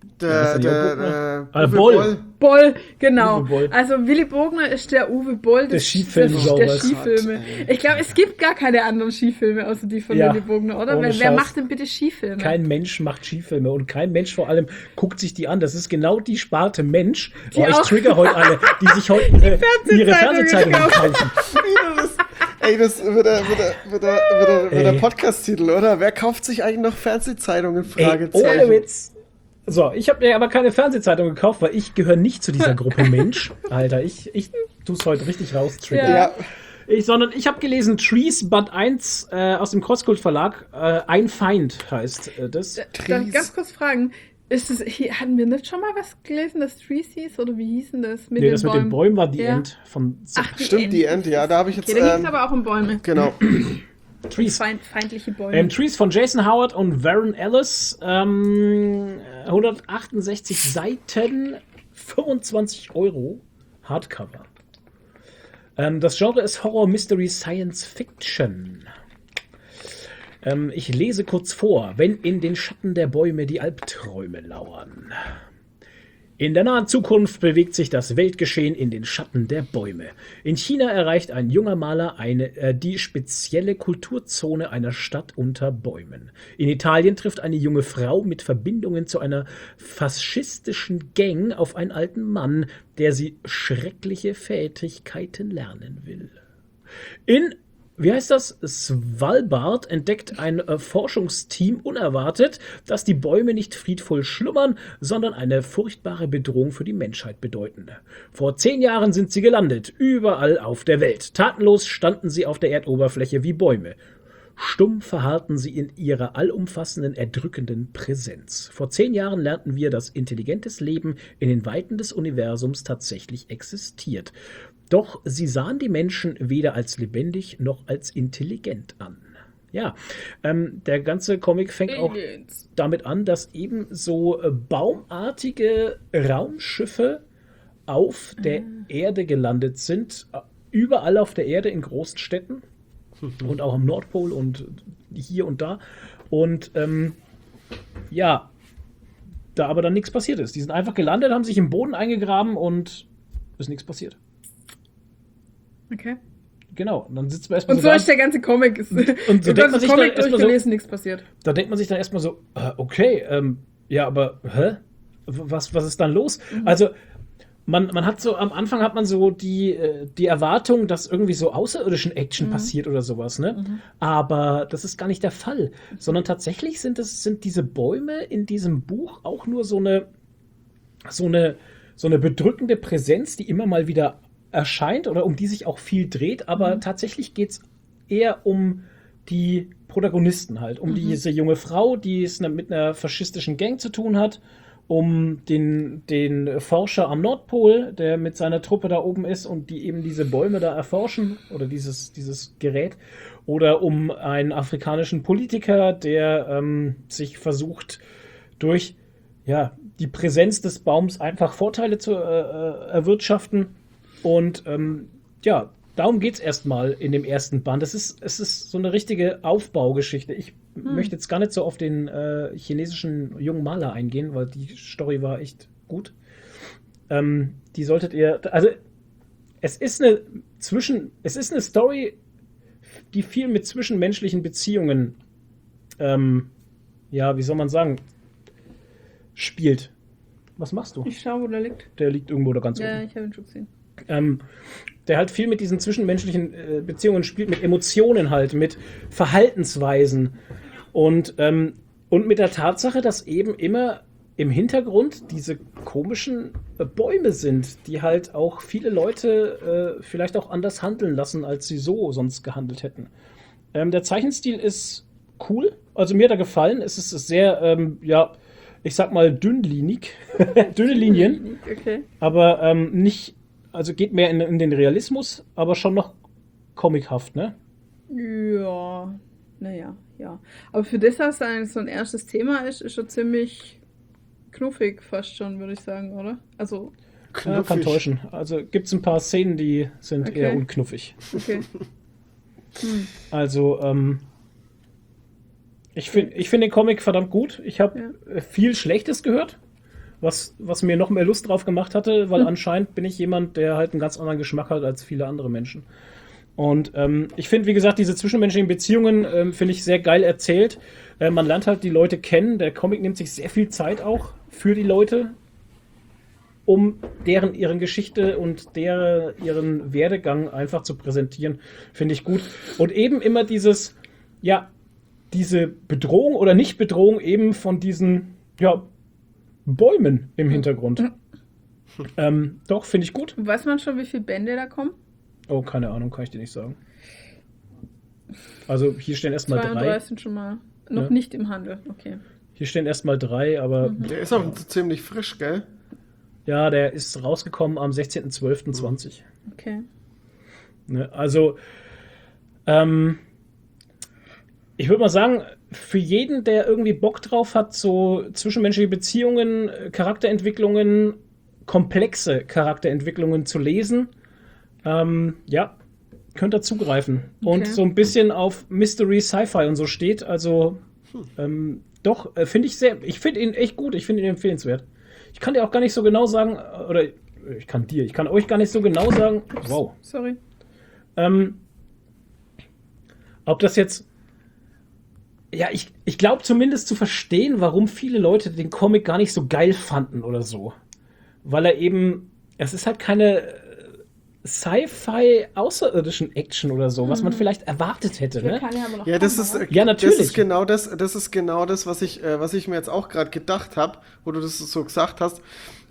Boll, genau. Uwe Boll. Also Willy Bogner ist der Uwe Boll des Skifilme. Ich glaube, es gibt gar keine anderen Skifilme außer die von Willy Bogner, oder? Wer macht denn bitte Skifilme? Kein Mensch macht Skifilme und kein Mensch vor allem guckt sich die an. Das ist genau die Sparte Mensch. Ich trigger heute alle, die sich heute ihre Fernsehzeitungen kaufen. Ey, das wird der Podcast-Titel, oder? Wer kauft sich eigentlich noch Fernsehzeitungen? Fragezeichen. Ohne Witz. So, ich habe mir aber keine Fernsehzeitung gekauft, weil ich gehöre nicht zu dieser Gruppe Mensch. Alter, ich tue es heute richtig raustriggern. Ja. Sondern ich habe gelesen Trees, Band 1 aus dem Crosskult Verlag. Ein Feind heißt das. Darf ich ganz kurz fragen, hatten wir nicht schon mal was gelesen, das Trees hieß? Oder wie hieß denn das? Mit den Bäumen war die End von... Stimmt, die End, ja. Da habe ich jetzt... da ging es aber auch um Bäume. Genau. Trees. Feindliche Bäume. Trees von Jason Howard und Warren Ellis. 168 Seiten, 25 € Hardcover. Das Genre ist Horror, Mystery, Science Fiction. Ich lese kurz vor. Wenn in den Schatten der Bäume die Albträume lauern. In der nahen Zukunft bewegt sich das Weltgeschehen in den Schatten der Bäume. In China erreicht ein junger Maler die spezielle Kulturzone einer Stadt unter Bäumen. In Italien trifft eine junge Frau mit Verbindungen zu einer faschistischen Gang auf einen alten Mann, der sie schreckliche Fertigkeiten lernen will. In Svalbard entdeckt ein Forschungsteam unerwartet, dass die Bäume nicht friedvoll schlummern, sondern eine furchtbare Bedrohung für die Menschheit bedeuten. Vor 10 Jahren sind sie gelandet, überall auf der Welt. Tatenlos standen sie auf der Erdoberfläche wie Bäume. Stumm verharrten sie in ihrer allumfassenden, erdrückenden Präsenz. Vor 10 Jahren lernten wir, dass intelligentes Leben in den Weiten des Universums tatsächlich existiert. Doch sie sahen die Menschen weder als lebendig noch als intelligent an. Ja, der ganze Comic fängt auch damit an, dass eben so baumartige Raumschiffe auf der Erde gelandet sind. Überall auf der Erde in großen Städten und auch am Nordpol und hier und da. Und ja, da aber dann nichts passiert ist. Die sind einfach gelandet, haben sich im Boden eingegraben und ist nichts passiert. Okay. Genau, und dann sitzt man erstmal so. Und so ist der ganze Comic. Und so denkt man sich dann erstmal so, nichts passiert. Da denkt man sich dann erstmal so, okay, ja, aber was ist dann los? Also, man hat so, am Anfang hat man so die Erwartung, dass irgendwie so außerirdischen Action passiert oder sowas, ne? Aber das ist gar nicht der Fall. Sondern tatsächlich sind diese Bäume in diesem Buch auch nur so eine bedrückende Präsenz, die immer mal wieder erscheint oder um die sich auch viel dreht, aber tatsächlich geht es eher um die Protagonisten halt, um diese junge Frau, die es mit einer faschistischen Gang zu tun hat, um den Forscher am Nordpol, der mit seiner Truppe da oben ist und die eben diese Bäume da erforschen oder dieses Gerät, oder um einen afrikanischen Politiker, der sich versucht, durch die Präsenz des Baums einfach Vorteile zu erwirtschaften. Und darum geht es erstmal in dem ersten Band. Es ist so eine richtige Aufbaugeschichte. Ich möchte jetzt gar nicht so auf den chinesischen jungen Maler eingehen, weil die Story war echt gut. Die solltet ihr, also es ist eine Story, die viel mit zwischenmenschlichen Beziehungen, wie soll man sagen, spielt. Was machst du? Ich schaue, wo der liegt. Der liegt irgendwo da ganz oben. Ja, ich habe ihn schon gesehen. Der halt viel mit diesen zwischenmenschlichen Beziehungen spielt, mit Emotionen halt, mit Verhaltensweisen und mit der Tatsache, dass eben immer im Hintergrund diese komischen Bäume sind, die halt auch viele Leute vielleicht auch anders handeln lassen, als sie so sonst gehandelt hätten. Der Zeichenstil ist cool, also mir hat er gefallen. Es ist sehr, ich sag mal dünnlinig, dünne Linien, okay. Aber nicht. Also geht mehr in den Realismus, aber schon noch comichaft, ne? Ja, naja, ja. Aber für das, was eigentlich so ein erstes Thema ist schon ziemlich knuffig fast schon, würde ich sagen, oder? Also kann täuschen. Also gibt es ein paar Szenen, die sind eher unknuffig. Okay. Also, ich finde den Comic verdammt gut. Ich habe viel Schlechtes gehört. Was mir noch mehr Lust drauf gemacht hatte, weil anscheinend bin ich jemand, der halt einen ganz anderen Geschmack hat als viele andere Menschen. Und ich finde, wie gesagt, diese zwischenmenschlichen Beziehungen finde ich sehr geil erzählt. Man lernt halt die Leute kennen. Der Comic nimmt sich sehr viel Zeit auch für die Leute, um ihren Geschichte und ihren Werdegang einfach zu präsentieren. Finde ich gut. Und eben immer diese Bedrohung oder Nicht-Bedrohung eben von diesen, Bäumen im Hintergrund. Doch, finde ich gut. Weiß man schon, wie viele Bände da kommen? Oh, keine Ahnung, kann ich dir nicht sagen. Also hier stehen erstmal 3. 3 sind schon mal noch nicht im Handel, okay. Hier stehen erstmal 3, aber... Der ist auch ziemlich frisch, gell? Ja, der ist rausgekommen am 16.12.20. Okay. Ne, also, ich würde mal sagen, für jeden, der irgendwie Bock drauf hat, so zwischenmenschliche Beziehungen, Charakterentwicklungen, komplexe Charakterentwicklungen zu lesen, könnt ihr zugreifen. Okay. Und so ein bisschen auf Mystery, Sci-Fi und so steht. Also, finde ich finde ihn echt gut. Ich finde ihn empfehlenswert. Ich kann dir auch gar nicht so genau sagen, oder ich kann euch gar nicht so genau sagen, wow. Sorry. Ob das jetzt ich glaube zumindest zu verstehen, warum viele Leute den Comic gar nicht so geil fanden oder so. Weil es ist halt keine Sci-Fi außerirdischen Action oder so, was man vielleicht erwartet hätte, ne? Das ist natürlich. Das ist genau das, was ich mir jetzt auch gerade gedacht habe, wo du das so gesagt hast,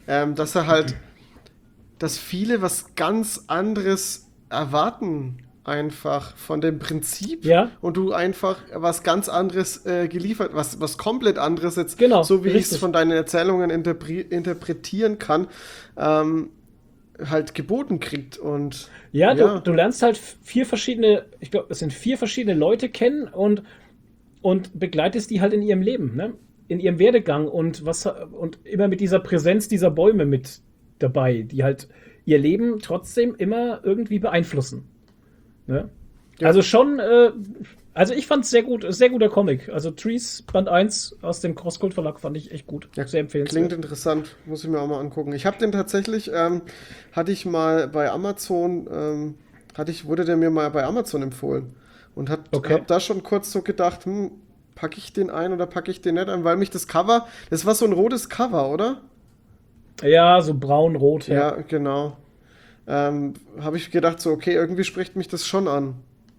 dass viele was ganz anderes erwarten einfach von dem Prinzip und du einfach was ganz anderes geliefert, was komplett anderes jetzt, so wie ich es von deinen Erzählungen interpretieren kann, halt geboten kriegt. Und ja. Du lernst halt 4 verschiedene, ich glaube, es sind 4 verschiedene Leute kennen und begleitest die halt in ihrem Leben, ne? In ihrem Werdegang und immer mit dieser Präsenz dieser Bäume mit dabei, die halt ihr Leben trotzdem immer irgendwie beeinflussen. Ne? Ja. Also schon, also ich fand es sehr guter Comic. Also Trees Band 1 aus dem Crosscult Verlag fand ich echt gut. Ja, sehr empfehlenswert. Klingt interessant, muss ich mir auch mal angucken. Ich habe den tatsächlich, hatte ich mal bei Amazon, wurde der mir mal bei Amazon empfohlen. Und habe da schon kurz so gedacht, packe ich den ein oder packe ich den nicht ein, weil mich das war so ein rotes Cover, oder? Ja, so braun-rot. Ja, genau. Habe ich gedacht, so, okay, irgendwie spricht mich das schon an.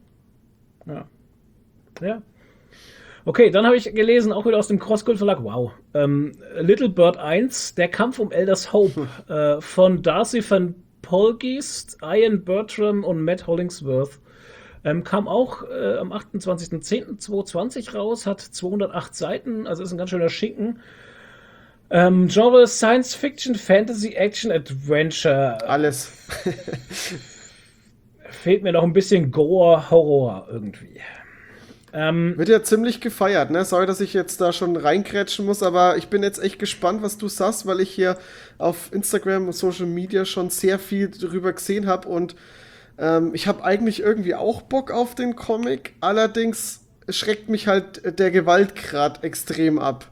Ja. Okay, dann habe ich gelesen, auch wieder aus dem Crosscult Verlag, wow. Little Bird 1, Der Kampf um Elders Hope von Darcy Van Polgeest, Ian Bertram und Matt Hollingsworth. Kam auch am 28.10.2020 raus, hat 208 Seiten, also ist ein ganz schöner Schinken. Genre Science Fiction, Fantasy, Action, Adventure. Alles. Fehlt mir noch ein bisschen Gore, Horror irgendwie. Wird ja ziemlich gefeiert, ne? Sorry, dass ich jetzt da schon reinkrätschen muss, aber ich bin jetzt echt gespannt, was du sagst, weil ich hier auf Instagram und Social Media schon sehr viel drüber gesehen habe und ich habe eigentlich irgendwie auch Bock auf den Comic, allerdings schreckt mich halt der Gewaltgrad extrem ab.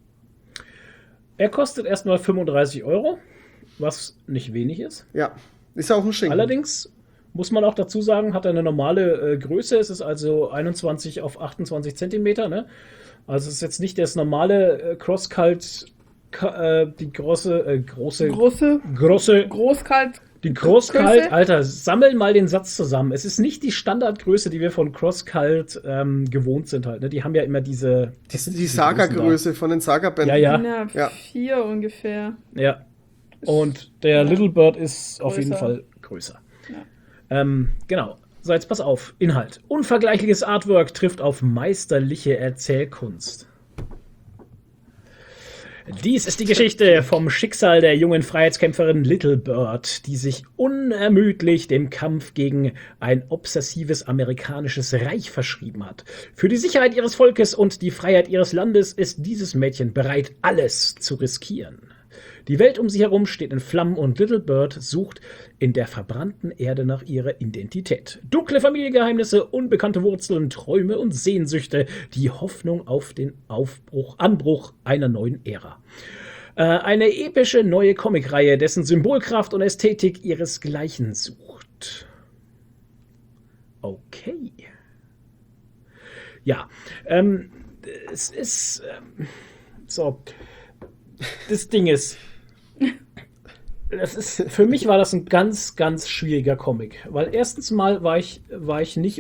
Er kostet erstmal 35 €, was nicht wenig ist. Ja, ist ja auch ein Schinken. Allerdings muss man auch dazu sagen, hat er eine normale Größe. Es ist also 21 auf 28 Zentimeter. Ne? Also es ist jetzt nicht das normale Crosscult, die große Großkalt. Die Crosscult, Alter, sammel mal den Satz zusammen. Es ist nicht die Standardgröße, die wir von Crosscult gewohnt sind halt. Ne? Die haben ja immer die Saga-Größe von den Saga-Bänden. Ja. 4 ungefähr. Ja. Und der Little Bird ist auf jeden Fall größer. Ja. Genau. So, jetzt pass auf. Inhalt. Unvergleichliches Artwork trifft auf meisterliche Erzählkunst. Dies ist die Geschichte vom Schicksal der jungen Freiheitskämpferin Little Bird, die sich unermüdlich dem Kampf gegen ein obsessives amerikanisches Reich verschrieben hat. Für die Sicherheit ihres Volkes und die Freiheit ihres Landes ist dieses Mädchen bereit, alles zu riskieren. Die Welt um sie herum steht in Flammen und Little Bird sucht in der verbrannten Erde nach ihrer Identität. Dunkle Familiengeheimnisse, unbekannte Wurzeln, Träume und Sehnsüchte, die Hoffnung auf den Anbruch einer neuen Ära. Eine epische neue Comicreihe, dessen Symbolkraft und Ästhetik ihresgleichen sucht. Okay. Ja, es ist so. Das Ding ist, für mich war das ein ganz, ganz schwieriger Comic, weil erstens mal war ich nicht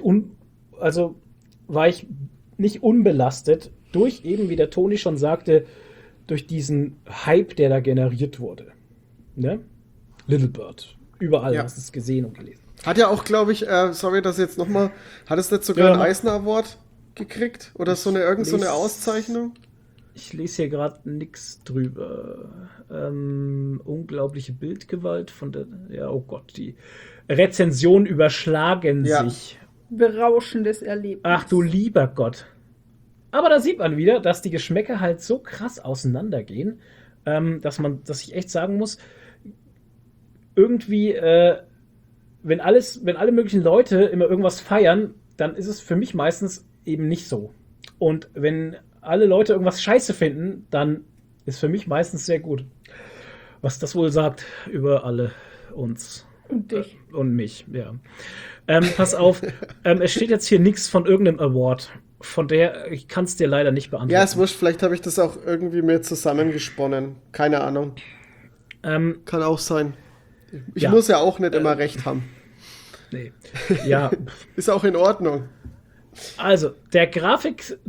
unbelastet durch eben, wie der Toni schon sagte, durch diesen Hype, der da generiert wurde. Ne? Little Bird. Überall hast du es gesehen und gelesen. Hat ja auch, glaube ich, sorry, dass jetzt nochmal, hat es nicht sogar einen Eisner Award gekriegt? Oder irgendeine Auszeichnung? Ich lese hier gerade nichts drüber. Unglaubliche Bildgewalt von der. Ja, oh Gott, die Rezensionen überschlagen sich. Berauschendes Erlebnis. Ach du lieber Gott. Aber da sieht man wieder, dass die Geschmäcker halt so krass auseinandergehen, dass ich echt sagen muss, irgendwie, wenn alle möglichen Leute immer irgendwas feiern, dann ist es für mich meistens eben nicht so. Und wenn alle Leute irgendwas scheiße finden, dann ist für mich meistens sehr gut. Was das wohl sagt über alle uns. Und dich. Und mich, ja. Pass auf, es steht jetzt hier nichts von irgendeinem Award. Von der, ich kann es dir leider nicht beantworten. Ja, ist wurscht, vielleicht habe ich das auch irgendwie mir zusammengesponnen. Keine Ahnung. Kann auch sein. Ich muss ja auch nicht immer recht haben. Nee. Ja. Ist auch in Ordnung. Also, der Grafik,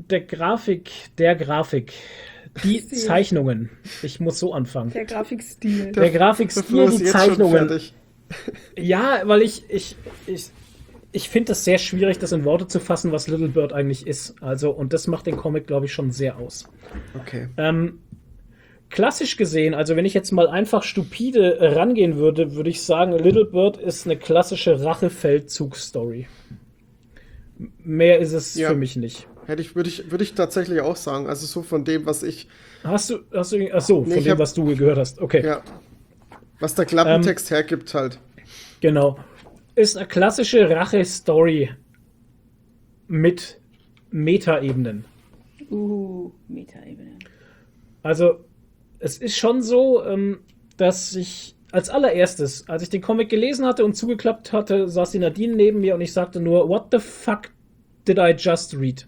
die Zeichnungen. Ich muss so anfangen. Der Grafikstil. Der Grafikstil, die Zeichnungen. Ja, weil ich finde das sehr schwierig, das in Worte zu fassen, was Little Bird eigentlich ist. Also, und das macht den Comic, glaube ich, schon sehr aus. Okay. klassisch gesehen, also wenn ich jetzt mal einfach stupide rangehen würde, würde ich sagen, Little Bird ist eine klassische Rachefeldzug-Story. Mehr ist es für mich nicht. Würde ich tatsächlich auch sagen. Also so von dem, was ich... Von dem, was du gehört hast. Okay. Ja. Was der Klappentext hergibt halt. Genau. Ist eine klassische Rache-Story mit Metaebenen. Metaebenen. Also, es ist schon so, dass ich als allererstes, als ich den Comic gelesen hatte und zugeklappt hatte, saß die Nadine neben mir und ich sagte nur, what the fuck did I just read?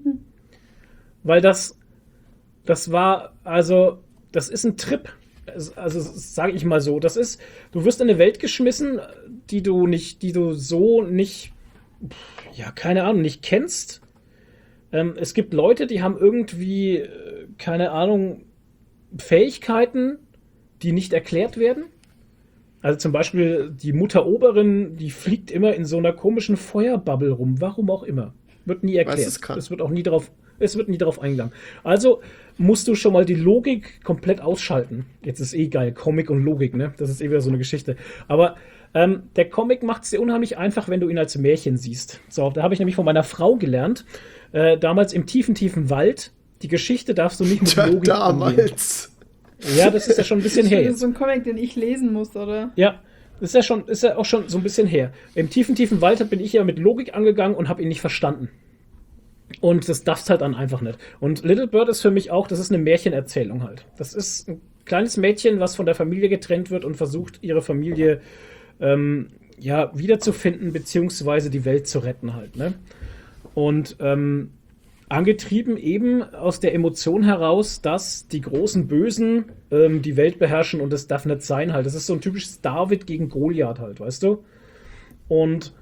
Weil das war, also, das ist ein Trip. Also, sage ich mal so. Das ist, du wirst in eine Welt geschmissen, die du so nicht, keine Ahnung, nicht kennst. Es gibt Leute, die haben irgendwie, keine Ahnung, Fähigkeiten, die nicht erklärt werden. Also zum Beispiel die Mutter Oberin, die fliegt immer in so einer komischen Feuerbubble rum. Warum auch immer. Wird nie erklärt. Es wird nie darauf eingegangen. Also musst du schon mal die Logik komplett ausschalten. Jetzt ist geil, Comic und Logik, ne? Das ist wieder so eine Geschichte. Aber der Comic macht es dir unheimlich einfach, wenn du ihn als Märchen siehst. So, da habe ich nämlich von meiner Frau gelernt, damals im tiefen Wald, die Geschichte darfst du nicht mit Logik angehen. Ja, das ist ja schon ein bisschen her. Das ist so ein Comic, den ich lesen muss, oder? Ja, ist ja auch schon so ein bisschen her. Im tiefen Wald bin ich ja mit Logik angegangen und habe ihn nicht verstanden. Und das darfst halt dann einfach nicht. Und Little Bird ist für mich auch, das ist eine Märchenerzählung halt. Das ist ein kleines Mädchen, was von der Familie getrennt wird und versucht, ihre Familie wiederzufinden, beziehungsweise die Welt zu retten halt, ne? Und angetrieben eben aus der Emotion heraus, dass die großen Bösen die Welt beherrschen und das darf nicht sein halt. Das ist so ein typisches David gegen Goliath halt, weißt du? Und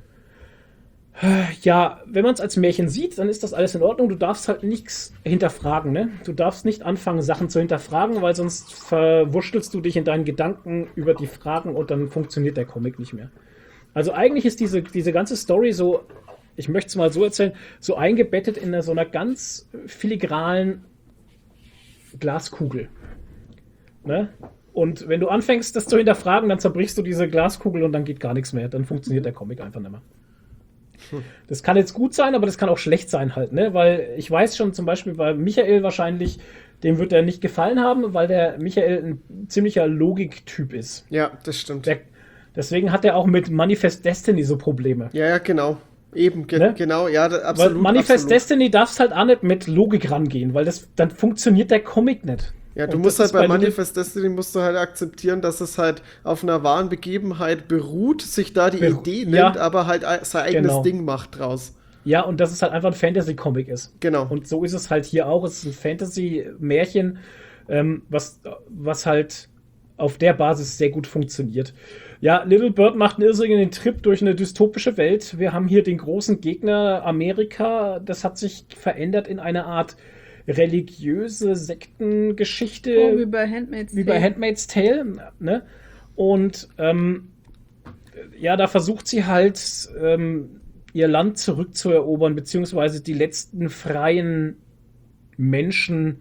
ja, wenn man es als Märchen sieht, dann ist das alles in Ordnung. Du darfst halt nichts hinterfragen, ne? Du darfst nicht anfangen, Sachen zu hinterfragen, weil sonst verwurschtelst du dich in deinen Gedanken über die Fragen und dann funktioniert der Comic nicht mehr. Also eigentlich ist diese ganze Story so, ich möchte es mal so erzählen, so eingebettet in so einer ganz filigranen Glaskugel. Ne? Und wenn du anfängst, das zu hinterfragen, dann zerbrichst du diese Glaskugel und dann geht gar nichts mehr. Dann funktioniert der Comic einfach nicht mehr. Das kann jetzt gut sein, aber das kann auch schlecht sein halt, ne? Weil ich weiß schon zum Beispiel bei Michael wahrscheinlich, dem wird er nicht gefallen haben, weil der Michael ein ziemlicher Logiktyp ist. Ja, das stimmt. Deswegen hat er auch mit Manifest Destiny so Probleme. Ja, genau. Eben, ne? Genau, ja, absolut. Weil Manifest Destiny darfst halt auch nicht mit Logik rangehen, weil dann funktioniert der Comic nicht. Ja, du musst halt bei Manifest Destiny musst du halt akzeptieren, dass es halt auf einer wahren Begebenheit beruht, sich da die Idee nimmt, aber halt sein eigenes Ding macht draus. Ja, und dass es halt einfach ein Fantasy-Comic ist. Genau. Und so ist es halt hier auch. Es ist ein Fantasy-Märchen, was halt auf der Basis sehr gut funktioniert. Ja, Little Bird macht einen irrsinnigen Trip durch eine dystopische Welt. Wir haben hier den großen Gegner Amerika. Das hat sich verändert in eine Art religiöse Sektengeschichte. Wie bei Handmaid's Tale. Wie bei Handmaid's Tale, ne? Und da versucht sie halt ihr Land zurückzuerobern, beziehungsweise die letzten freien Menschen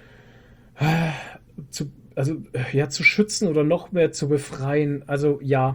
zu schützen oder noch mehr zu befreien. Also ja.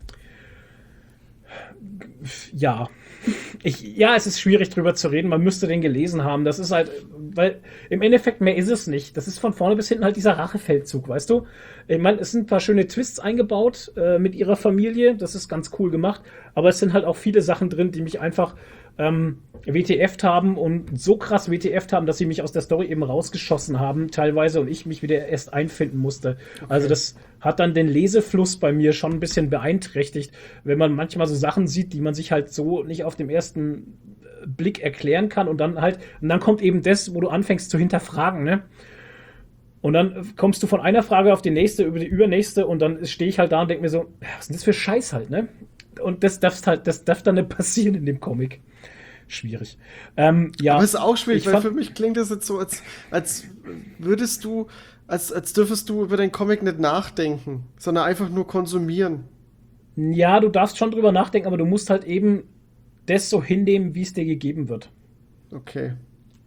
Es ist schwierig drüber zu reden, man müsste den gelesen haben. Das ist halt, weil im Endeffekt mehr ist es nicht. Das ist von vorne bis hinten halt dieser Rachefeldzug, weißt du? Ich meine, es sind ein paar schöne Twists eingebaut mit ihrer Familie, das ist ganz cool gemacht, aber es sind halt auch viele Sachen drin, die mich einfach WTF'd haben und so krass WTF'd haben, dass sie mich aus der Story eben rausgeschossen haben, teilweise, und ich mich wieder erst einfinden musste. Okay. Also das hat dann den Lesefluss bei mir schon ein bisschen beeinträchtigt, wenn man manchmal so Sachen sieht, die man sich halt so nicht auf dem ersten Blick erklären kann und dann kommt eben das, wo du anfängst zu hinterfragen, ne? Und dann kommst du von einer Frage auf die nächste, über die übernächste und dann stehe ich halt da und denke mir so, was ist denn das für Scheiß halt, ne? Und das darf dann nicht passieren in dem Comic. Schwierig. Aber es ist auch schwierig, weil für mich klingt das jetzt so, als würdest du, als dürfest du über den Comic nicht nachdenken, sondern einfach nur konsumieren. Ja, du darfst schon drüber nachdenken, aber du musst halt eben das so hinnehmen, wie es dir gegeben wird. Okay.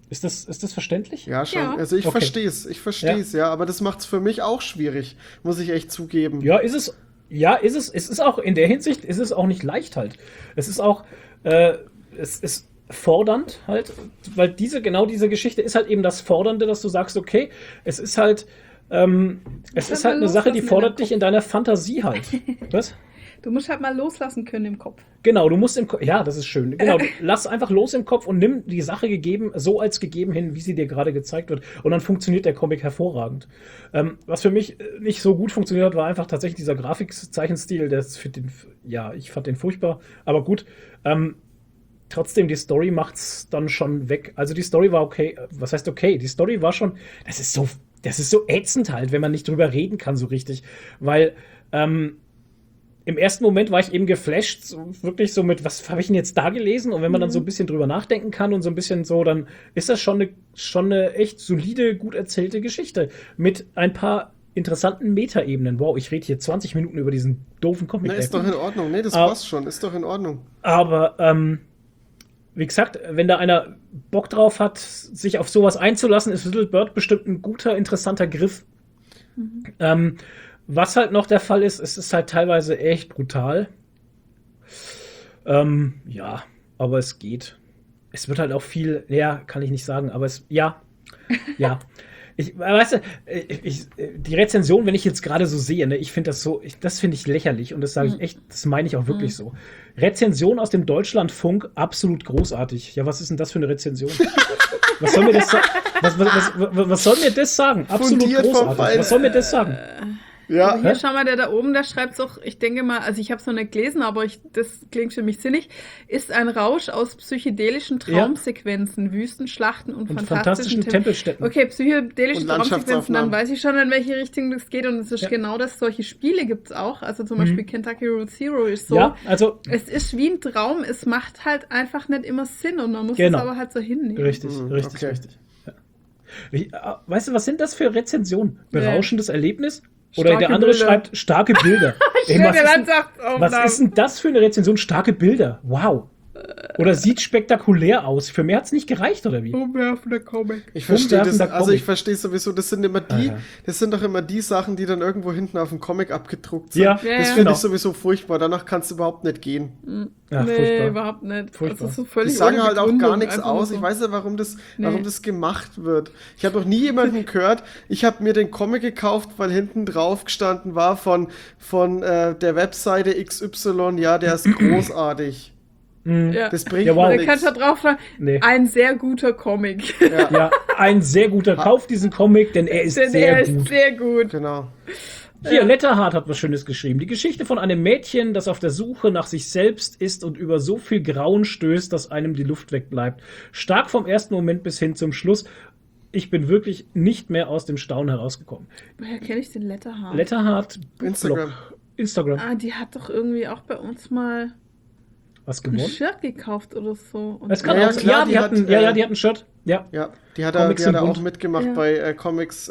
Ist das verständlich? Ja, schon. Ja. Also ich verstehe es, ja, aber das macht es für mich auch schwierig, muss ich echt zugeben. Ja, ist es. Es ist auch, in der Hinsicht ist es auch nicht leicht halt. Es ist auch, es ist fordernd halt, weil diese Geschichte ist halt eben das Fordernde, dass du sagst, okay, es ist halt eine Sache, die fordert dich in deiner Fantasie halt. Was? Du musst halt mal loslassen können im Kopf. Genau, du musst im Kopf, ja, das ist schön. Genau, lass einfach los im Kopf und nimm die Sache so als gegeben hin, wie sie dir gerade gezeigt wird. Und dann funktioniert der Comic hervorragend. Was für mich nicht so gut funktioniert hat, war einfach tatsächlich dieser Grafikzeichenstil. Ich fand den furchtbar, aber gut. Trotzdem, die Story macht's dann schon weg. Also die Story war okay. Was heißt okay? Die Story war schon, das ist so ätzend halt, wenn man nicht drüber reden kann so richtig. Weil, im ersten Moment war ich eben geflasht, so, wirklich so mit, was habe ich denn jetzt da gelesen? Und wenn man dann so ein bisschen drüber nachdenken kann und so ein bisschen so, dann ist das schon eine echt solide, gut erzählte Geschichte. Mit ein paar interessanten Metaebenen. Wow, ich rede hier 20 Minuten über diesen doofen Comic. Na, ist doch in Ordnung. Nee, das passt schon. Ist doch in Ordnung. Aber, wie gesagt, wenn da einer Bock drauf hat, sich auf sowas einzulassen, ist Little Bird bestimmt ein guter, interessanter Griff. Was halt noch der Fall ist, es ist halt teilweise echt brutal. Ja, aber es geht. Es wird halt auch viel, kann ich nicht sagen, aber ja. Weißt du, die Rezension, wenn ich jetzt gerade so sehe, ne, ich finde das finde ich lächerlich und das sage ich echt, das meine ich auch wirklich so. Rezension aus dem Deutschlandfunk, absolut großartig. Ja, was ist denn das für eine Rezension? Was soll mir das sagen? Was soll mir das sagen? Absolut Fundiert großartig. Was soll mir das sagen? Ja. Hier, schau mal, der da oben, der schreibt doch, ich denke mal, also ich habe es noch nicht gelesen, aber das klingt für mich sinnig, ist ein Rausch aus psychedelischen Traumsequenzen, Wüstenschlachten und fantastischen Tempelstätten. Okay, psychedelische Traumsequenzen, dann weiß ich schon, in welche Richtung das geht und es ist genau das, solche Spiele gibt es auch, also zum Beispiel Kentucky Route Zero ist so, es ist wie ein Traum, es macht halt einfach nicht immer Sinn und man muss es aber halt so hinnehmen. Richtig. Ja. Weißt du, was sind das für Rezensionen? Berauschendes Erlebnis? Oder der andere schreibt starke Bilder. Was ist denn das für eine Rezension? Starke Bilder. Wow. Oder sieht spektakulär aus. Für mehr hat es nicht gereicht, oder wie? Umwerfender Comic. Ich verstehe das, also ich verstehe sowieso, das sind doch immer die Sachen, die dann irgendwo hinten auf dem Comic abgedruckt sind. Ja, das finde ich sowieso furchtbar. Danach kannst du überhaupt nicht gehen. Ja, nee, überhaupt nicht. Furchtbar. Also so völlig die sagen halt auch gar nichts aus. So. Ich weiß nicht, warum das gemacht wird. Ich habe noch nie jemanden gehört. Ich habe mir den Comic gekauft, weil hinten drauf gestanden war von der Webseite XY, ja, der ist großartig. Ja. Das bringt wow. nichts. Da kannst du drauf sagen, ein sehr guter Comic. Ja, ein sehr guter. Kauf diesen Comic, denn er ist sehr gut. Genau. Hier, Letterhard hat was Schönes geschrieben. Die Geschichte von einem Mädchen, das auf der Suche nach sich selbst ist und über so viel Grauen stößt, dass einem die Luft wegbleibt. Stark vom ersten Moment bis hin zum Schluss. Ich bin wirklich nicht mehr aus dem Staunen herausgekommen. Woher kenne ich den Letterhard? Letterhard, Instagram. Ah, die hat doch irgendwie auch bei uns mal was gewonnen? Ein Shirt gekauft oder so. Und das kann auch sein. Ja, die hatten ein Shirt. Ja, die hat auch mitgemacht bei Comics.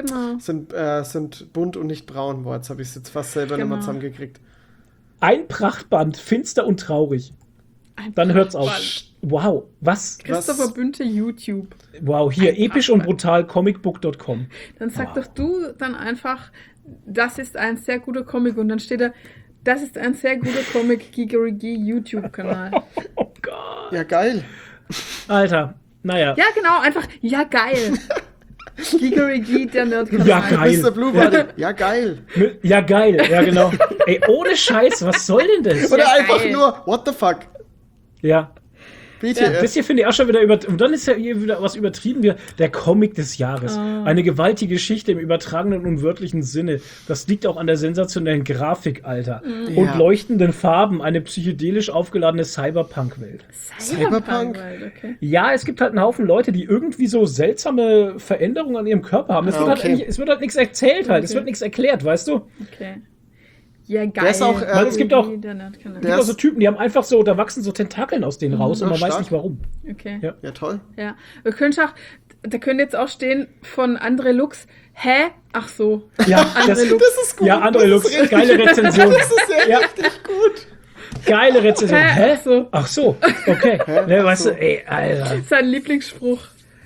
Sind bunt und nicht braun. Boah, jetzt habe ich es jetzt fast selber nicht mehr zusammengekriegt. Ein Prachtband, finster und traurig. Dann hört's auf. Wow, was? Christopher Bünte, YouTube. Wow, hier, episch und brutal, comicbook.com. Dann sag doch du dann einfach, das ist ein sehr guter Comic und dann steht da, das ist ein sehr guter Comic, Gigerigi YouTube-Kanal. Oh Gott. Ja, geil. Alter, naja. Ja, genau, einfach, ja, geil. Gigerigi, der Nerdkanal. Ja, geil. Mr. Blue Button. Ja, geil. Ja, geil, ja, genau. Ey, ohne Scheiß, was soll denn das? Oder einfach nur, what the fuck? Ja. BTF. Das hier finde ich auch schon wieder und dann ist ja hier wieder was übertrieben wie der Comic des Jahres. Eine gewaltige Geschichte im übertragenen und wörtlichen Sinne. Das liegt auch an der sensationellen Grafik, Alter. Und leuchtenden Farben, eine psychedelisch aufgeladene Cyberpunk-Welt. Cyberpunk? Okay. Ja, es gibt halt einen Haufen Leute, die irgendwie so seltsame Veränderungen an ihrem Körper haben. Es wird halt nichts erzählt halt. Es wird nichts erklärt, weißt du? Okay. Ja, geil. Der ist auch, weil es gibt auch so Typen, die haben einfach so, da wachsen so Tentakeln aus denen raus und man weiß nicht warum. Okay. Ja, toll. Ja. Da könnte jetzt auch stehen von André Lux, hä? Ach so. Ja, das ist gut. Ja, André Lux, geile Rezension. Das ist ja richtig gut. Geile Rezension. Hä? Ach so. Okay. Ne, weißt du, ey, Alter. Sein Lieblingsspruch.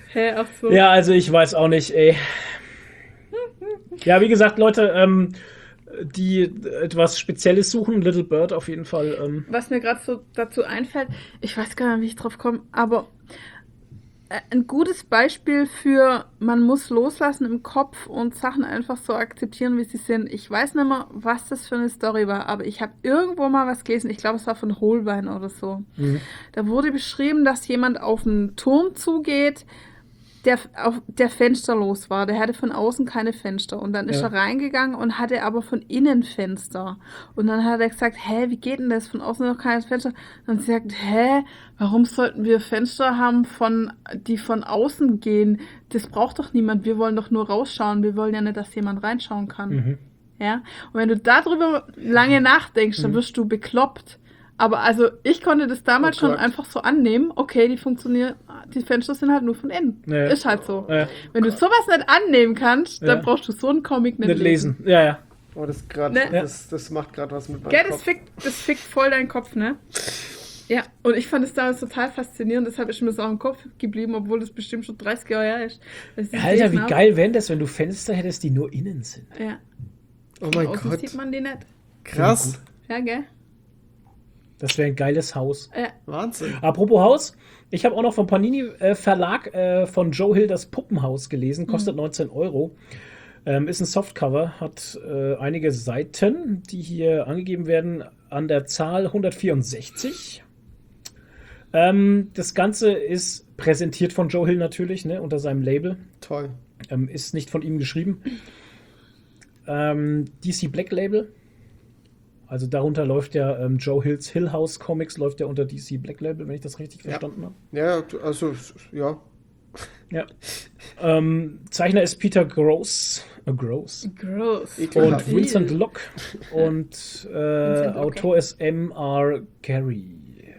Ach so. Ja, also ich weiß auch nicht, ey. Ja, wie gesagt, Leute, die etwas Spezielles suchen, Little Bird auf jeden Fall. Was mir gerade so dazu einfällt, ich weiß gar nicht, wie ich drauf komme, aber ein gutes Beispiel für, man muss loslassen im Kopf und Sachen einfach so akzeptieren, wie sie sind. Ich weiß nicht mehr, was das für eine Story war, aber ich habe irgendwo mal was gelesen, ich glaube, es war von Holbein oder so. Mhm. Da wurde beschrieben, dass jemand auf einen Turm zugeht, der fensterlos war. Der hatte von außen keine Fenster. Und dann ist er reingegangen und hatte aber von innen Fenster. Und dann hat er gesagt, wie geht denn das? Von außen noch kein Fenster. Und sie sagt, warum sollten wir Fenster haben, die von außen gehen? Das braucht doch niemand. Wir wollen doch nur rausschauen. Wir wollen ja nicht, dass jemand reinschauen kann. Mhm. Ja? Und wenn du darüber lange nachdenkst, dann wirst du bekloppt. Aber also ich konnte das damals schon einfach so annehmen, okay, die Fenster sind halt nur von innen. Ja. Ist halt so. Ja. Wenn du sowas nicht annehmen kannst, dann brauchst du so einen Comic nicht lesen. Ja. Oh, das macht gerade was mit meinem Kopf. Das fickt voll deinen Kopf, ne? Ja, und ich fand es damals total faszinierend, deshalb ist mir das auch im Kopf geblieben, obwohl das bestimmt schon 30 Jahre her ist. Alter, wie geil wäre das, wenn du Fenster hättest, die nur innen sind. Ja. Oh mein Gott. Sieht man die nicht. Krass. Ja, gell? Das wäre ein geiles Haus. Ja. Wahnsinn. Apropos Haus, ich habe auch noch vom Panini Verlag von Joe Hill das Puppenhaus gelesen, kostet 19 €. Ist ein Softcover, hat einige Seiten, die hier angegeben werden, an der Zahl 164. Das Ganze ist präsentiert von Joe Hill natürlich, ne, unter seinem Label. Toll. Ist nicht von ihm geschrieben. DC Black Label. Also darunter läuft ja Joe Hills Hill House Comics, läuft ja unter DC Black Label, wenn ich das richtig verstanden habe. Ja, also, ja. Ja. Zeichner ist Peter Gross. Und Vincent Locke. Und Autor ist M.R. Carey.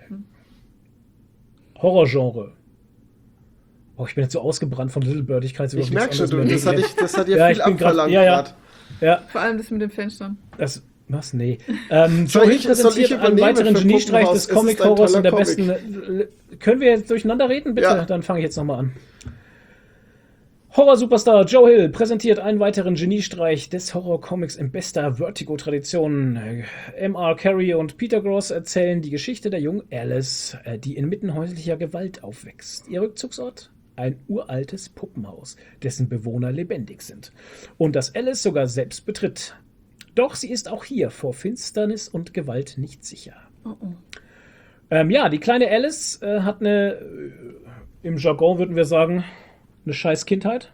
Horrorgenre. Oh, ich bin jetzt so ausgebrannt von Little Bird. Ich merke schon, das hat ja viel abverlangt. Ja. Vor allem das mit den Fenstern. Was? Nee. Joe Hill präsentiert einen weiteren Geniestreich des Comic-Horrors in der besten... Können wir jetzt durcheinander reden, bitte? Ja. Dann fange ich jetzt nochmal an. Horror-Superstar Joe Hill präsentiert einen weiteren Geniestreich des Horror-Comics in bester Vertigo-Tradition. M.R. Carey und Peter Gross erzählen die Geschichte der jungen Alice, die inmitten häuslicher Gewalt aufwächst. Ihr Rückzugsort? Ein uraltes Puppenhaus, dessen Bewohner lebendig sind. Und das Alice sogar selbst betritt. Doch sie ist auch hier vor Finsternis und Gewalt nicht sicher. Die kleine Alice hat im Jargon würden wir sagen, eine scheiß Kindheit.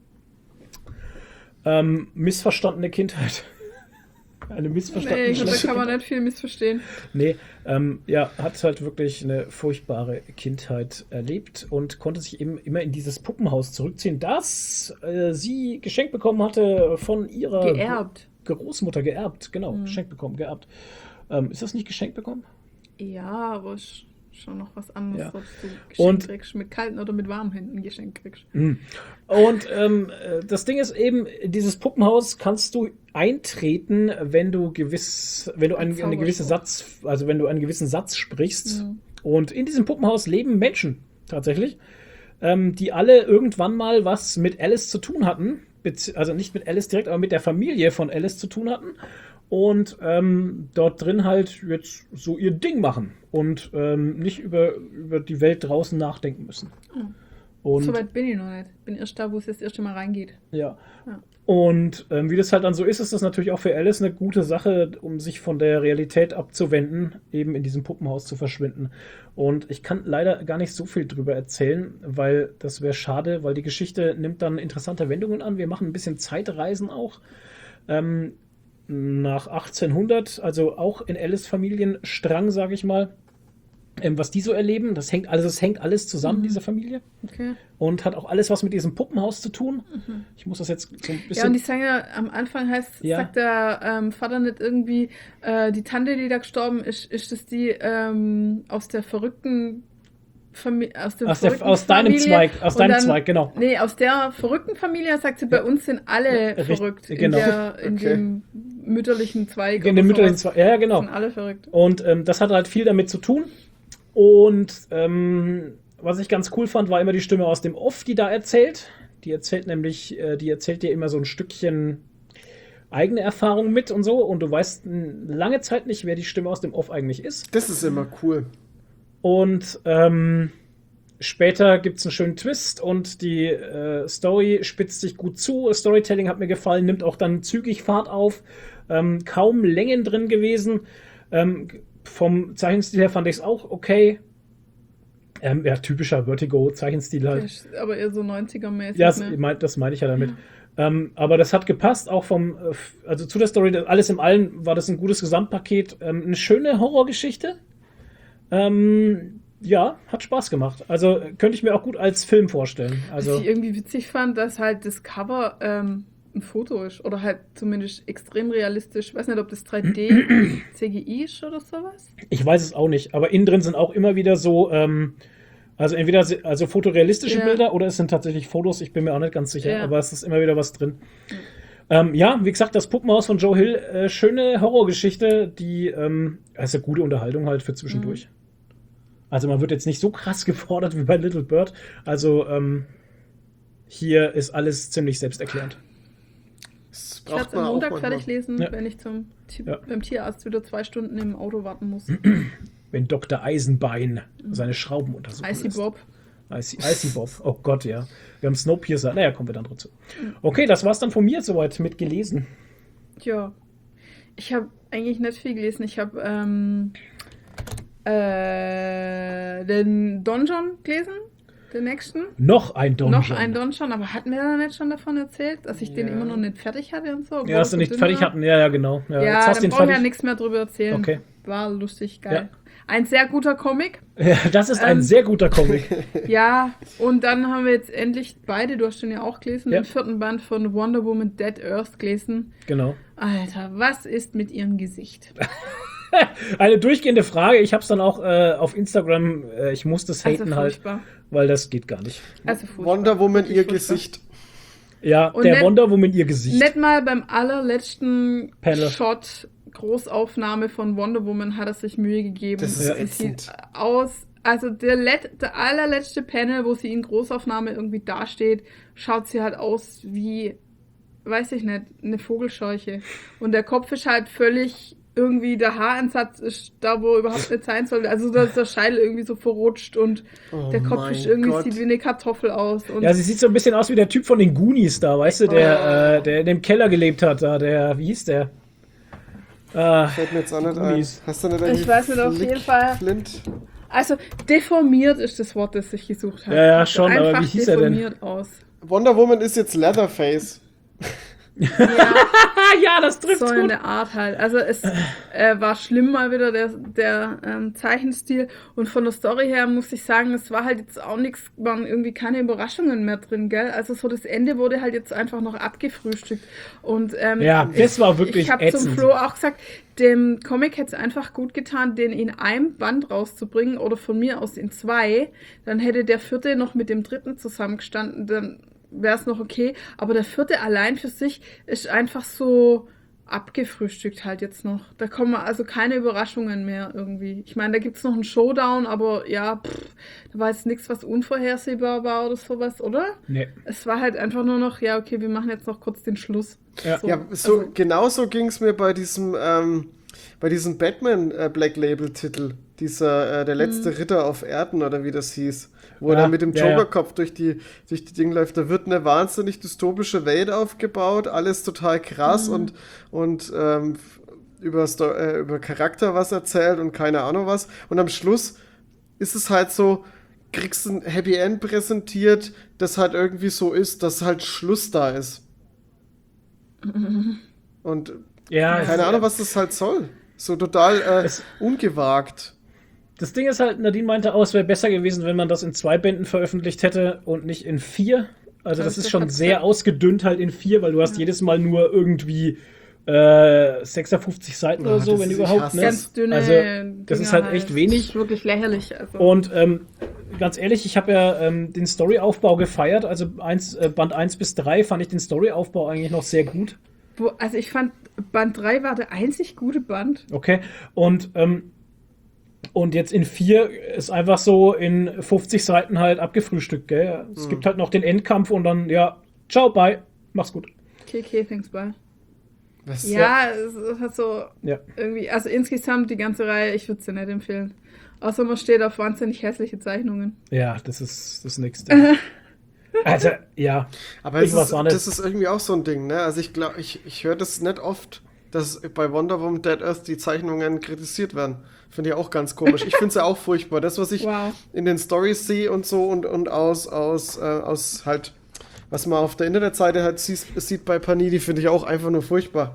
Missverstandene Kindheit. Eine missverstandene Kindheit. Da kann man nicht viel missverstehen. Nee, hat halt wirklich eine furchtbare Kindheit erlebt und konnte sich eben immer in dieses Puppenhaus zurückziehen, das sie geschenkt bekommen hatte von ihrer... Großmutter geerbt, genau, geschenkt bekommen, geerbt. Ist das nicht geschenkt bekommen? Ja, aber ist schon noch was anderes, ob du geschenkt kriegst, mit kalten oder mit warmen Händen geschenkt kriegst. Und das Ding ist eben, dieses Puppenhaus kannst du eintreten, wenn du einen gewissen Satz sprichst. Und in diesem Puppenhaus leben Menschen tatsächlich, die alle irgendwann mal was mit Alice zu tun hatten. Also nicht mit Alice direkt, aber mit der Familie von Alice zu tun hatten und dort drin halt jetzt so ihr Ding machen und nicht über die Welt draußen nachdenken müssen. So weit bin ich noch nicht. Bin erst da, wo es das erste Mal reingeht. Ja. Und wie das halt dann so ist das natürlich auch für Alice eine gute Sache, um sich von der Realität abzuwenden, eben in diesem Puppenhaus zu verschwinden. Und ich kann leider gar nicht so viel drüber erzählen, weil das wäre schade, weil die Geschichte nimmt dann interessante Wendungen an. Wir machen ein bisschen Zeitreisen auch. Nach 1800, also auch in Alice Familienstrang, sage ich mal. Was die so erleben, das hängt alles zusammen, diese Familie. Okay. Und hat auch alles was mit diesem Puppenhaus zu tun. Ich muss das jetzt so ein bisschen... Ja, und die sagen ja, am Anfang sagt der Vater nicht irgendwie, die Tante, die da gestorben ist das die aus der verrückten Familie, aus deinem Zweig, genau. Nee, aus der verrückten Familie, sagt sie, bei uns sind alle verrückt. Genau. In dem mütterlichen Zweig. In dem mütterlichen Zweig, ja, genau. Sind alle verrückt. Und das hat halt viel damit zu tun. Und was ich ganz cool fand, war immer die Stimme aus dem Off, die da erzählt. Die erzählt dir immer so ein Stückchen eigene Erfahrung mit und so. Und du weißt lange Zeit nicht, wer die Stimme aus dem Off eigentlich ist. Das ist immer cool. Und später gibt es einen schönen Twist und die Story spitzt sich gut zu. Storytelling hat mir gefallen, nimmt auch dann zügig Fahrt auf. Kaum Längen drin gewesen. Vom Zeichenstil her fand ich es auch okay. Typischer Vertigo-Zeichenstil halt. Aber eher so 90er-mäßig. Ja, ne? das meine ich ja damit. Aber das hat gepasst, auch also zu der Story, alles in allem war das ein gutes Gesamtpaket. Eine schöne Horrorgeschichte. Ja, hat Spaß gemacht. Also könnte ich mir auch gut als Film vorstellen. Also, was ich irgendwie witzig fand, dass halt das Cover ein Foto ist. Oder halt zumindest extrem realistisch. Ich weiß nicht, ob das 3D CGI ist oder sowas. Ich weiß es auch nicht. Aber innen drin sind auch immer wieder so, also entweder fotorealistische Bilder oder es sind tatsächlich Fotos. Ich bin mir auch nicht ganz sicher. Aber es ist immer wieder was drin. Wie gesagt, das Puppenhaus von Joe Hill, schöne Horrorgeschichte, die ist eine gute Unterhaltung halt für zwischendurch. Also man wird jetzt nicht so krass gefordert wie bei Little Bird. Also hier ist alles ziemlich selbsterklärend. Ich werde es am Montag fertig lesen, wenn ich beim Tierarzt wieder 2 Stunden im Auto warten muss. Wenn Dr. Eisenbein seine Schrauben untersucht. Icy Bob. Icy Bob, oh Gott, ja. Wir haben Snowpiercer, naja, kommen wir dann dazu. Okay, das war's dann von mir soweit mit gelesen. Ja, ich habe eigentlich nicht viel gelesen. Ich habe den Donjon gelesen, den nächsten. Noch ein Donjon. Aber hatten wir da nicht schon davon erzählt, dass ich den immer noch nicht fertig hatte und so? Ja, dass du nicht fertig hatten, ja, genau. Ja, dann brauche ich ja nichts mehr drüber erzählen. Okay. War lustig, geil. Ja. Ein sehr guter Comic. Ja, das ist ein sehr guter Comic. Ja, und dann haben wir jetzt endlich beide, du hast den ja auch gelesen, den 4. Band von Wonder Woman Dead Earth gelesen. Genau. Alter, was ist mit ihrem Gesicht? Eine durchgehende Frage. Ich habe es dann auch auf Instagram, ich muss das haten halt, weil das geht gar nicht. Also Wonder Woman, ihr Gesicht. Ja, und der Wonder Woman, ihr Gesicht. Nicht mal beim allerletzten Shot, Großaufnahme von Wonder Woman hat er sich Mühe gegeben. Das ist es sieht aus, also der allerletzte Panel, wo sie in Großaufnahme irgendwie dasteht, schaut sie halt aus wie, weiß ich nicht, eine Vogelscheuche. Und der Kopf ist halt völlig irgendwie, der Haaransatz ist da, wo überhaupt nicht sein soll. Also da ist der Scheitel irgendwie so verrutscht und der Kopf ist irgendwie, sieht wie eine Kartoffel aus. Und ja, sie sieht so ein bisschen aus wie der Typ von den Goonies da, weißt du, der in dem Keller gelebt hat, da, wie hieß der? Fällt mir jetzt auch nicht ein. Hast du nicht ich weiß nicht, auf jeden Fall. Flint? Also, deformiert ist das Wort, das ich gesucht habe. Ja, schon, also aber wie hieß er denn? Deformiert aus. Wonder Woman ist jetzt Leatherface. Ja, das trifft so gut. in der Art halt. Also es war schlimm mal wieder der Zeichenstil und von der Story her muss ich sagen, es war halt jetzt auch nichts, waren irgendwie keine Überraschungen mehr drin, gell? Also so das Ende wurde halt jetzt einfach noch abgefrühstückt und das war wirklich ich habe zum Flo auch gesagt, dem Comic hätte es einfach gut getan, den in einem Band rauszubringen oder von mir aus in 2, dann hätte der 4. noch mit dem 3. zusammengestanden, dann wäre es noch okay, aber der 4. allein für sich ist einfach so abgefrühstückt halt jetzt noch. Da kommen also keine Überraschungen mehr irgendwie. Ich meine, da gibt es noch einen Showdown, aber ja, da war jetzt nichts, was unvorhersehbar war oder sowas, oder? Nee. Es war halt einfach nur noch, ja, okay, wir machen jetzt noch kurz den Schluss. Ja, genauso ging es mir bei diesem Batman Black Label Titel, dieser der letzte Ritter auf Erden oder wie das hieß. Wo er dann mit dem Jokerkopf durch die Dinge läuft. Da wird eine wahnsinnig dystopische Welt aufgebaut, alles total krass und über Charakter was erzählt und keine Ahnung was. Und am Schluss ist es halt so, kriegst du ein Happy End präsentiert, das halt irgendwie so ist, dass halt Schluss da ist. Und keine Ahnung, was das halt soll. So total ungewagt. Das Ding ist halt, Nadine meinte auch, es wäre besser gewesen, wenn man das in 2 Bänden veröffentlicht hätte und nicht in 4. Also das ist schon sehr ausgedünnt halt in 4, weil du hast jedes Mal nur irgendwie 56 Seiten oder so, wenn überhaupt. Ne? Ganz dünne also das ist halt echt wenig. Das ist wirklich lächerlich. Also. Und ganz ehrlich, ich habe ja den Storyaufbau gefeiert. Also Band 1 bis 3 fand ich den Storyaufbau eigentlich noch sehr gut. Also ich fand, Band 3 war der einzig gute Band. Okay, und Und jetzt in 4 ist einfach so in 50 Seiten halt abgefrühstückt, gell? Es gibt halt noch den Endkampf und dann, ja, ciao, bye, mach's gut. Okay, thanks, bye. Was? Ja, es hat so irgendwie, also insgesamt die ganze Reihe, ich würde sie nicht empfehlen. Außer man steht auf wahnsinnig hässliche Zeichnungen. Ja, das ist das Nächste. Also, ja. Aber das ist irgendwie auch so ein Ding, ne? Also ich glaube, ich höre das nicht oft, dass bei Wonder Woman Dead Earth die Zeichnungen kritisiert werden. Finde ich auch ganz komisch. Ich finde es ja auch furchtbar. Das, was ich in den Storys sehe und so und aus halt, was man auf der Internetseite halt sieht bei Panini, finde ich auch einfach nur furchtbar.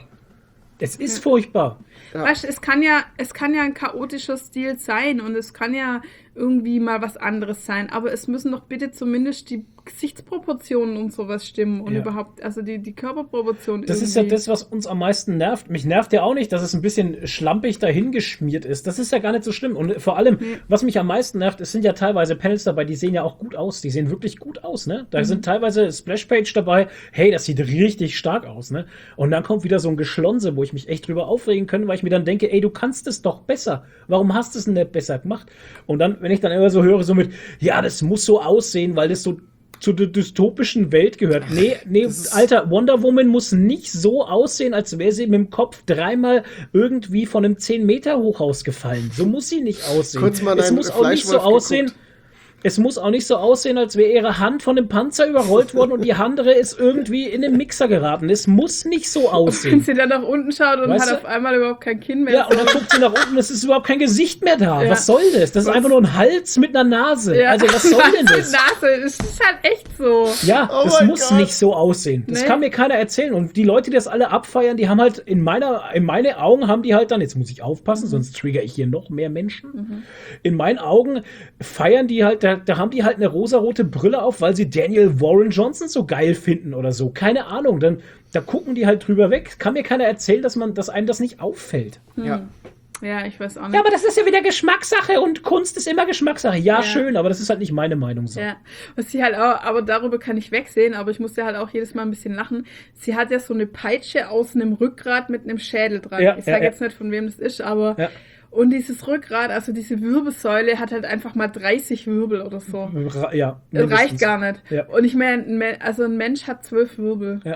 Es ist furchtbar. Ja. Weißt du, es kann ja ein chaotischer Stil sein und es kann ja irgendwie mal was anderes sein, aber es müssen doch bitte zumindest die Gesichtsproportionen und sowas stimmen und überhaupt, also die Körperproportionen. Das ist ja das, was uns am meisten nervt. Mich nervt ja auch nicht, dass es ein bisschen schlampig dahingeschmiert ist. Das ist ja gar nicht so schlimm. Und vor allem, was mich am meisten nervt, es sind ja teilweise Panels dabei, die sehen ja auch gut aus. Die sehen wirklich gut aus, ne? Da sind teilweise Splashpage dabei. Hey, das sieht richtig stark aus, ne? Und dann kommt wieder so ein Geschlonse, wo ich mich echt drüber aufregen kann, weil ich mir dann denke, ey, du kannst es doch besser. Warum hast du es denn nicht besser gemacht? Und dann, wenn ich dann immer so höre, so mit, ja, das muss so aussehen, weil das so zu der dystopischen Welt gehört. Nee, Alter, Wonder Woman muss nicht so aussehen, als wäre sie mit dem Kopf 3-mal irgendwie von einem 10-Meter-Hochhaus gefallen. So muss sie nicht aussehen. Es muss auch nicht so aussehen. Es muss auch nicht so aussehen, als wäre ihre Hand von dem Panzer überrollt worden und die andere ist irgendwie in den Mixer geraten. Es muss nicht so aussehen. Wenn sie dann nach unten schaut und hat auf einmal überhaupt kein Kinn mehr. Ja, und dann guckt sie nach unten, es ist überhaupt kein Gesicht mehr da. Ja. Was soll das? Das ist einfach nur ein Hals mit einer Nase. Ja. Also was soll denn das? Nase, das ist halt echt so. Ja, das muss nicht so aussehen. Das kann mir keiner erzählen. Und die Leute, die das alle abfeiern, die haben halt in meine Augen haben die halt dann, jetzt muss ich aufpassen, sonst trigger ich hier noch mehr Menschen. In meinen Augen feiern die halt, da haben die halt eine rosarote Brille auf, weil sie Daniel Warren Johnson so geil finden oder so. Keine Ahnung. Da gucken die halt drüber weg. Kann mir keiner erzählen, dass einem das nicht auffällt. Ja. Ja, ich weiß auch nicht. Ja, aber das ist ja wieder Geschmackssache und Kunst ist immer Geschmackssache. Ja, schön, aber das ist halt nicht meine Meinung so. Ja, was sie halt auch, aber darüber kann ich wegsehen, aber ich muss ja halt auch jedes Mal ein bisschen lachen. Sie hat ja so eine Peitsche aus einem Rückgrat mit einem Schädel dran. Ich sage jetzt nicht, von wem das ist, aber und dieses Rückgrat, also diese Wirbelsäule, hat halt einfach mal 30 Wirbel oder so. Ja. Das reicht gar nicht. Ja. Und ich meine, also ein Mensch hat 12 Wirbel. Ja.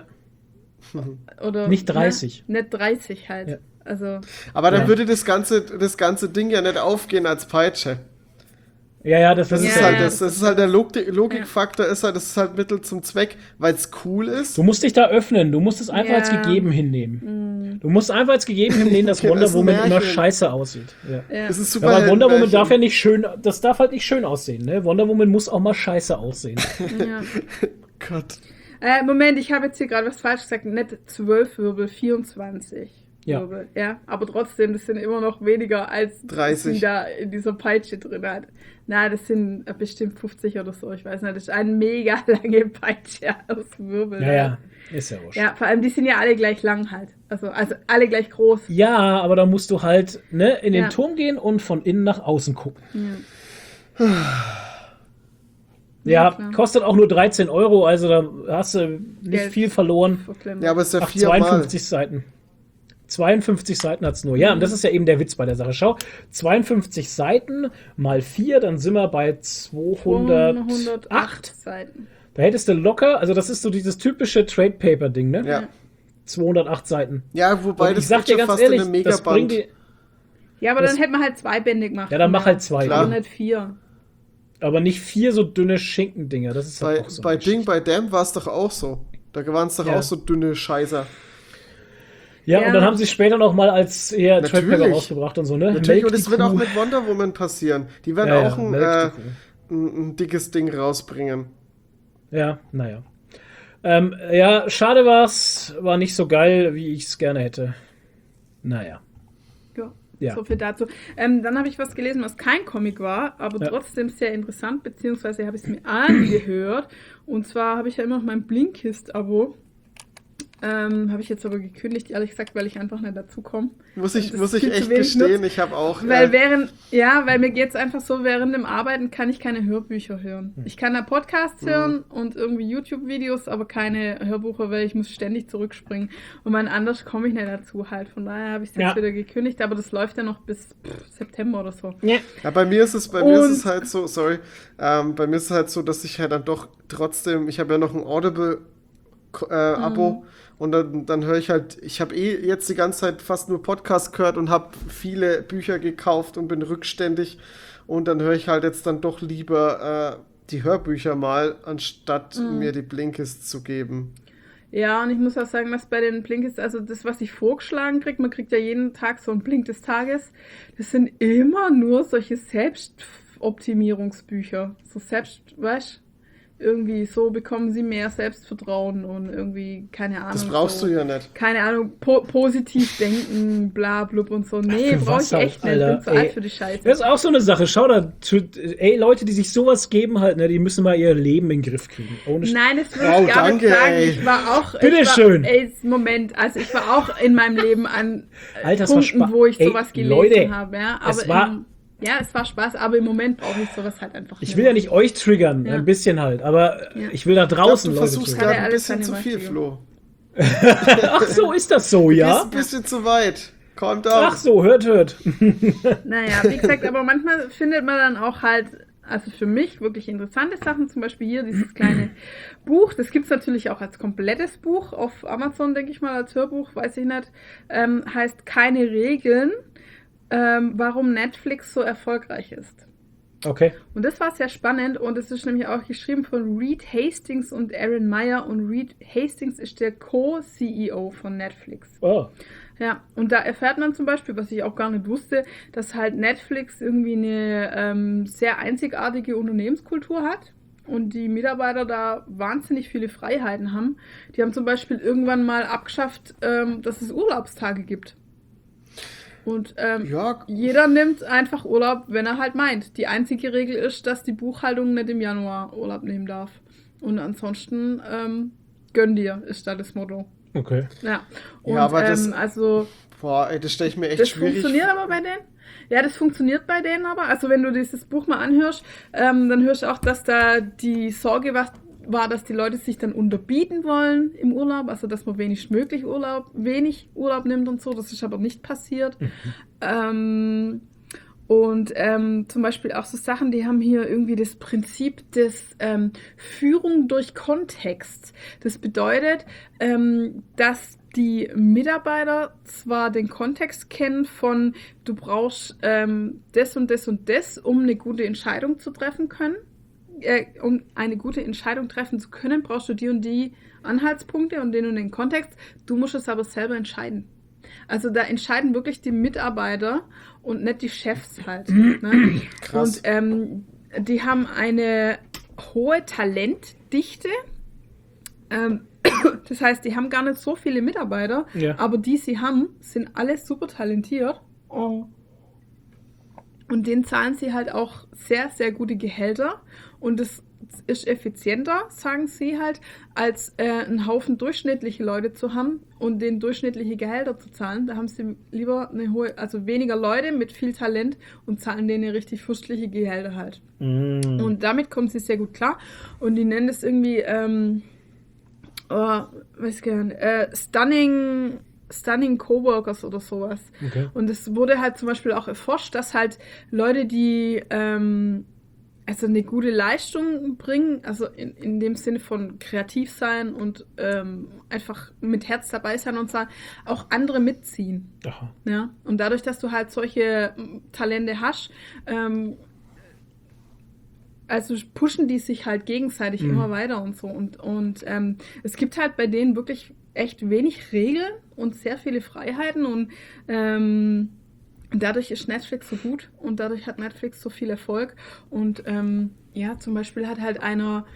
Oder, nicht 30. Ne? Nicht 30 halt. Ja. Also, aber dann würde das ganze Ding ja nicht aufgehen als Peitsche. Ja, das ist halt das ist halt der Logikfaktor, das ist halt Mittel zum Zweck, weil es cool ist. Du musst dich da öffnen, du musst es einfach als gegeben hinnehmen. Du musst einfach als gegeben hinnehmen, dass Wonder Woman immer scheiße aussieht. Ja. Das ist super. Aber Wonder Woman darf ja nicht schön, das darf halt nicht schön aussehen, ne? Wonder Woman muss auch mal scheiße aussehen. Ja. Gott. Moment, ich habe jetzt hier gerade was falsch gesagt, nicht 12 Wirbel, 24. Wirbel, ja, aber trotzdem, das sind immer noch weniger als 30. Die da in dieser Peitsche drin hat. Na, das sind bestimmt 50 oder so, ich weiß nicht, das ist eine mega lange Peitsche aus Wirbel. Ja, ist ja wurscht. Ja, vor allem, die sind ja alle gleich lang halt, also alle gleich groß. Ja, aber da musst du halt in den Turm gehen und von innen nach außen gucken. Ja, kostet auch nur 13 €, also da hast du nicht viel verloren. Ja, aber es ist ja 52 Seiten. 52 Seiten hat es nur. Ja, und das ist ja eben der Witz bei der Sache. Schau, 52 Seiten mal 4, dann sind wir bei 208 Seiten. Da hättest du locker, also das ist so dieses typische Trade-Paper-Ding, ne? Ja. 208 Seiten. Ja, wobei und ich sag dir ganz ehrlich, das bringt die... Ja, aber dann hätten wir halt 2 Bände gemacht. Ja, dann mach halt 2. Aber nicht 4. Aber nicht 4 so dünne Schinkendinger. Das ist halt auch so. Bei Damn war es doch auch so. Da waren es doch auch so dünne Scheißer. Ja, und dann haben sie später noch mal als eher Trade Paper rausgebracht und so, ne? Natürlich, und das wird auch mit Wonder Woman passieren. Die werden auch ein dickes Ding rausbringen. Ja, naja. Ja, schade war nicht so geil, wie ich es gerne hätte. Naja. Ja. So viel dazu. Dann habe ich was gelesen, was kein Comic war, aber trotzdem sehr interessant, beziehungsweise habe ich es mir angehört. Und zwar habe ich ja immer noch mein Blinkist-Abo. Habe ich jetzt aber gekündigt, ehrlich gesagt, weil ich einfach nicht dazu komme. Muss ich echt gestehen, ich habe auch... Weil mir geht es einfach so, während dem Arbeiten kann ich keine Hörbücher hören. Ich kann da Podcasts hören und irgendwie YouTube-Videos, aber keine Hörbücher, weil ich muss ständig zurückspringen. Und anders komme ich nicht dazu halt. Von daher habe ich es jetzt wieder gekündigt, aber das läuft ja noch bis September oder so. Ja, bei mir ist es halt so, bei mir ist es halt so, dass ich halt dann doch trotzdem, ich habe ja noch ein Audible-Abo, und dann höre ich halt, ich habe jetzt die ganze Zeit fast nur Podcasts gehört und habe viele Bücher gekauft und bin rückständig, und dann höre ich halt jetzt dann doch lieber die Hörbücher mal, anstatt mir die Blinkist zu geben. Ja, und ich muss auch sagen, dass bei den Blinkist, also das, was ich vorgeschlagen kriege, man kriegt ja jeden Tag so ein Blink des Tages, das sind immer nur solche Selbstoptimierungsbücher. So weißt du? Irgendwie so bekommen sie mehr Selbstvertrauen und irgendwie, keine Ahnung. Das brauchst du ja nicht. Keine Ahnung, positiv denken, bla blub und so. Nee, brauche ich echt nicht. Ich bin zu alt für die Scheiße. Das ist auch so eine Sache. Schau da, Leute, die sich sowas geben halt, ne, die müssen mal ihr Leben in den Griff kriegen. Nein, das würde ich gar nicht sagen. Ey. Ich war auch... Bitteschön. Moment, also ich war auch in meinem Leben an Alter, Punkten, wo ich sowas gelesen habe. Ja, aber es war Spaß, aber im Moment brauche ich sowas halt einfach nicht. Ich will ja nicht euch triggern, ein bisschen halt, aber ich will da draußen Leute triggern. Du versuchst gerade ein bisschen zu viel, Flo. Ach so, ist das so, ja? Du bist ein bisschen zu weit. Calm down. Ach so, hört. Naja, wie gesagt, aber manchmal findet man dann auch halt, also für mich wirklich interessante Sachen, zum Beispiel hier dieses kleine Buch, das gibt es natürlich auch als komplettes Buch auf Amazon, denke ich mal, als Hörbuch, weiß ich nicht, heißt Keine Regeln. Warum Netflix so erfolgreich ist. Okay. Und das war sehr spannend, und es ist nämlich auch geschrieben von Reed Hastings und Aaron Meyer, und Reed Hastings ist der Co-CEO von Netflix. Oh. Ja, und da erfährt man zum Beispiel, was ich auch gar nicht wusste, dass halt Netflix irgendwie eine sehr einzigartige Unternehmenskultur hat und die Mitarbeiter da wahnsinnig viele Freiheiten haben. Die haben zum Beispiel irgendwann mal abgeschafft, dass es Urlaubstage gibt. Und jeder nimmt einfach Urlaub, wenn er halt meint. Die einzige Regel ist, dass die Buchhaltung nicht im Januar Urlaub nehmen darf. Und ansonsten gönn dir, ist da das Motto. Okay. Ja, und aber das stelle ich mir echt schwierig. Das funktioniert aber bei denen. Ja, das funktioniert bei denen aber. Also wenn du dieses Buch mal anhörst, dann hörst du auch, dass da die Sorge war, dass die Leute sich dann unterbieten wollen im Urlaub, also dass man wenig Urlaub nimmt und so. Das ist aber nicht passiert. Zum Beispiel auch so Sachen, die haben hier irgendwie das Prinzip des Führung durch Kontext. Das bedeutet, dass die Mitarbeiter zwar den Kontext kennen von, du brauchst das und das und das, um eine gute Entscheidung zu treffen können. Um eine gute Entscheidung treffen zu können, brauchst du die und die Anhaltspunkte und den Kontext. Du musst es aber selber entscheiden. Also da entscheiden wirklich die Mitarbeiter und nicht die Chefs halt. Ne? Krass. Und die haben eine hohe Talentdichte. Das heißt, die haben gar nicht so viele Mitarbeiter, aber die sie haben, sind alle super talentiert. Und denen zahlen sie halt auch sehr, sehr gute Gehälter. Und es ist effizienter, sagen sie halt, als einen Haufen durchschnittliche Leute zu haben und denen durchschnittliche Gehälter zu zahlen. Da haben sie lieber weniger Leute mit viel Talent und zahlen denen richtig fürstliche Gehälter halt. Und damit kommen sie sehr gut klar. Und die nennen das irgendwie, Stunning Coworkers oder sowas. Okay. Und es wurde halt zum Beispiel auch erforscht, dass halt Leute, die eine gute Leistung bringen, also in dem Sinne von kreativ sein und einfach mit Herz dabei sein und so, auch andere mitziehen. Aha. Ja? Und dadurch, dass du halt solche Talente hast, also pushen die sich halt gegenseitig immer weiter und so. Und es gibt halt bei denen wirklich echt wenig Regeln und sehr viele Freiheiten und dadurch ist Netflix so gut und dadurch hat Netflix so viel Erfolg und zum Beispiel hat halt einer,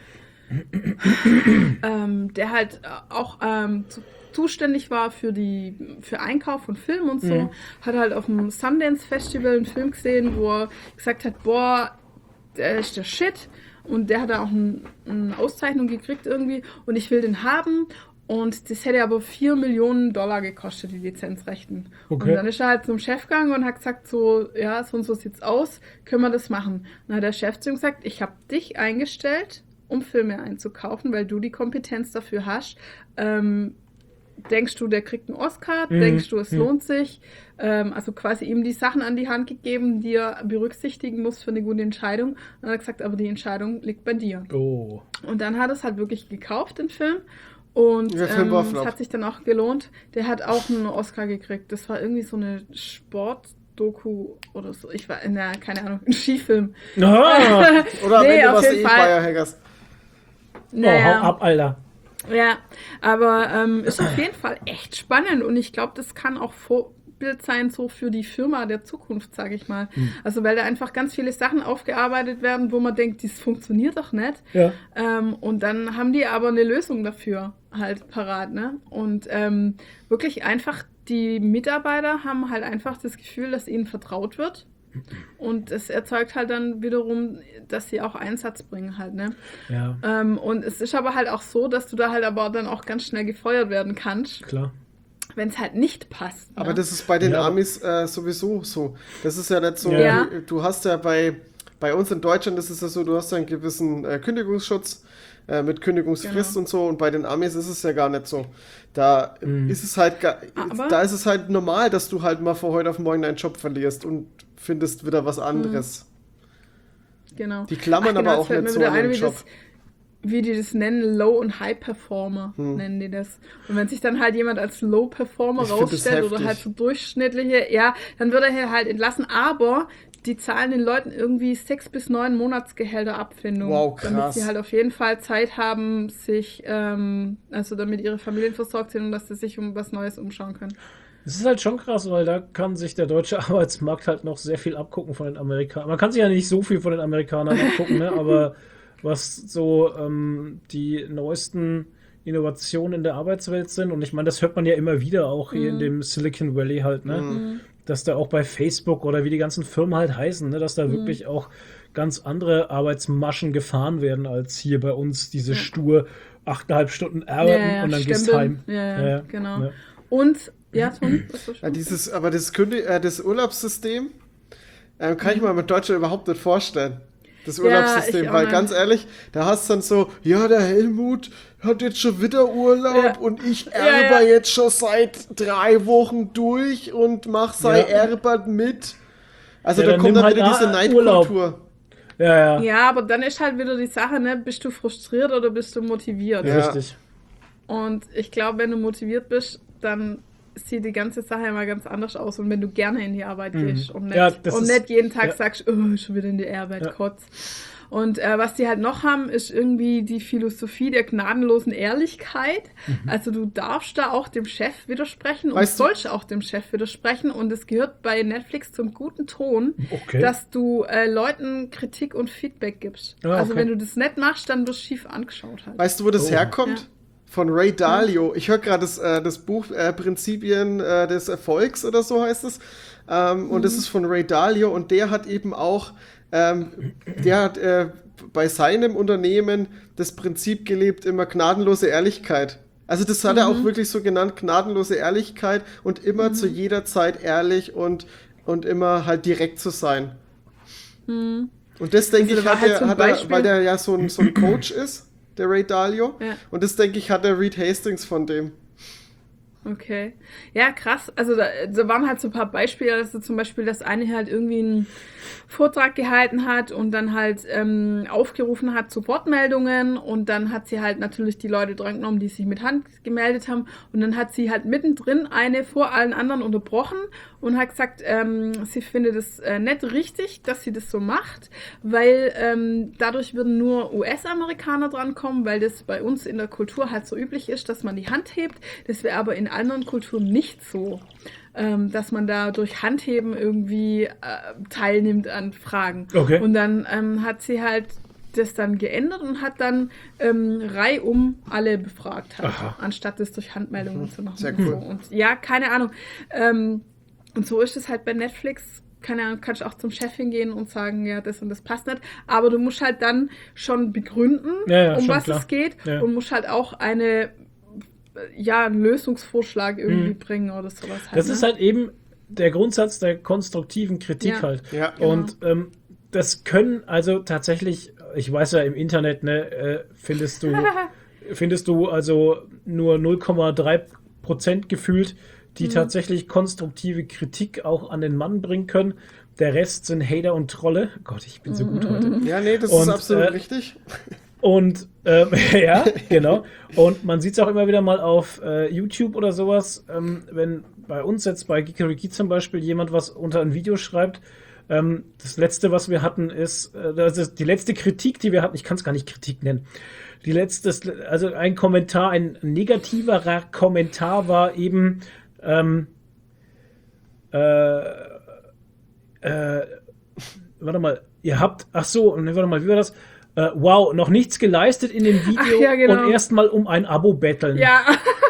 der halt auch zuständig war für Einkauf von Film und so, hat halt auf dem Sundance Festival einen Film gesehen, wo er gesagt hat, boah, der ist der Shit und der hat da auch eine Auszeichnung gekriegt irgendwie und ich will den haben. Und das hätte aber $4 Millionen gekostet, die Lizenzrechten. Okay. Und dann ist er halt zum Chef gegangen und hat gesagt so, ja, so und so sieht's aus, können wir das machen? Und dann hat der Chef zu ihm gesagt, ich habe dich eingestellt, um Filme einzukaufen, weil du die Kompetenz dafür hast. Denkst du, der kriegt einen Oscar? Denkst du, es lohnt sich? Also quasi ihm die Sachen an die Hand gegeben, die er berücksichtigen muss für eine gute Entscheidung. Und dann hat er gesagt, aber die Entscheidung liegt bei dir. Oh. Und dann hat er es halt wirklich gekauft, den Film. Und es hat sich dann auch gelohnt. Der hat auch einen Oscar gekriegt. Das war irgendwie so eine Sportdoku oder so. Ich war, keine Ahnung, ein Skifilm. Oder am Ende war es Biohackers. Naja. Hau ab, Alter. Ja, aber ist auf jeden Fall echt spannend und ich glaube, das kann auch Vorbild sein so für die Firma der Zukunft, sage ich mal. Also weil da einfach ganz viele Sachen aufgearbeitet werden, wo man denkt, das funktioniert doch nicht. Ja. Und dann haben die aber eine Lösung dafür halt parat, ne? Und wirklich einfach, die Mitarbeiter haben halt einfach das Gefühl, dass ihnen vertraut wird. Und es erzeugt halt dann wiederum, dass sie auch Einsatz bringen halt, ne? Ja. Und es ist aber halt auch so, dass du da halt aber dann auch ganz schnell gefeuert werden kannst. Klar. Wenn es halt nicht passt. Aber ne? das ist bei den Amis sowieso so. Das ist ja nicht so, Ja. Du hast ja bei uns in Deutschland ist es ja so, du hast ja einen gewissen Kündigungsschutz mit Kündigungsfrist und so und bei den Amis ist es ja gar nicht so. Da ist es halt da ist es halt normal, dass du halt mal von heute auf morgen deinen Job verlierst und findest wieder was anderes. Genau. Die klammern aber auch nicht so an den Job. Wie die das nennen, Low- und High-Performer nennen die das. Und wenn sich dann halt jemand als Low-Performer rausstellt oder halt so durchschnittliche, ja, dann wird er halt entlassen, aber die zahlen den Leuten irgendwie 6 bis 9 Monatsgehälter Abfindung. Wow, krass. Damit sie halt auf jeden Fall Zeit haben, sich, also damit ihre Familien versorgt sind und dass sie sich um was Neues umschauen können. Es ist halt schon krass, weil da kann sich der deutsche Arbeitsmarkt halt noch sehr viel abgucken von den Amerikanern. Man kann sich ja nicht so viel von den Amerikanern abgucken, ne? Aber was so die neuesten Innovationen in der Arbeitswelt sind, und ich meine, das hört man ja immer wieder auch hier in dem Silicon Valley halt, ne? Dass da auch bei Facebook oder wie die ganzen Firmen halt heißen, ne? Dass da wirklich auch ganz andere Arbeitsmaschen gefahren werden, als hier bei uns diese stur 8,5 Stunden arbeiten und dann gehst heim. Ja, genau. Ja. Und ja, Tom, das Urlaubssystem kann ich mir mit Deutschland überhaupt nicht vorstellen. Das Urlaubssystem, weil ganz ehrlich, da hast du dann so, ja, der Helmut hat jetzt schon wieder Urlaub und ich erbe jetzt schon seit 3 Wochen durch und mach sein Erbe mit. Also da kommt dann halt wieder diese Neidkultur. Ja, aber dann ist halt wieder die Sache, ne, bist du frustriert oder bist du motiviert? Ja. Richtig. Und ich glaube, wenn du motiviert bist, dann sieht die ganze Sache immer ganz anders aus. Und wenn du gerne in die Arbeit gehst und nicht jeden Tag sagst, oh, schon wieder in die Arbeit, kotz. Und was die halt noch haben, ist irgendwie die Philosophie der gnadenlosen Ehrlichkeit. Also du darfst da auch dem Chef widersprechen und sollst auch dem Chef widersprechen. Und es gehört bei Netflix zum guten Ton, dass du Leuten Kritik und Feedback gibst. Also wenn du das nicht machst, dann wirst du schief angeschaut halt. Weißt du, wo das herkommt? Ja. Von Ray Dalio. Ich höre gerade das Buch Prinzipien des Erfolgs oder so heißt es. Und das ist von Ray Dalio und der hat eben auch bei seinem Unternehmen das Prinzip gelebt, immer gnadenlose Ehrlichkeit. Also das hat er auch wirklich so genannt, gnadenlose Ehrlichkeit und immer zu jeder Zeit ehrlich und immer halt direkt zu sein. Und das denke ich, weil der ja so ein Coach ist, der Ray Dalio. Ja. Und das, denke ich, hat der Reed Hastings von dem. Okay. Ja, krass. Also da waren halt so ein paar Beispiele, dass zum Beispiel das eine halt irgendwie einen Vortrag gehalten hat und dann halt aufgerufen hat zu Wortmeldungen und dann hat sie halt natürlich die Leute drangenommen, die sich mit Hand gemeldet haben und dann hat sie halt mittendrin eine vor allen anderen unterbrochen und hat gesagt, sie findet es nicht richtig, dass sie das so macht, weil dadurch würden nur US-Amerikaner drankommen, weil das bei uns in der Kultur halt so üblich ist, dass man die Hand hebt. Das wäre aber in anderen Kulturen nicht so, dass man da durch Handheben irgendwie teilnimmt an Fragen. Okay. Und dann hat sie halt das dann geändert und hat dann reihum alle befragt, halt, anstatt das durch Handmeldungen zu machen. Sehr cool. Und ja, keine Ahnung. Und so ist es halt bei Netflix. Keine Ahnung, kannst du auch zum Chef hingehen und sagen, ja, das und das passt nicht. Aber du musst halt dann schon begründen, um was es geht. Ja. Und musst halt auch eine einen Lösungsvorschlag irgendwie bringen oder sowas. Halt, das ist halt eben der Grundsatz der konstruktiven Kritik halt. Ja. Und das können also tatsächlich, ich weiß ja im Internet, ne, findest du also nur 0,3% gefühlt, die tatsächlich konstruktive Kritik auch an den Mann bringen können. Der Rest sind Hater und Trolle. Gott, ich bin so gut heute. Ja, nee, das ist absolut richtig. Und ja, genau. Und man sieht es auch immer wieder mal auf YouTube oder sowas, wenn bei uns jetzt bei Geekeriki zum Beispiel jemand was unter ein Video schreibt. Das letzte, was wir hatten, ist die letzte Kritik, die wir hatten. Ich kann es gar nicht Kritik nennen. Also ein Kommentar, ein negativerer Kommentar war eben warte mal, wie war das? Wow, noch nichts geleistet in dem Video genau. und erstmal um ein Abo betteln. Ja,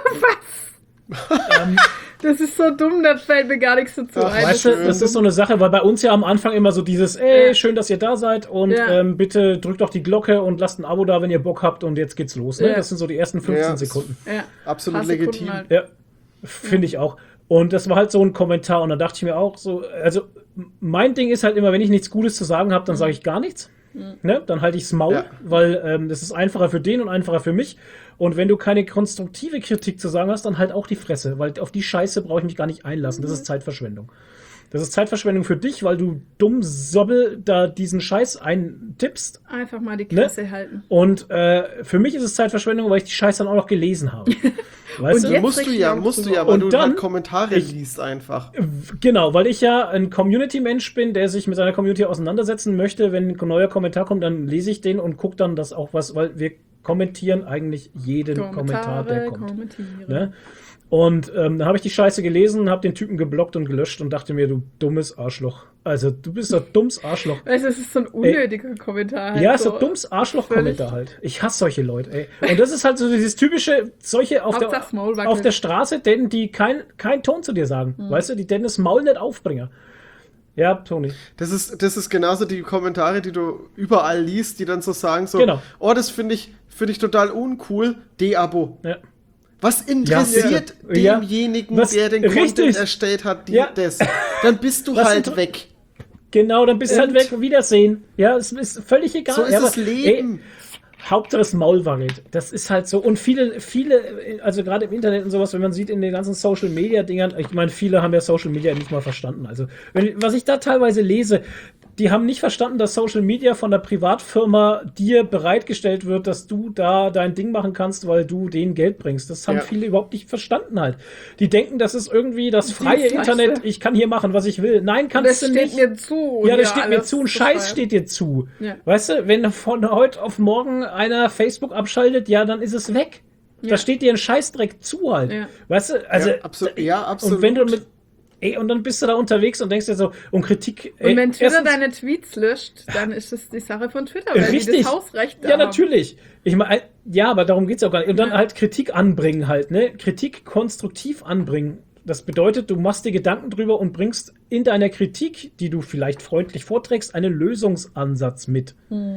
was? Das ist so dumm, das fällt mir gar nichts dazu ein. Weißt du, das ist so eine Sache, weil bei uns ja am Anfang immer so dieses, schön, dass ihr da seid und bitte drückt doch die Glocke und lasst ein Abo da, wenn ihr Bock habt und jetzt geht's los. Ne? Das sind so die ersten 15 Sekunden. Ja. Absolut legitim. Halt. Ja, finde ich auch. Und das war halt so ein Kommentar und da dachte ich mir auch so, also mein Ding ist halt immer, wenn ich nichts Gutes zu sagen habe, dann sage ich gar nichts. Ne? Dann halte ich das Maul, weil das ist einfacher für den und einfacher für mich. Und wenn du keine konstruktive Kritik zu sagen hast, dann halt auch die Fresse, weil auf die Scheiße brauche ich mich gar nicht einlassen. Das ist Zeitverschwendung. Das ist Zeitverschwendung für dich, weil du dumm Sobbel da diesen Scheiß eintippst. Einfach mal die Klasse halten. Und für mich ist es Zeitverschwendung, weil ich die Scheiße dann auch noch gelesen habe. Weißt und du? Musst du ja, weil und du dann halt Kommentare liest einfach. Genau, weil ich ja ein Community-Mensch bin, der sich mit seiner Community auseinandersetzen möchte. Wenn ein neuer Kommentar kommt, dann lese ich den und gucke dann das auch weil wir kommentieren eigentlich jeden Kommentar, der kommt. Ne? Und dann habe ich die Scheiße gelesen, habe den Typen geblockt und gelöscht und dachte mir, du dummes Arschloch. Also, du bist ein dummes Arschloch. Weißt du, es ist so ein unnötiger Kommentar. Halt ja, so ein dummes Arschloch-Kommentar halt. Ich hasse solche Leute, ey. Und das ist halt so dieses typische, solche auf der Straße, denen die kein Ton zu dir sagen. Weißt du, die denen das Maul nicht aufbringen. Ja, Toni. Das ist genauso die Kommentare, die du überall liest, die dann so sagen, so, oh, das finde ich total uncool, De-Abo. Ja. Was interessiert demjenigen, der den Content erstellt hat, das? Dann bist du halt weg. Genau, dann bist du halt weg. Wiedersehen. Ja, es ist völlig egal. So ist das Leben. Ey, Hauptsache das Maul wackelt. Das ist halt so. Und viele, also gerade im Internet und sowas, wenn man sieht in den ganzen Social-Media-Dingern, ich meine, viele haben ja Social-Media nicht mal verstanden. Also, was ich da teilweise lese, die haben nicht verstanden, dass Social Media von der Privatfirma dir bereitgestellt wird, dass du da dein Ding machen kannst, weil du denen Geld bringst. Das haben viele überhaupt nicht verstanden halt. Die denken, das ist irgendwie das freie Internet, ich kann hier machen, was ich will. Nein, kannst du nicht. Das steht mir zu. Ja, das steht mir zu. Ein Scheiß steht dir zu. Ja. Weißt du, wenn von heute auf morgen einer Facebook abschaltet, ja, dann ist es weg. Ja. Da steht dir ein Scheißdreck zu halt. Ja. Weißt du, also. Ja, absolut. Und wenn du und dann bist du da unterwegs und denkst dir so, um Kritik. Und wenn Twitter deine Tweets löscht, dann ist das die Sache von Twitter, weil die das Hausrecht haben. Ja, natürlich. Ich meine, ja, aber darum geht's auch gar nicht. Und dann halt Kritik anbringen halt, ne? Kritik konstruktiv anbringen. Das bedeutet, du machst dir Gedanken drüber und bringst in deiner Kritik, die du vielleicht freundlich vorträgst, einen Lösungsansatz mit.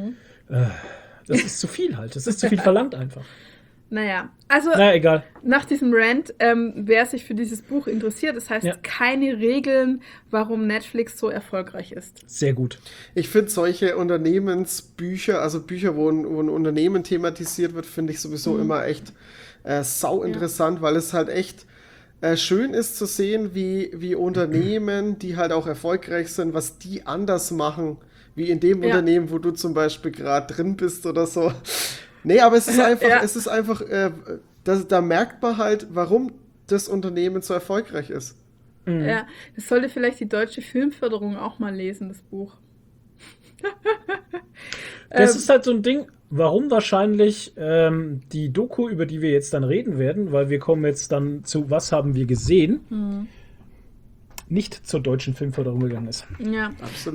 Das ist zu viel halt. Das ist zu viel verlangt einfach. Naja, also egal. Nach diesem Rant, wer sich für dieses Buch interessiert, das heißt keine Regeln, warum Netflix so erfolgreich ist. Sehr gut. Ich finde solche Unternehmensbücher, also Bücher, wo ein Unternehmen thematisiert wird, finde ich sowieso immer echt sau interessant, weil es halt echt schön ist zu sehen, wie Unternehmen, die halt auch erfolgreich sind, was die anders machen, wie in dem Unternehmen, wo du zum Beispiel gerade drin bist oder so. Nee, aber es ist einfach, da merkt man halt, warum das Unternehmen so erfolgreich ist. Mhm. Ja, das sollte vielleicht die deutsche Filmförderung auch mal lesen, das Buch. Das ist halt so ein Ding, warum wahrscheinlich die Doku, über die wir jetzt dann reden werden, weil wir kommen jetzt dann zu Was haben wir gesehen, nicht zur deutschen Filmförderung gegangen ist. Ja, absolut.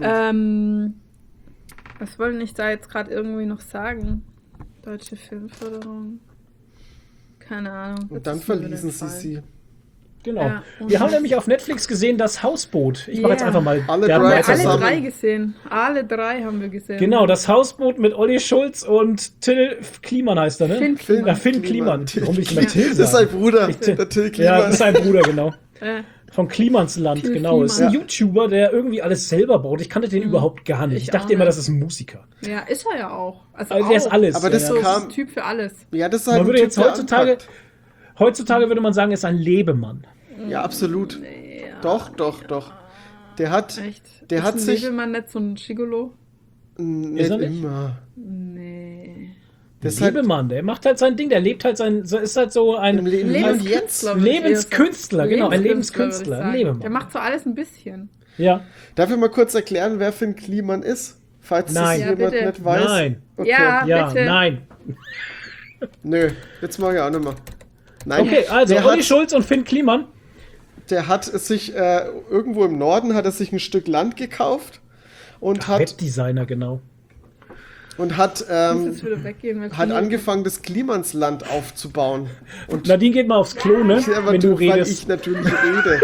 Was wollte ich da jetzt gerade irgendwie noch sagen? Deutsche Filmförderung. Keine Ahnung. Und dann verließen sie sie. Genau. Ja, wir haben nämlich auf Netflix gesehen, das Hausboot. Ich mache jetzt einfach mal Alle der drei Meister Alle zusammen. drei gesehen. Alle drei haben wir gesehen. Genau, das Hausboot mit Olli Schulz und Till Kliman heißt er, ne? Finn Kliman. Warum will ich immer Till Das ist sein sagen? Bruder, der Till Ja, Kliman. das ist sein Bruder, genau. Äh, Von Klimansland, Till genau. Ist ein Kliman. YouTuber, der irgendwie alles selber baut. Ich kannte den überhaupt gar nicht. Ich Ich dachte auch immer, nicht. das ist ein Musiker. ja, ist er ja auch. Also Also der ist alles. Aber das ja. So, ja. kam- ist ein Typ für alles. Ja, das ist halt Man ein würde Typ, jetzt der heutzutage würde man sagen, ist ein Lebemann. anpackt. Ja, absolut. Doch. Der hat, Echt? der ist hat ein sich Lebemann nicht so ein Gigolo? nicht Ist er nicht? immer. Nee. Das ist halt Lebemann, der macht halt sein Ding, der lebt halt ist halt so ein im Leben jetzt. Lebenskünstler. würde ich eher Lebenskünstler, sagen. genau, ein würde Lebenskünstler, ich ein sagen. Lebemann. Der macht so alles ein bisschen. Ja, Darf ich mal kurz erklären, wer Finn Kliman ist? Falls Nein. das Ja, jemand bitte. nicht weiß. Nein. Okay. Ja. Bitte. nein. Nö, jetzt mach ich auch nicht mehr. Nein. Okay, also der Olli hat, Schulz und Finn Kliman. der hat sich irgendwo im Norden hat er sich ein Stück Land gekauft und hat Webdesigner, genau. Ich muss jetzt wieder weggehen. weil hat Kino- angefangen, das Klimansland aufzubauen. Und Nadine geht mal aufs Klo, ne? Ja, aber wenn du weil redest. ich natürlich rede.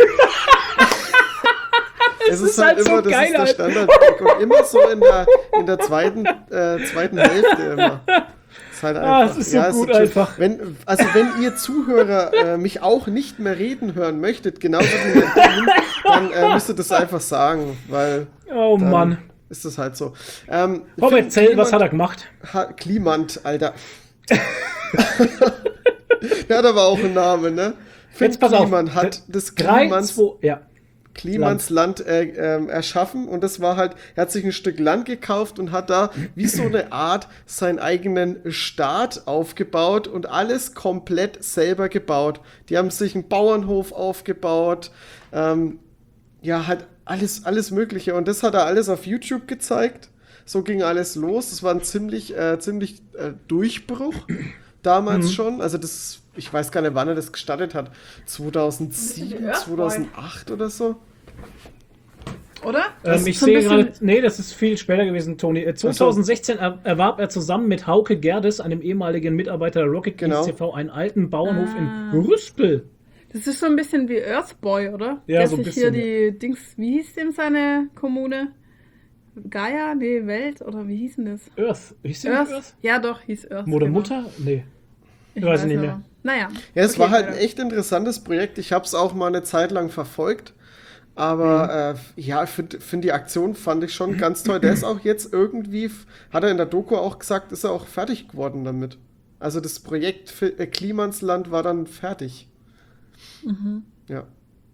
Es ist halt so das geil, ist der Alter. Standard. Und immer so in der zweiten Hälfte immer. Ist halt einfach. Es ist so gut chill. einfach. Wenn ihr Zuhörer mich auch nicht mehr reden hören möchtet, genauso wie Nadine, dann müsst ihr das einfach sagen, weil Oh dann Mann. ist das halt so. Komm, Finn erzähl, was Kliman- hat er gemacht? Klimant, Alter. Der hat aber auch einen Namen, ne? Finn Jetzt pass auf. Kliman hat das 3, 2, ja. Klimansland erschaffen und das war halt, er hat sich ein Stück Land gekauft und hat da wie so eine Art seinen eigenen Staat aufgebaut und alles komplett selber gebaut. Die haben sich einen Bauernhof aufgebaut, ja, halt alles Mögliche und das hat er alles auf YouTube gezeigt. So ging alles los. Das war ein ziemlich Durchbruch damals schon. Also ich weiß gar nicht, wann er das gestartet hat. 2007, Earthboy. 2008 oder so. Oder? Ich so ein sehe bisschen- gerade, nee, das ist viel später gewesen, Toni. 2016 erwarb er zusammen mit Hauke Gerdes, einem ehemaligen Mitarbeiter der Rocket Beans Genau. TV, einen alten Bauernhof in Rüspel. Das ist so ein bisschen wie Earthboy, oder? Ja, Der so ein sich hier bisschen, die Dings, wie hieß denn seine Kommune? Gaia? Nee, Welt? Oder wie hieß denn das? Earth. Hieß der nicht Earth? Ja, doch, hieß Earth. Oder genau. Mutter? Nee. Ich weiß nicht mehr. Naja. Ja, es Okay, war halt ein weiter. echt interessantes Projekt. Ich habe es auch mal eine Zeit lang verfolgt. Aber ja, ich find die Aktion fand ich schon ganz toll. Der ist auch jetzt irgendwie, hat er in der Doku auch gesagt, ist er auch fertig geworden damit. Also das Projekt Klimansland war dann fertig. Ja.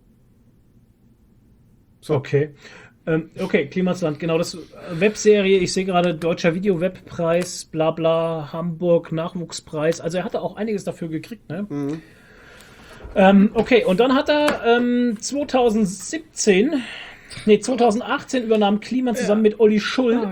So. Okay. Okay, Klimasland, genau, das Webserie, ich sehe gerade Deutscher Video-Webpreis, bla bla, Hamburg, Nachwuchspreis, also er hatte auch einiges dafür gekriegt, ne? Okay, und dann hat er 2018 übernahm Kliman zusammen mit Olli Schulz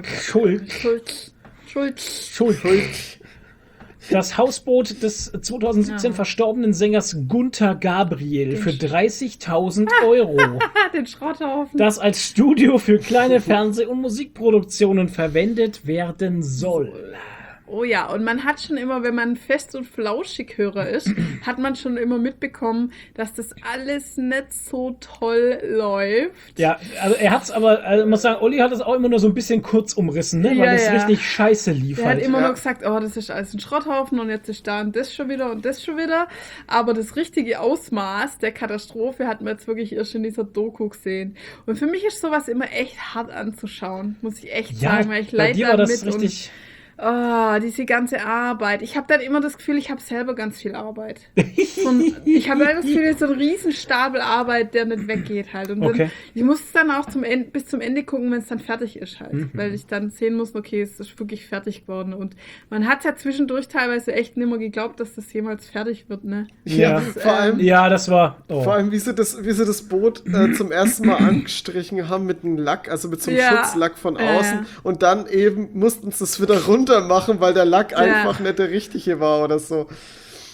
das Hausboot des 2017 verstorbenen Sängers Gunther Gabriel für 30.000 Euro. Den Schrotthaufen. Das als Studio für kleine Fernseh- und Musikproduktionen verwendet werden soll. Oh ja, und man hat schon immer, wenn man fest und flauschig Hörer ist, hat man schon immer mitbekommen, dass das alles nicht so toll läuft. Ja, also er hat's aber, also ich muss sagen, Olli hat es auch immer nur so ein bisschen kurz umrissen, ne? Weil Ja, das ja. richtig scheiße lief Er hat halt. immer Ja. nur gesagt, oh, das ist alles ein Schrotthaufen und jetzt ist da und das schon wieder und das schon wieder. Aber das richtige Ausmaß der Katastrophe hat man jetzt wirklich erst in dieser Doku gesehen. Und für mich ist sowas immer echt hart anzuschauen, muss ich echt sagen, weil ich bei leide dir war das damit richtig. diese ganze Arbeit. Ich habe dann immer das Gefühl, ich habe selber ganz viel Arbeit. Ich habe das Gefühl, so ein Riesenstapel Arbeit, der nicht weggeht halt. Und Okay. dann, ich muss es dann auch bis zum Ende gucken, wenn es dann fertig ist halt. Weil ich dann sehen muss, okay, es ist wirklich fertig geworden. Und man hat ja zwischendurch teilweise echt nicht mehr geglaubt, dass das jemals fertig wird, ne? Ja. Vor allem, Ja, das war. Oh. Vor allem, wie sie das Boot zum ersten Mal angestrichen haben mit einem Lack, also mit so einem Ja. Schutzlack von außen. Ja. Und dann eben mussten sie es wieder runter machen, weil der Lack einfach nicht der richtige war oder so.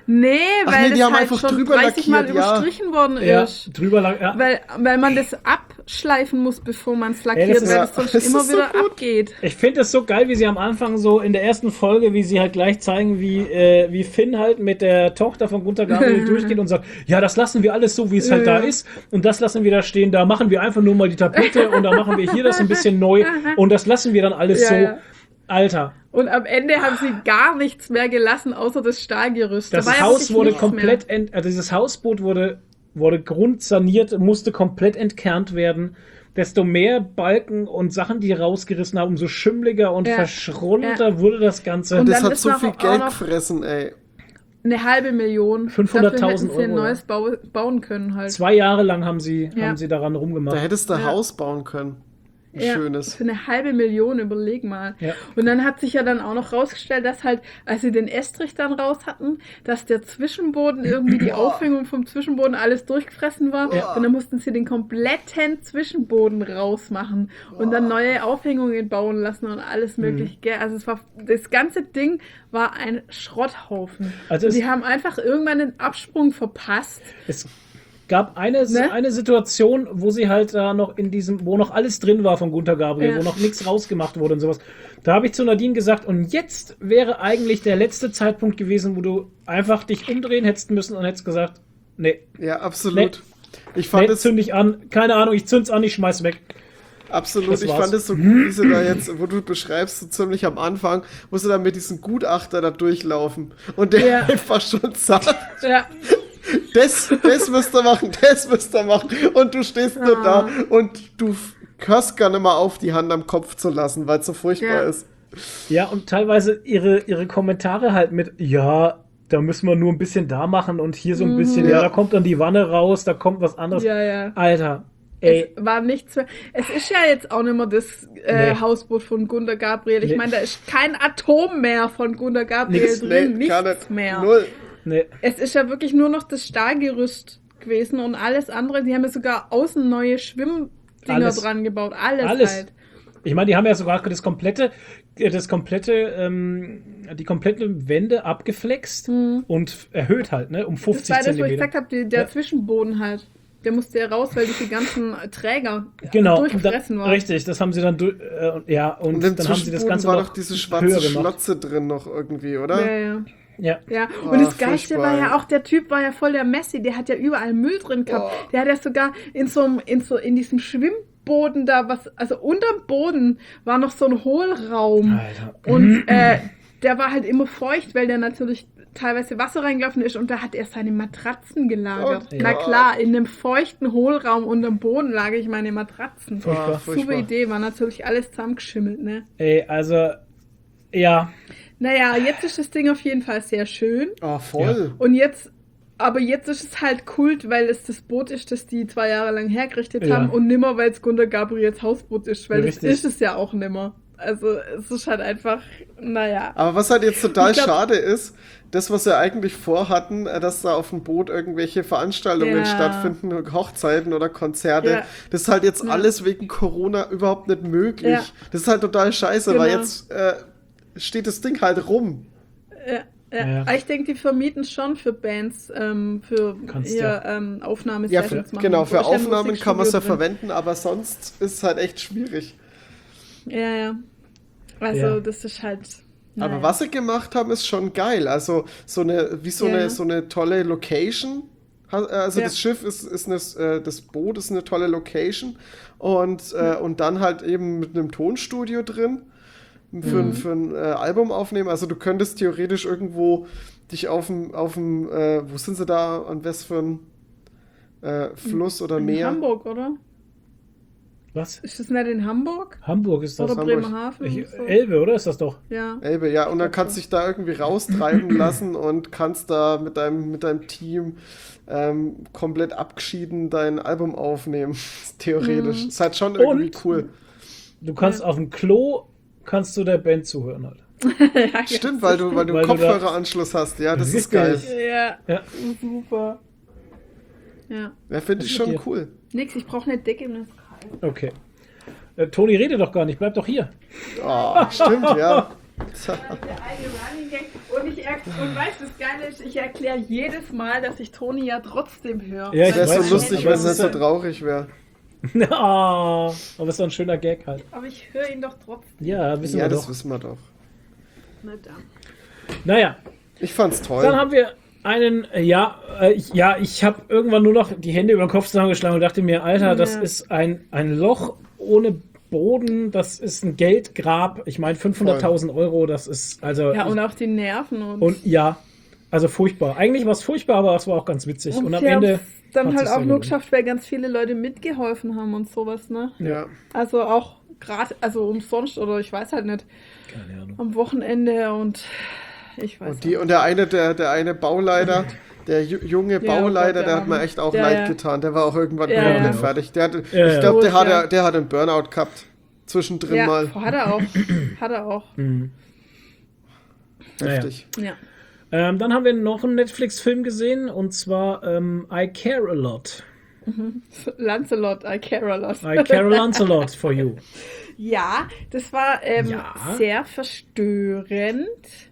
Nee, weil die das haben halt einfach schon drüber 30 Mal lackiert, ja. überstrichen worden Ja, ist. drüber lang, ja. Weil man das abschleifen muss, bevor man es lackiert, das ist- weil es sonst das immer ist so wieder gut. abgeht. Ich finde es so geil, wie sie am Anfang so in der ersten Folge, wie sie halt gleich zeigen, wie Finn halt mit der Tochter von Gunther Gabriel durchgeht und sagt, ja, das lassen wir alles so, wie es halt da ist und das lassen wir da stehen, da machen wir einfach nur mal die Tapete und da machen wir hier das ein bisschen neu und das lassen wir dann alles so. Ja. Alter, Und am Ende haben sie gar nichts mehr gelassen, außer das Stahlgerüst. das Da war ja Haus wirklich wurde nichts komplett, also dieses Hausboot wurde grundsaniert, musste komplett entkernt werden. Desto mehr Balken und Sachen, die rausgerissen haben, umso schimmliger und Ja. verschrundeter wurde das Ganze. Und Das dann hat ist so noch- viel auch Geld noch- gefressen, ey. mehr. 500.000. 500.000 Dafür hätten sie ein Euro, neues bauen können halt. 2 Jahre lang haben sie Ja. daran Da rumgemacht. hättest du ein Haus bauen können. Ein schönes. Für 500.000, überleg mal. Ja. Und dann hat sich ja dann auch noch rausgestellt, dass halt, als sie den Estrich dann raus hatten, dass der Zwischenboden irgendwie die Aufhängung vom Zwischenboden alles durchgefressen war. Und dann mussten sie den kompletten Zwischenboden rausmachen und dann neue Aufhängungen bauen lassen und alles mögliche. Gell? Also das ganze Ding war ein Schrotthaufen. Also Und die haben einfach irgendwann den Absprung verpasst. Es gab eine Situation, wo sie halt da noch wo noch alles drin war von Gunther Gabriel, Ja. wo noch nichts rausgemacht wurde und sowas. Da habe ich zu Nadine gesagt, und jetzt wäre eigentlich der letzte Zeitpunkt gewesen, wo du einfach dich umdrehen hättest müssen und hättest gesagt, nee, Ja, absolut. Ich fand es zünd ich an, keine Ahnung, ich zünd's an, ich schmeiß weg. absolut, Das ich war's. fand es so gut, wie sie da jetzt, wo du beschreibst, so ziemlich am Anfang, wo sie dann mit diesem Gutachter da durchlaufen und der Ja. einfach schon sagt, Ja. das müsst ihr machen, das müsst ihr machen. Und du stehst nur da und du hörst gar nicht mal auf, die Hand am Kopf zu lassen, weil es so furchtbar Ja. ist. Ja, und teilweise ihre Kommentare halt mit, ja, da müssen wir nur ein bisschen da machen und hier so ein bisschen, ja, Ja. da kommt dann die Wanne raus, da kommt was anderes. Ja, ja. Alter, ey, Es war nichts mehr. Es ist ja jetzt auch nicht mehr das Nee. Hausboot von Gunther Gabriel. Ich Nee. meine, da ist kein Atom mehr von Gunther Gabriel Nix. drin. gar Nichts nicht. mehr. Null. nee. Es ist ja wirklich nur noch das Stahlgerüst gewesen und alles andere. Die haben ja sogar außen neue Schwimmdinger Alles. dran gebaut. Alles halt. Ich meine, die haben ja sogar die komplette Wände abgeflext und erhöht halt, ne, um Das 50 war das, wo ich Zentimeter. gesagt habe, der Ja. Zwischenboden halt. Der musste ja raus, weil die ganzen Träger Genau, durchgefressen waren. richtig, das haben sie dann, und Und im dann haben sie das Zwischenboden Ganze war noch doch diese höher schwarze gemacht. Schlotze drin noch irgendwie, oder? Ja, ja. Ja. Ja, Oh, und das Geilste furchtbar. war ja auch, der Typ war ja voll der Messi, der hat ja überall Müll drin gehabt. Oh. Der hat ja sogar in diesem Schwimmboden da also unterm Boden war noch so ein Hohlraum. Alter. Und der war halt immer feucht, weil der natürlich teilweise Wasser reingelaufen ist und da hat er seine Matratzen gelagert. Oh Na Gott. klar, in einem feuchten Hohlraum unterm Boden lagere ich meine Matratzen. Furchtbar. Super Idee, war natürlich alles zusammengeschimmelt, ne? Ey, also, ja, Naja, jetzt ist das Ding auf jeden Fall sehr schön. Oh, voll. Und jetzt ist es halt Kult, weil es das Boot ist, das die 2 Jahre lang hergerichtet Ja. haben und nimmer, weil es Gunther Gabriels Hausboot ist, weil Richtig. das ist es ja auch nimmer. Also es ist halt einfach, naja. Aber was halt jetzt total Ich glaub- schade ist, das, was wir eigentlich vorhatten, dass da auf dem Boot irgendwelche Veranstaltungen Ja. stattfinden, Hochzeiten oder Konzerte, Ja. das ist halt jetzt Ja. alles wegen Corona überhaupt nicht möglich. Ja. Das ist halt total scheiße, weil Genau. jetzt steht das Ding halt rum. Ja. Ja. Aber ich denke, die vermieten schon für Bands, für Kannst hier ja. Aufnahmesessions machen. Genau, für Da ist ja ein Aufnahmen kann man es ja Musikstudio drin. verwenden, aber sonst ist es halt echt schwierig. Ja, ja. Also Ja. das ist halt. Aber naja. was sie gemacht haben, ist schon geil. Also so eine tolle Location. Also Ja. das Schiff das Boot ist eine tolle Location und dann halt eben mit einem Tonstudio drin für ein Album aufnehmen. Also du könntest theoretisch irgendwo dich auf dem wo sind sie da, an was für ein Fluss oder In Meer? Hamburg, oder? was? Ist das nicht in Hamburg? Hamburg ist das. Oder Hamburg. Bremerhaven? So? Elbe, oder ist das doch? Ja. Elbe, ja, und dann kannst du dich da irgendwie raustreiben lassen und kannst da mit deinem Team komplett abgeschieden dein Album aufnehmen. Theoretisch. Ist halt schon irgendwie Und- cool. Du kannst auf dem Klo, kannst du der Band zuhören halt. Ja, Stimmt, weil du Weil du Kopfhöreranschluss hast. Ja, das ist geil. Richtig. Ja, Ja. super. Ja. Ja, finde ich Was schon mit dir? cool. Nix, ich brauche eine Decke, mir ist kalt. Okay. Toni, rede doch gar nicht, bleib doch hier. Oh, stimmt, ja. Und weißt du, das Geile ist, ich erkläre jedes Mal, dass ich Toni ja trotzdem höre. Ja, das wäre so lustig, wenn es nicht so traurig wäre. Oh, aber es ist doch ein schöner Gag halt. Aber ich höre ihn doch trotzdem. Ja, wissen Ja, wir das doch. wissen wir doch. Na dann. Naja, Ich fand's toll. dann haben wir einen, ich habe irgendwann nur noch die Hände über den Kopf zusammengeschlagen und dachte mir, Alter, das ist ein Loch ohne Boden, das ist ein Geldgrab. Ich meine, 500.000 Euro, das ist, also... Ja, und auch die Nerven und ja, also furchtbar. Eigentlich war es furchtbar, aber es war auch ganz witzig. Und am Ende... dann hat halt sich's auch ja nur gelohnt. geschafft, weil ganz viele Leute mitgeholfen haben und sowas, ne? Ja. Also auch gerade, also umsonst oder ich weiß halt nicht, Keine Ahnung. am Wochenende und ich weiß Und der eine Bauleiter, der junge Bauleiter, Gott, der hat mir echt auch Ja, leid ja. getan. Der war auch irgendwann Ja, komplett ja. fertig. Ja, Ich glaube, ja. der hat einen Burnout gehabt. Zwischendrin ja, mal. hat er auch. Hat er auch. Heftig. Ja. Dann haben wir noch einen Netflix-Film gesehen, und zwar I Care a Lot. Lancelot, I care a lot. I care a Lancelot for you. Ja, das war Ja. sehr verstörend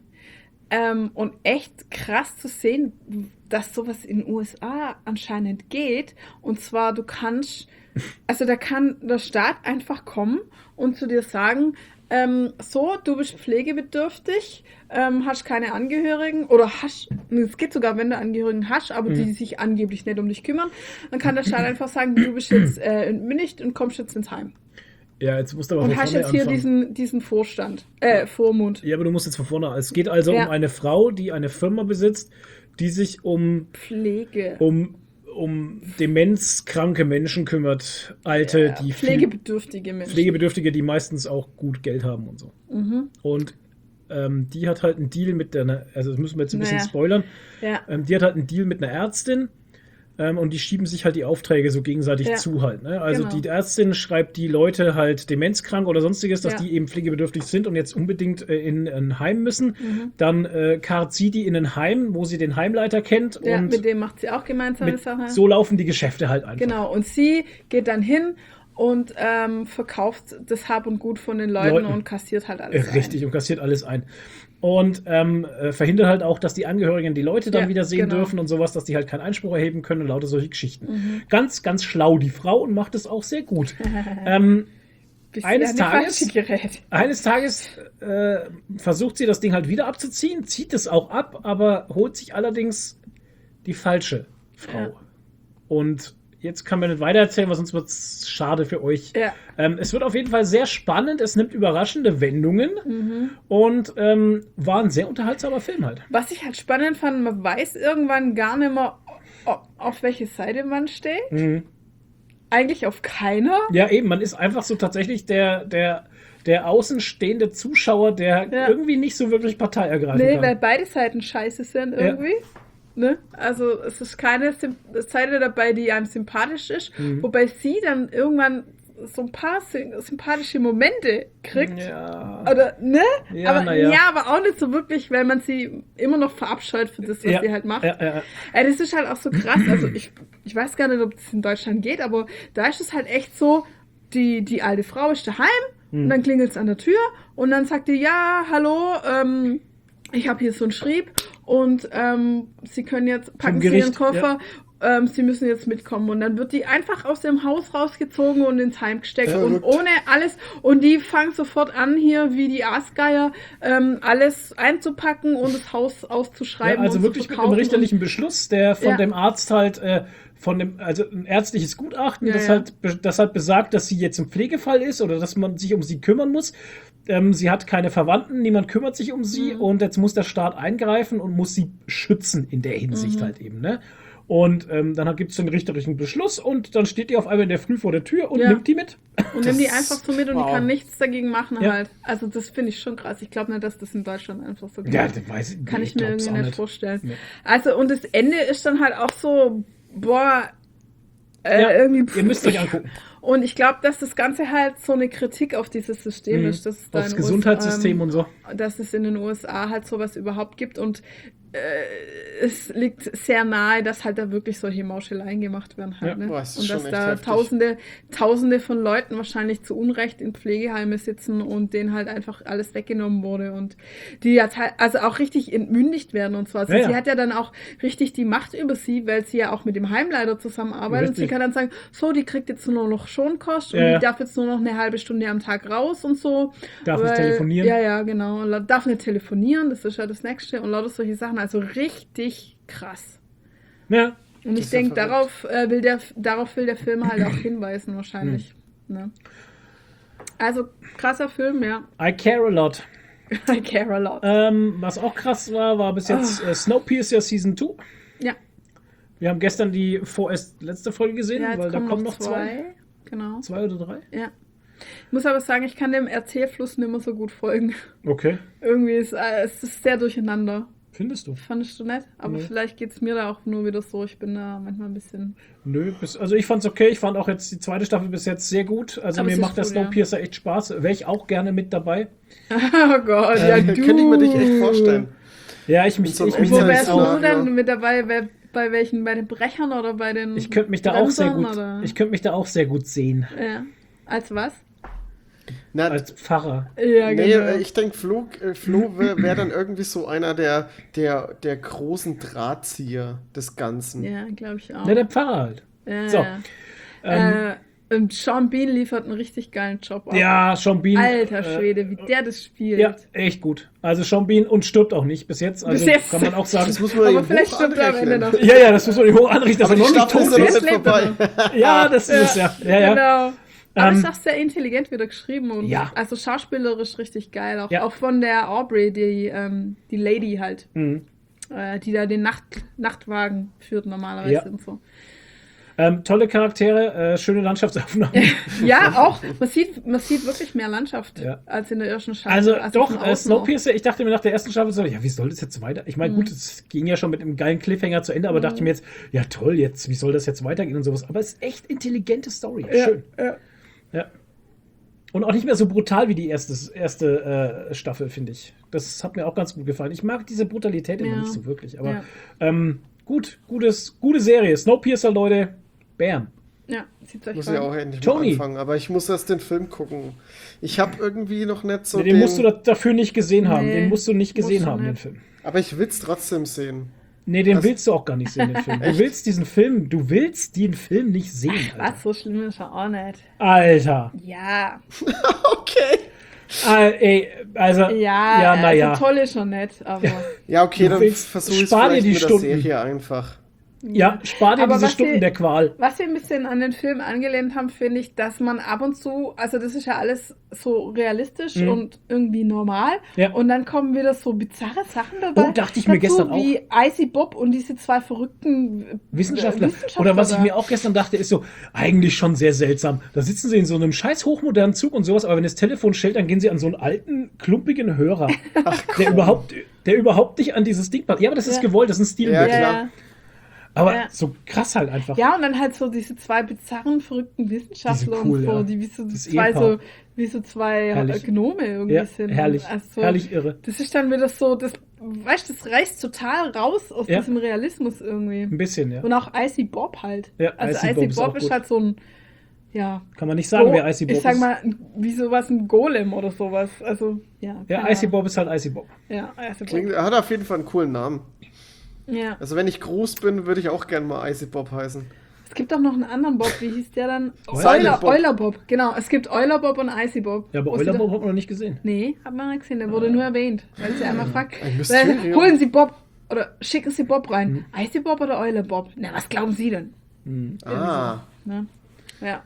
und echt krass zu sehen, dass sowas in den USA anscheinend geht. Und zwar, du kannst, also da kann der Staat einfach kommen und zu dir sagen, so, du bist pflegebedürftig, hast keine Angehörigen oder es geht sogar, wenn du Angehörigen hast, aber die sich angeblich nicht um dich kümmern, dann kann der Staat einfach sagen, du bist jetzt entmündigt und kommst jetzt ins Heim. Ja, jetzt musst du aber Und von hast vorne jetzt hier anfangen. diesen Vormund. Ja, aber du musst jetzt von vorne. Es geht also Ja. um eine Frau, die eine Firma besitzt, die sich um Pflege. demenzkranke Menschen kümmert. Alte, die Pflegebedürftige Menschen. Pflegebedürftige, die meistens auch gut Geld haben und so. Und die hat halt einen Deal mit also das müssen wir jetzt ein bisschen spoilern. Ja. Die hat halt einen Deal mit einer Ärztin. Und die schieben sich halt die Aufträge so gegenseitig zu halt. Ne? Also Genau. die Ärztin schreibt die Leute halt demenzkrank oder sonstiges, dass Ja. die eben pflegebedürftig sind und jetzt unbedingt in ein Heim müssen. Dann karrt sie die in ein Heim, wo sie den Heimleiter kennt. Ja, und mit dem macht sie auch gemeinsame Sachen. so laufen die Geschäfte halt einfach. Genau, und sie geht dann hin und verkauft das Hab und Gut von den Leuten und kassiert halt alles Richtig, und kassiert alles ein. Und verhindert halt auch, dass die Angehörigen die Leute dann wieder sehen dürfen und sowas, dass die halt keinen Einspruch erheben können und lauter solche Geschichten. Ganz, ganz schlau die Frau und macht es auch sehr gut. Eines Tages versucht sie das Ding halt wieder abzuziehen, zieht es auch ab, aber holt sich allerdings die falsche Frau. Ja. Und jetzt kann man nicht weiter erzählen, weil sonst wird es schade für euch. Ja. Es wird auf jeden Fall sehr spannend, es nimmt überraschende Wendungen und war ein sehr unterhaltsamer Film halt. Was ich halt spannend fand, man weiß irgendwann gar nicht mehr, auf welche Seite man steht. Eigentlich auf keiner. Ja, eben, man ist einfach so tatsächlich der außenstehende Zuschauer, der irgendwie nicht so wirklich Partei ergreifen Nee, kann. weil beide Seiten scheiße sind irgendwie. Ne? Also es ist keine Seite dabei, die einem sympathisch ist, wobei sie dann irgendwann so ein paar sympathische Momente kriegt. Ja. Oder, ne? Ja, aber, na ja. aber auch nicht so wirklich, weil man sie immer noch verabscheut für das, was sie halt macht. Ja. Das ist halt auch so krass. Also ich weiß gar nicht, ob das in Deutschland geht, aber da ist es halt echt so, die alte Frau ist daheim und dann klingelt es an der Tür und dann sagt die, ja, hallo, ich habe hier so einen Schrieb und Sie können jetzt, packen Sie Ihren Koffer, Sie müssen jetzt mitkommen. Und dann wird die einfach aus dem Haus rausgezogen und ins Heim gesteckt und ohne alles. Und die fangen sofort an, hier wie die Aasgeier, alles einzupacken und das Haus auszuschreiben. Ja, also und wirklich zu mit einem richterlichen Beschluss, der von dem Arzt halt, also ein ärztliches Gutachten, das halt besagt, dass sie jetzt ein Pflegefall ist oder dass man sich um sie kümmern muss. Sie hat keine Verwandten, niemand kümmert sich um sie und jetzt muss der Staat eingreifen und muss sie schützen in der Hinsicht halt eben, ne? Und dann gibt es den richterlichen Beschluss und dann steht die auf einmal in der Früh vor der Tür und nimmt die mit. Und nimmt die einfach so mit und die kann nichts dagegen machen halt. Also das finde ich schon krass. Ich glaube nicht, dass das in Deutschland einfach so geht. Ja, das weiß ich, kann ich mir irgendwie nicht vorstellen. Nee. Also und das Ende ist dann halt auch so, irgendwie... Ihr müsst euch angucken. Und ich glaube, dass das Ganze halt so eine Kritik auf dieses System ist. Dass es da aufs Gesundheitssystem und so. Dass es in den USA halt sowas überhaupt gibt und es liegt sehr nahe, dass halt da wirklich solche Mauscheleien gemacht werden halt, Ja. ne? Boah, das ist Und schon dass echt da heftig. Tausende von Leuten wahrscheinlich zu Unrecht in Pflegeheime sitzen und denen halt einfach alles weggenommen wurde und die jetzt halt, also auch richtig entmündigt werden und zwar. Also Ja, ja. sie hat ja dann auch richtig die Macht über sie, weil sie ja auch mit dem Heimleiter zusammenarbeitet und sie Richtig. kann dann sagen, so, die kriegt jetzt nur noch Schonkost und Ja, ja. die darf jetzt nur noch eine halbe Stunde am Tag raus und so. Darf nicht telefonieren. Ja, ja, genau. Und darf nicht telefonieren, das ist ja das Nächste und lauter solche Sachen. Also richtig krass. Ja. Und Das ich ist ja denke, verrückt. darauf will der Film halt auch hinweisen, wahrscheinlich. Ne? Also, krasser Film, ja. I care a lot. I care a lot. Was auch krass war bis jetzt Snowpiercer Season 2. Ja. Wir haben gestern die vorerst letzte Folge gesehen, Ja, jetzt weil da kommen noch zwei. Genau. 2 oder 3? Ja. Ich muss aber sagen, ich kann dem Erzählfluss nicht mehr so gut folgen. Okay. Irgendwie ist es ist sehr durcheinander. Findest du? Fandest du nicht? Aber Nee. vielleicht geht es mir da auch nur wieder so. Ich bin da manchmal ein bisschen. Nö, also ich fand's okay. Ich fand auch jetzt die zweite Staffel bis jetzt sehr gut. Also Aber mir es ist macht der gut, ja. Snowpiercer echt Spaß. Wäre ich auch gerne mit dabei. Oh Gott, ja, du. Könnte ich mir dich echt vorstellen. Ja, ich mich so einem mich Wo Endzeit- wärst du Szenario. dann mit dabei? Bei welchen? Bei den Brechern oder bei den. Ich könnte mich da auch sehr Bremsern, gut. oder? Ich könnte mich da auch sehr gut sehen. Ja. Als was? Na, Als Pfarrer. Ja, nee, genau. ich denke, Flo wär dann irgendwie so einer der großen Drahtzieher des Ganzen. Ja, glaube ich auch. Ne, der Pfarrer halt. Ja, So. ja. Und Sean Bean liefert einen richtig geilen Job ab. Ja, Sean Bean. Alter Schwede, wie der das spielt. Ja, echt gut. Also Sean Bean und stirbt auch nicht bis jetzt. Also Bis jetzt. kann man auch sagen. Das muss man Aber ihm vielleicht hoch stirbt er am Ende anrechnen. noch. Ja, das muss man nicht hoch anrichten, dass Aber er die noch nicht Staffel tot ist ja noch ist. nicht vorbei. Ja, das ist es ja. Ja, ja. Genau. Aber Ähm, ist auch sehr intelligent wieder geschrieben und Ja. also schauspielerisch richtig geil. Auch, Ja. auch von der Aubrey, die Lady halt, Mhm. die da den Nachtwagen führt normalerweise Ja. und so. Tolle Charaktere, schöne Landschaftsaufnahmen. Ja, auch. Man sieht wirklich mehr Landschaft Ja. als in der ersten Staffel. Also von doch, außen Snowpiercer, ich dachte mir nach der ersten Staffel so, ja, wie soll das jetzt weiter? Ich meine, gut, es ging ja schon mit einem geilen Cliffhanger zu Ende, aber dachte mir jetzt, ja toll, jetzt, wie soll das jetzt weitergehen und sowas. Aber es ist echt intelligente Story. Ja, Schön. ja. Ja. Und auch nicht mehr so brutal wie die erste Staffel, finde ich. Das hat mir auch ganz gut gefallen. Ich mag diese Brutalität immer Ja. nicht so wirklich. Aber Ja. gute Serie. Snowpiercer, Leute. Bam. Ja, sieht's euch Muss rein. ich auch endlich Tony. mal anfangen, aber ich muss erst den Film gucken. Ich habe irgendwie noch nicht so Den musst du dafür nicht gesehen haben. Nee, Den musst du nicht gesehen musst du haben, den nicht. Film. aber ich will's trotzdem sehen. Nee, den Das- willst du auch gar nicht sehen, den Film. Du willst den Film nicht sehen, Alter. Was, so schlimm ist er auch nicht. Alter. Ja, Okay. Ey, also, ja, naja. also toll ist er nicht, aber... Ja, okay, Du dann willst- versuche ich es spar dir vielleicht die mit der Stunden. Serie einfach. Ja, spar dir Aber diese was Stunden wir- der Qual. Was wir ein bisschen an den Film angelehnt haben, finde ich, dass man ab und zu, also das ist ja alles so realistisch und irgendwie normal. Ja. Und dann kommen wieder so bizarre Sachen dabei. Oh, dachte ich mir gestern auch. Wie Icy Bob und diese zwei verrückten Wissenschaftler. Oder was ich da. mir auch gestern dachte, ist so, eigentlich schon sehr seltsam. Da sitzen sie in so einem scheiß hochmodernen Zug und sowas, aber wenn das Telefon stellt, dann gehen sie an so einen alten, klumpigen Hörer, der überhaupt nicht an dieses Ding passt. Ja, aber das ist Ja. gewollt, das ist ein Stilbild. Ja, Ja, klar. ja. Aber Ja. so krass halt einfach. Ja, und dann halt so diese zwei bizarren, verrückten Wissenschaftler Die sind cool, und so, ja. die wie so Das zwei, Ehepaar. zwei Herrlich. Gnome irgendwie Ja, sind. herrlich. Also so, Herrlich irre. Das ist dann wieder so, das reißt total raus aus Ja. diesem Realismus irgendwie. Ein bisschen, ja. Und auch Icy Bob halt. Ja, also Icy Icy Bob ist auch Bob ist gut. halt so ein, ja. Kann man nicht sagen, wer Icy Bob Ich sag ist. mal, wie sowas, ein Golem oder sowas. Also, ja. Ja, keine Icy Ahnung. Bob ist halt Icy Bob. Ja, Icy Bob. Er hat auf jeden Fall einen coolen Namen. Ja. Also wenn ich groß bin, würde ich auch gerne mal Icy Bob heißen. Es gibt auch noch einen anderen Bob, wie hieß der dann? Silent Bob. Euler Bob, genau. Es gibt Euler Bob und Icy Bob. Ja, aber Wo sie Euler da- Bob hat man noch nicht gesehen. Nee, hat man nicht gesehen, der wurde nur erwähnt, weil sie einmal fragt. Ein Mysterium. Holen Sie Bob oder schicken Sie Bob rein. Icy Bob oder Euler Bob? Na, was glauben Sie denn? Ah. Ne? Ja,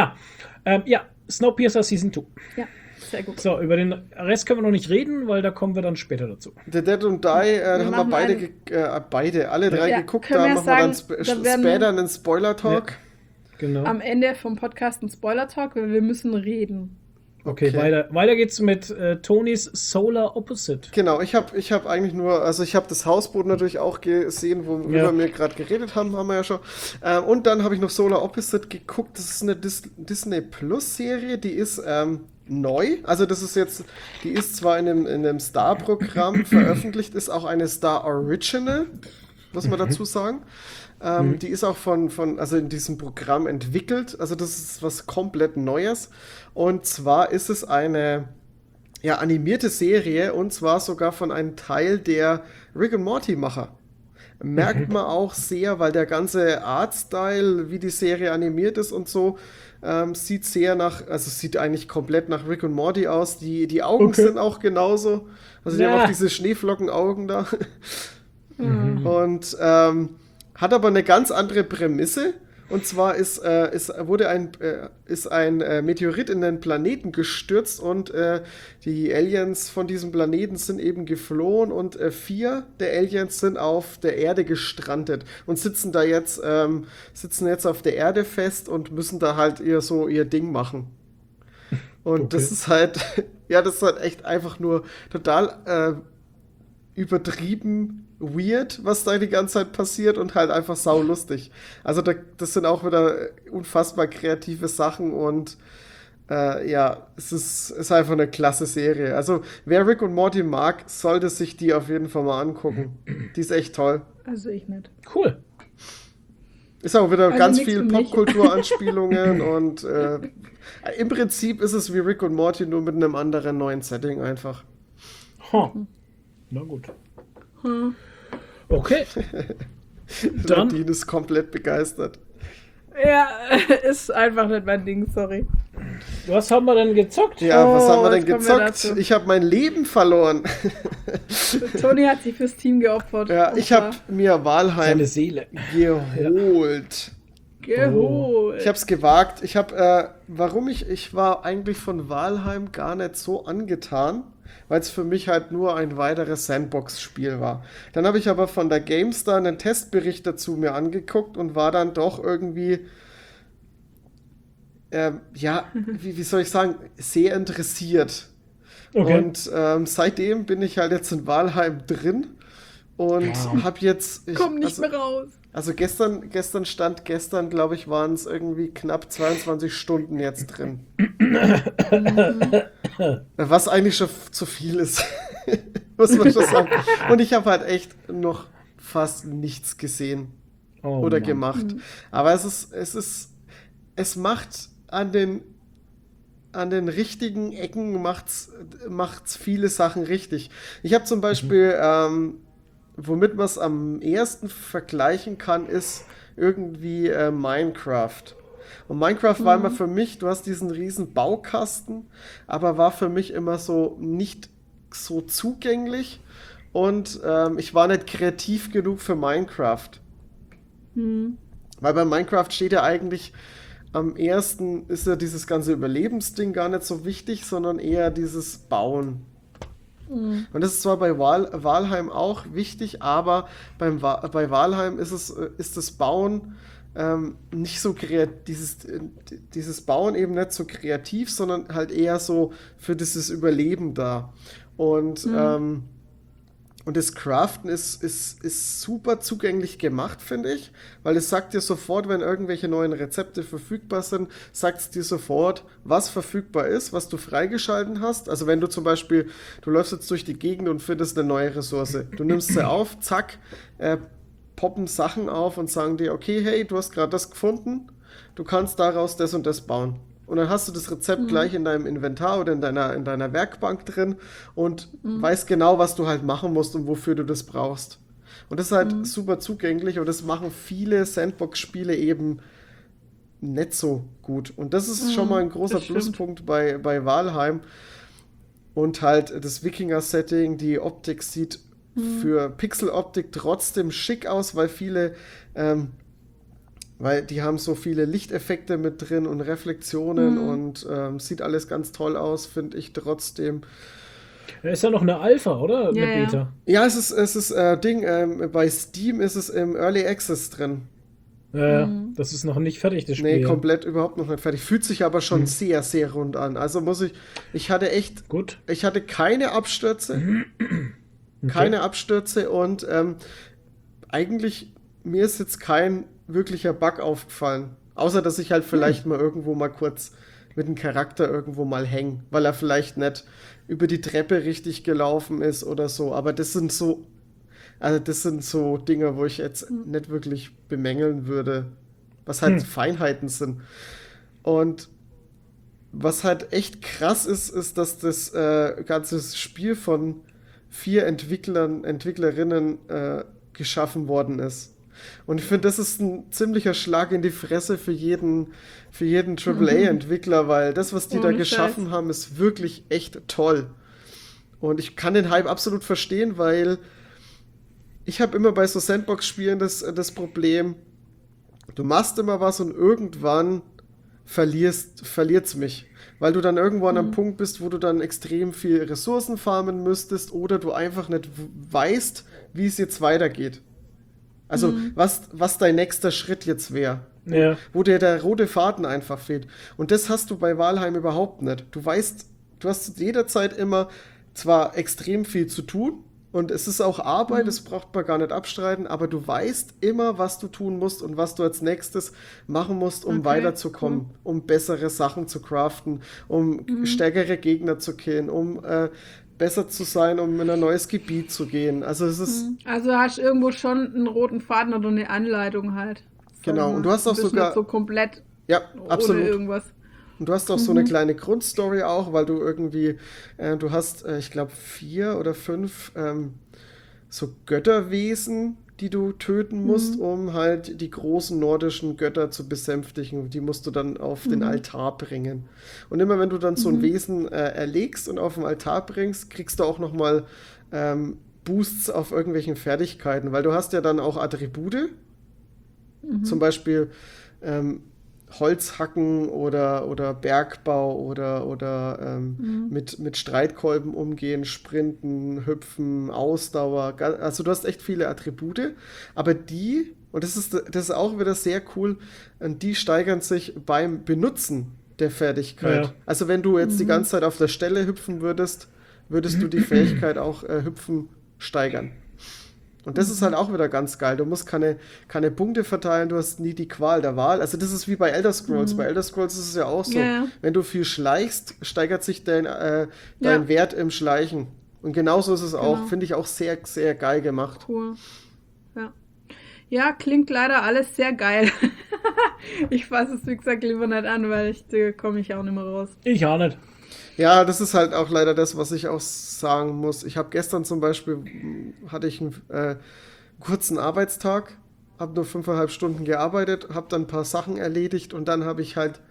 Ja, Snowpiercer Season 2. ja, sehr gut. So, über den Rest können wir noch nicht reden, weil da kommen wir dann später dazu. The Dead and Die, haben wir machen alle drei Ja, geguckt. können Da wir machen wir dann sagen, da werden- später einen Spoiler-Talk. Genau. Am Ende vom Podcast ein Spoiler-Talk, weil wir müssen reden. Okay, Okay. weiter geht's mit Tonys Solar Opposite. Genau, ich hab eigentlich nur, also ich habe das Hausboot natürlich auch gesehen, worüber wir gerade geredet haben wir ja schon. Und dann habe ich noch Solar Opposite geguckt. Das ist eine Disney Plus Serie, die ist neu. Also das ist jetzt, die ist zwar in einem Star-Programm veröffentlicht, ist auch eine Star Original. muss man dazu sagen. Die ist auch also in diesem Programm entwickelt. Also das ist was komplett Neues. Und zwar ist es eine animierte Serie und zwar sogar von einem Teil der Rick and Morty-Macher. Merkt man auch sehr, weil der ganze Artstyle, wie die Serie animiert ist und so, sieht sieht eigentlich komplett nach Rick und Morty aus. Die Augen sind auch genauso. Also die haben auch diese Schneeflockenaugen da. Und hat aber eine ganz andere Prämisse. Und zwar ist ein Meteorit in den Planeten gestürzt und die Aliens von diesem Planeten sind eben geflohen und 4 der Aliens sind auf der Erde gestrandet und sitzen jetzt auf der Erde fest und müssen da halt ihr Ding machen. Und das ist halt, das ist halt echt einfach nur total übertrieben weird, was da die ganze Zeit passiert und halt einfach saulustig. Also das sind auch wieder unfassbar kreative Sachen und es ist einfach eine klasse Serie. Also wer Rick und Morty mag, sollte sich die auf jeden Fall mal angucken. Die ist echt toll. Also ich nicht. Cool. Ist auch wieder ganz viel Popkultur-Anspielungen und im Prinzip ist es wie Rick und Morty, nur mit einem anderen neuen Setting einfach. Na gut. Okay. Dann Nadine ist komplett begeistert. Ja, ist einfach nicht mein Ding, sorry. Was haben wir denn gezockt? Ja, was haben wir denn gezockt? Ich habe mein Leben verloren. Toni hat sich fürs Team geopfert. Ja, ich habe mir Valheim seine Seele geholt. Ich habe es gewagt. Ich war eigentlich von Valheim gar nicht so angetan, weil es für mich halt nur ein weiteres Sandbox-Spiel war. Dann habe ich aber von der GameStar einen Testbericht dazu mir angeguckt und war dann doch irgendwie, wie soll ich sagen, sehr interessiert. Okay. Und seitdem bin ich halt jetzt in Valheim drin und habe jetzt... Komm nicht mehr raus. Also gestern, glaube ich, waren es irgendwie knapp 22 Stunden jetzt drin. Was eigentlich schon zu viel ist, muss man schon sagen. Und ich habe halt echt noch fast nichts gesehen oder gemacht. Aber es macht an den richtigen Ecken macht's viele Sachen richtig. Ich habe zum Beispiel womit man es am ehesten vergleichen kann, ist irgendwie Minecraft. Und Minecraft war immer für mich, du hast diesen riesen Baukasten, aber war für mich immer so nicht so zugänglich und ich war nicht kreativ genug für Minecraft. Weil bei Minecraft steht ja eigentlich am ersten ist ja dieses ganze Überlebensding gar nicht so wichtig, sondern eher dieses Bauen. Und das ist zwar bei Valheim auch wichtig, aber bei Valheim ist das Bauen nicht so kreativ, dieses Bauen eben nicht so kreativ, sondern halt eher so für dieses Überleben da. Und das Craften ist super zugänglich gemacht, finde ich, weil es sagt dir sofort, wenn irgendwelche neuen Rezepte verfügbar sind, sagt es dir sofort, was verfügbar ist, was du freigeschalten hast. Also wenn du zum Beispiel, du läufst jetzt durch die Gegend und findest eine neue Ressource, du nimmst sie auf, zack, poppen Sachen auf und sagen dir, okay, hey, du hast gerade das gefunden, du kannst daraus das und das bauen. Und dann hast du das Rezept gleich in deinem Inventar oder in deiner Werkbank drin und weißt genau, was du halt machen musst und wofür du das brauchst. Und das ist halt super zugänglich und das machen viele Sandbox-Spiele eben nicht so gut. Und das ist schon mal ein großer Pluspunkt bei Valheim. Und halt das Wikinger-Setting, die Optik sieht für Pixel-Optik trotzdem schick aus, weil viele... weil die haben so viele Lichteffekte mit drin und Reflexionen und sieht alles ganz toll aus, finde ich trotzdem. Ist ja noch eine Alpha, oder? Ja, eine Beta. Ja, es ist bei Steam ist es im Early Access drin. Das ist noch nicht fertig, das Spiel. Nee, komplett überhaupt noch nicht fertig. Fühlt sich aber schon sehr, sehr rund an. Also ich hatte keine Abstürze. Keine Abstürze und eigentlich mir ist jetzt kein wirklicher Bug aufgefallen. Außer, dass ich halt vielleicht mal irgendwo mal kurz mit dem Charakter irgendwo mal hänge, weil er vielleicht nicht über die Treppe richtig gelaufen ist oder so. Aber das sind so Also das sind so Dinge, wo ich jetzt nicht wirklich bemängeln würde, was halt Feinheiten sind. Und was halt echt krass ist, dass das ganze Spiel von 4 Entwicklerinnen geschaffen worden ist. Und ich finde, das ist ein ziemlicher Schlag in die Fresse für jeden AAA-Entwickler, weil das, was die da geschaffen haben, ist wirklich echt toll. Und ich kann den Hype absolut verstehen, weil ich habe immer bei so Sandbox-Spielen das Problem, du machst immer was und irgendwann verliert's mich. Weil du dann irgendwann am Punkt bist, wo du dann extrem viel Ressourcen farmen müsstest oder du einfach nicht weißt, wie es jetzt weitergeht. Also was dein nächster Schritt jetzt wäre. Ja. Wo dir der rote Faden einfach fehlt. Und das hast du bei Valheim überhaupt nicht. Du weißt, du hast jederzeit immer zwar extrem viel zu tun und es ist auch Arbeit, das braucht man gar nicht abstreiten, aber du weißt immer, was du tun musst und was du als nächstes machen musst, um weiterzukommen, um bessere Sachen zu craften, um stärkere Gegner zu killen, um besser zu sein, um in ein neues Gebiet zu gehen. Also es ist... Also hast du irgendwo schon einen roten Faden oder eine Anleitung halt. Genau, und du hast auch sogar... Nicht so komplett absolut. ohne irgendwas. Und du hast auch so eine kleine Grundstory auch, weil du irgendwie, du hast, ich glaube, 4 oder 5 so Götterwesen, die du töten musst, um halt die großen nordischen Götter zu besänftigen. Die musst du dann auf den Altar bringen. Und immer wenn du dann so ein Wesen erlegst und auf den Altar bringst, kriegst du auch nochmal Boosts auf irgendwelchen Fertigkeiten, weil du hast ja dann auch Attribute, zum Beispiel Holzhacken oder Bergbau oder mit Streitkolben umgehen, Sprinten, Hüpfen, Ausdauer. Also du hast echt viele Attribute, aber und das ist auch wieder sehr cool, die steigern sich beim Benutzen der Fähigkeit. Ja. Also wenn du jetzt die ganze Zeit auf der Stelle hüpfen würdest du die Fähigkeit auch Hüpfen steigern. Und das ist halt auch wieder ganz geil. Du musst keine Punkte verteilen, du hast nie die Qual der Wahl. Also das ist wie bei Elder Scrolls. Bei Elder Scrolls ist es ja auch so. Yeah. Wenn du viel schleichst, steigert sich dein Wert im Schleichen. Und genauso ist es auch. Finde ich auch sehr, sehr geil gemacht. Cool. Ja, klingt leider alles sehr geil. Ich fasse es, wie gesagt, lieber nicht an, weil da komme ich auch nicht mehr raus. Ich auch nicht. Ja, das ist halt auch leider das, was ich auch sagen muss. Ich habe gestern zum Beispiel, hatte ich einen kurzen Arbeitstag, habe nur 5,5 Stunden gearbeitet, habe dann ein paar Sachen erledigt und dann habe ich halt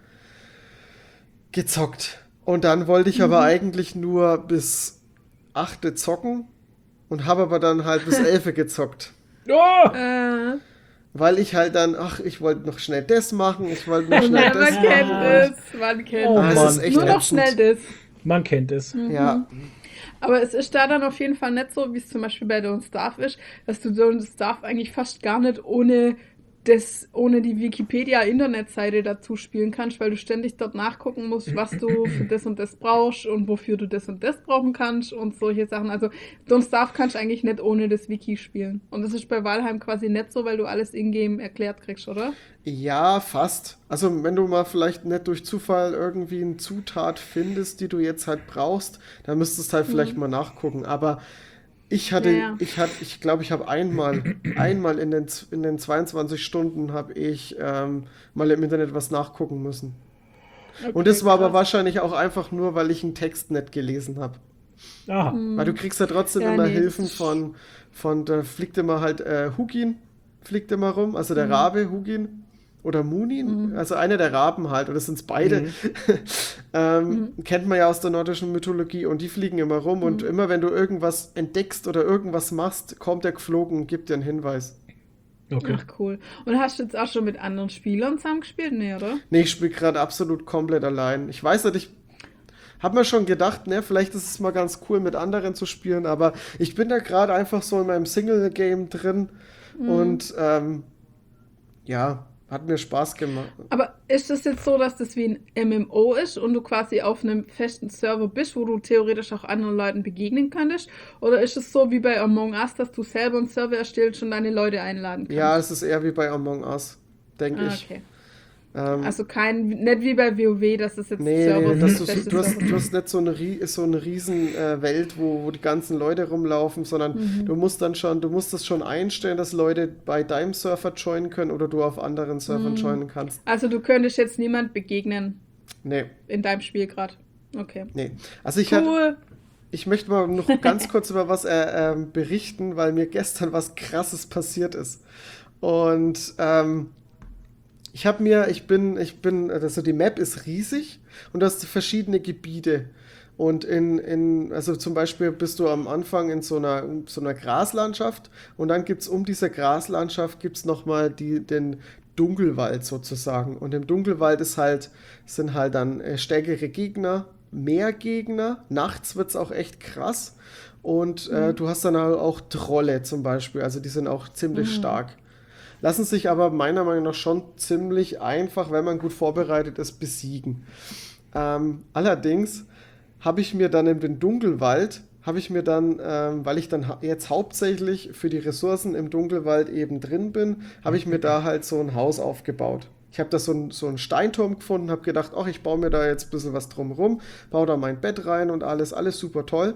gezockt. Und dann wollte ich aber eigentlich nur bis 8 zocken und habe aber dann halt bis 11 gezockt. Oh! Weil ich halt dann, ich wollte noch schnell das machen, ich wollte noch schnell das machen. Man kennt es. Das ist echt nur noch schnell das. Man kennt es. Ja. Aber es ist da dann auf jeden Fall nicht so, wie es zum Beispiel bei Don't Starve ist, dass du Don't Starve eigentlich fast gar nicht ohne die Wikipedia-Internetseite dazu spielen kannst, weil du ständig dort nachgucken musst, was du für das und das brauchst und wofür du das und das brauchen kannst und solche Sachen. Also Don't Starve kannst du eigentlich nicht ohne das Wiki spielen. Und das ist bei Valheim quasi nicht so, weil du alles in-game erklärt kriegst, oder? Ja, fast. Also wenn du mal vielleicht nicht durch Zufall irgendwie eine Zutat findest, die du jetzt halt brauchst, dann müsstest du halt vielleicht mal nachgucken. Aber ich glaube, ich habe einmal in den 22 Stunden habe ich mal im Internet was nachgucken müssen. Okay, und das war aber wahrscheinlich auch einfach nur, weil ich einen Text nicht gelesen habe. Weil du kriegst ja trotzdem immer Hilfen von da fliegt immer halt Hugin, fliegt immer rum, also der Rabe Hugin. Oder Munin, also einer der Raben halt, oder sind es beide, kennt man ja aus der nordischen Mythologie und die fliegen immer rum und immer wenn du irgendwas entdeckst oder irgendwas machst, kommt der geflogen und gibt dir einen Hinweis. Okay. Ach cool. Und hast du jetzt auch schon mit anderen Spielern zusammengespielt? Nee, oder? Nee, ich spiele gerade absolut komplett allein. Ich weiß nicht, ich habe mir schon gedacht, vielleicht ist es mal ganz cool mit anderen zu spielen, aber ich bin da gerade einfach so in meinem Single-Game drin und hat mir Spaß gemacht. Aber ist es jetzt so, dass das wie ein MMO ist und du quasi auf einem festen Server bist, wo du theoretisch auch anderen Leuten begegnen könntest? Oder ist es so wie bei Among Us, dass du selber einen Server erstellst und deine Leute einladen kannst? Ja, es ist eher wie bei Among Us, denke ich. Okay. Also nicht wie bei WoW, dass es jetzt Server sind. Du hast nicht so eine riesen Welt, wo die ganzen Leute rumlaufen, sondern du musst das schon einstellen, dass Leute bei deinem Surfer joinen können oder du auf anderen Surfern joinen kannst. Also du könntest jetzt niemand begegnen. Nee. In deinem Spiel gerade. Okay. Nee. Also cool. Ich möchte mal noch ganz kurz über was berichten, weil mir gestern was Krasses passiert ist. Und also die Map ist riesig und du hast verschiedene Gebiete. Und also zum Beispiel bist du am Anfang in so einer Graslandschaft und dann gibt's um diese Graslandschaft nochmal den Dunkelwald sozusagen. Und im Dunkelwald sind halt dann stärkere Gegner, mehr Gegner. Nachts wird's auch echt krass. Und du hast dann auch Trolle zum Beispiel, also die sind auch ziemlich stark. Lassen sich aber meiner Meinung nach schon ziemlich einfach, wenn man gut vorbereitet ist, besiegen. Allerdings habe ich mir dann in den Dunkelwald, weil ich dann jetzt hauptsächlich für die Ressourcen im Dunkelwald eben drin bin, habe ich mir da halt so ein Haus aufgebaut. Ich habe da so einen Steinturm gefunden, habe gedacht, ach, ich baue mir da jetzt ein bisschen was drumherum, baue da mein Bett rein und alles super toll.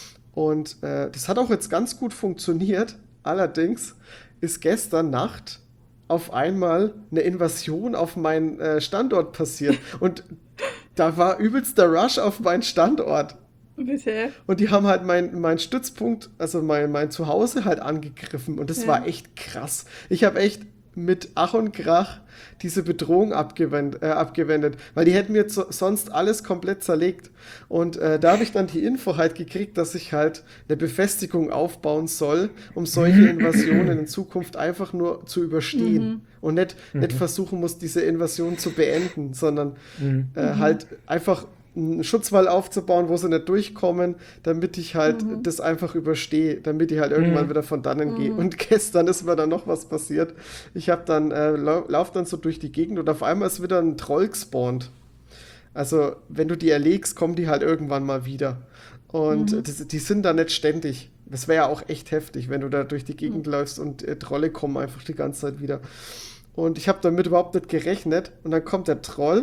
Und das hat auch jetzt ganz gut funktioniert. Allerdings ist gestern Nacht auf einmal eine Invasion auf meinen Standort passiert. Und da war übelst der Rush auf meinen Standort. Bitte? Und die haben halt mein Stützpunkt, also mein Zuhause halt angegriffen. Und das war echt krass. Ich habe echt mit Ach und Krach diese Bedrohung abgewendet, weil die hätten mir sonst alles komplett zerlegt. Und da habe ich dann die Info halt gekriegt, dass ich halt eine Befestigung aufbauen soll, um solche Invasionen in Zukunft einfach nur zu überstehen und nicht versuchen muss, diese Invasion zu beenden, sondern halt einfach einen Schutzwall aufzubauen, wo sie nicht durchkommen, damit ich halt das einfach überstehe, damit ich halt irgendwann wieder von dannen gehe. Und gestern ist mir dann noch was passiert. Ich habe dann, lauf dann so durch die Gegend und auf einmal ist wieder ein Troll gespawnt. Also, wenn du die erlegst, kommen die halt irgendwann mal wieder. Und die sind da nicht ständig. Das wäre ja auch echt heftig, wenn du da durch die Gegend läufst und Trolle kommen einfach die ganze Zeit wieder. Und ich habe damit überhaupt nicht gerechnet. Und dann kommt der Troll.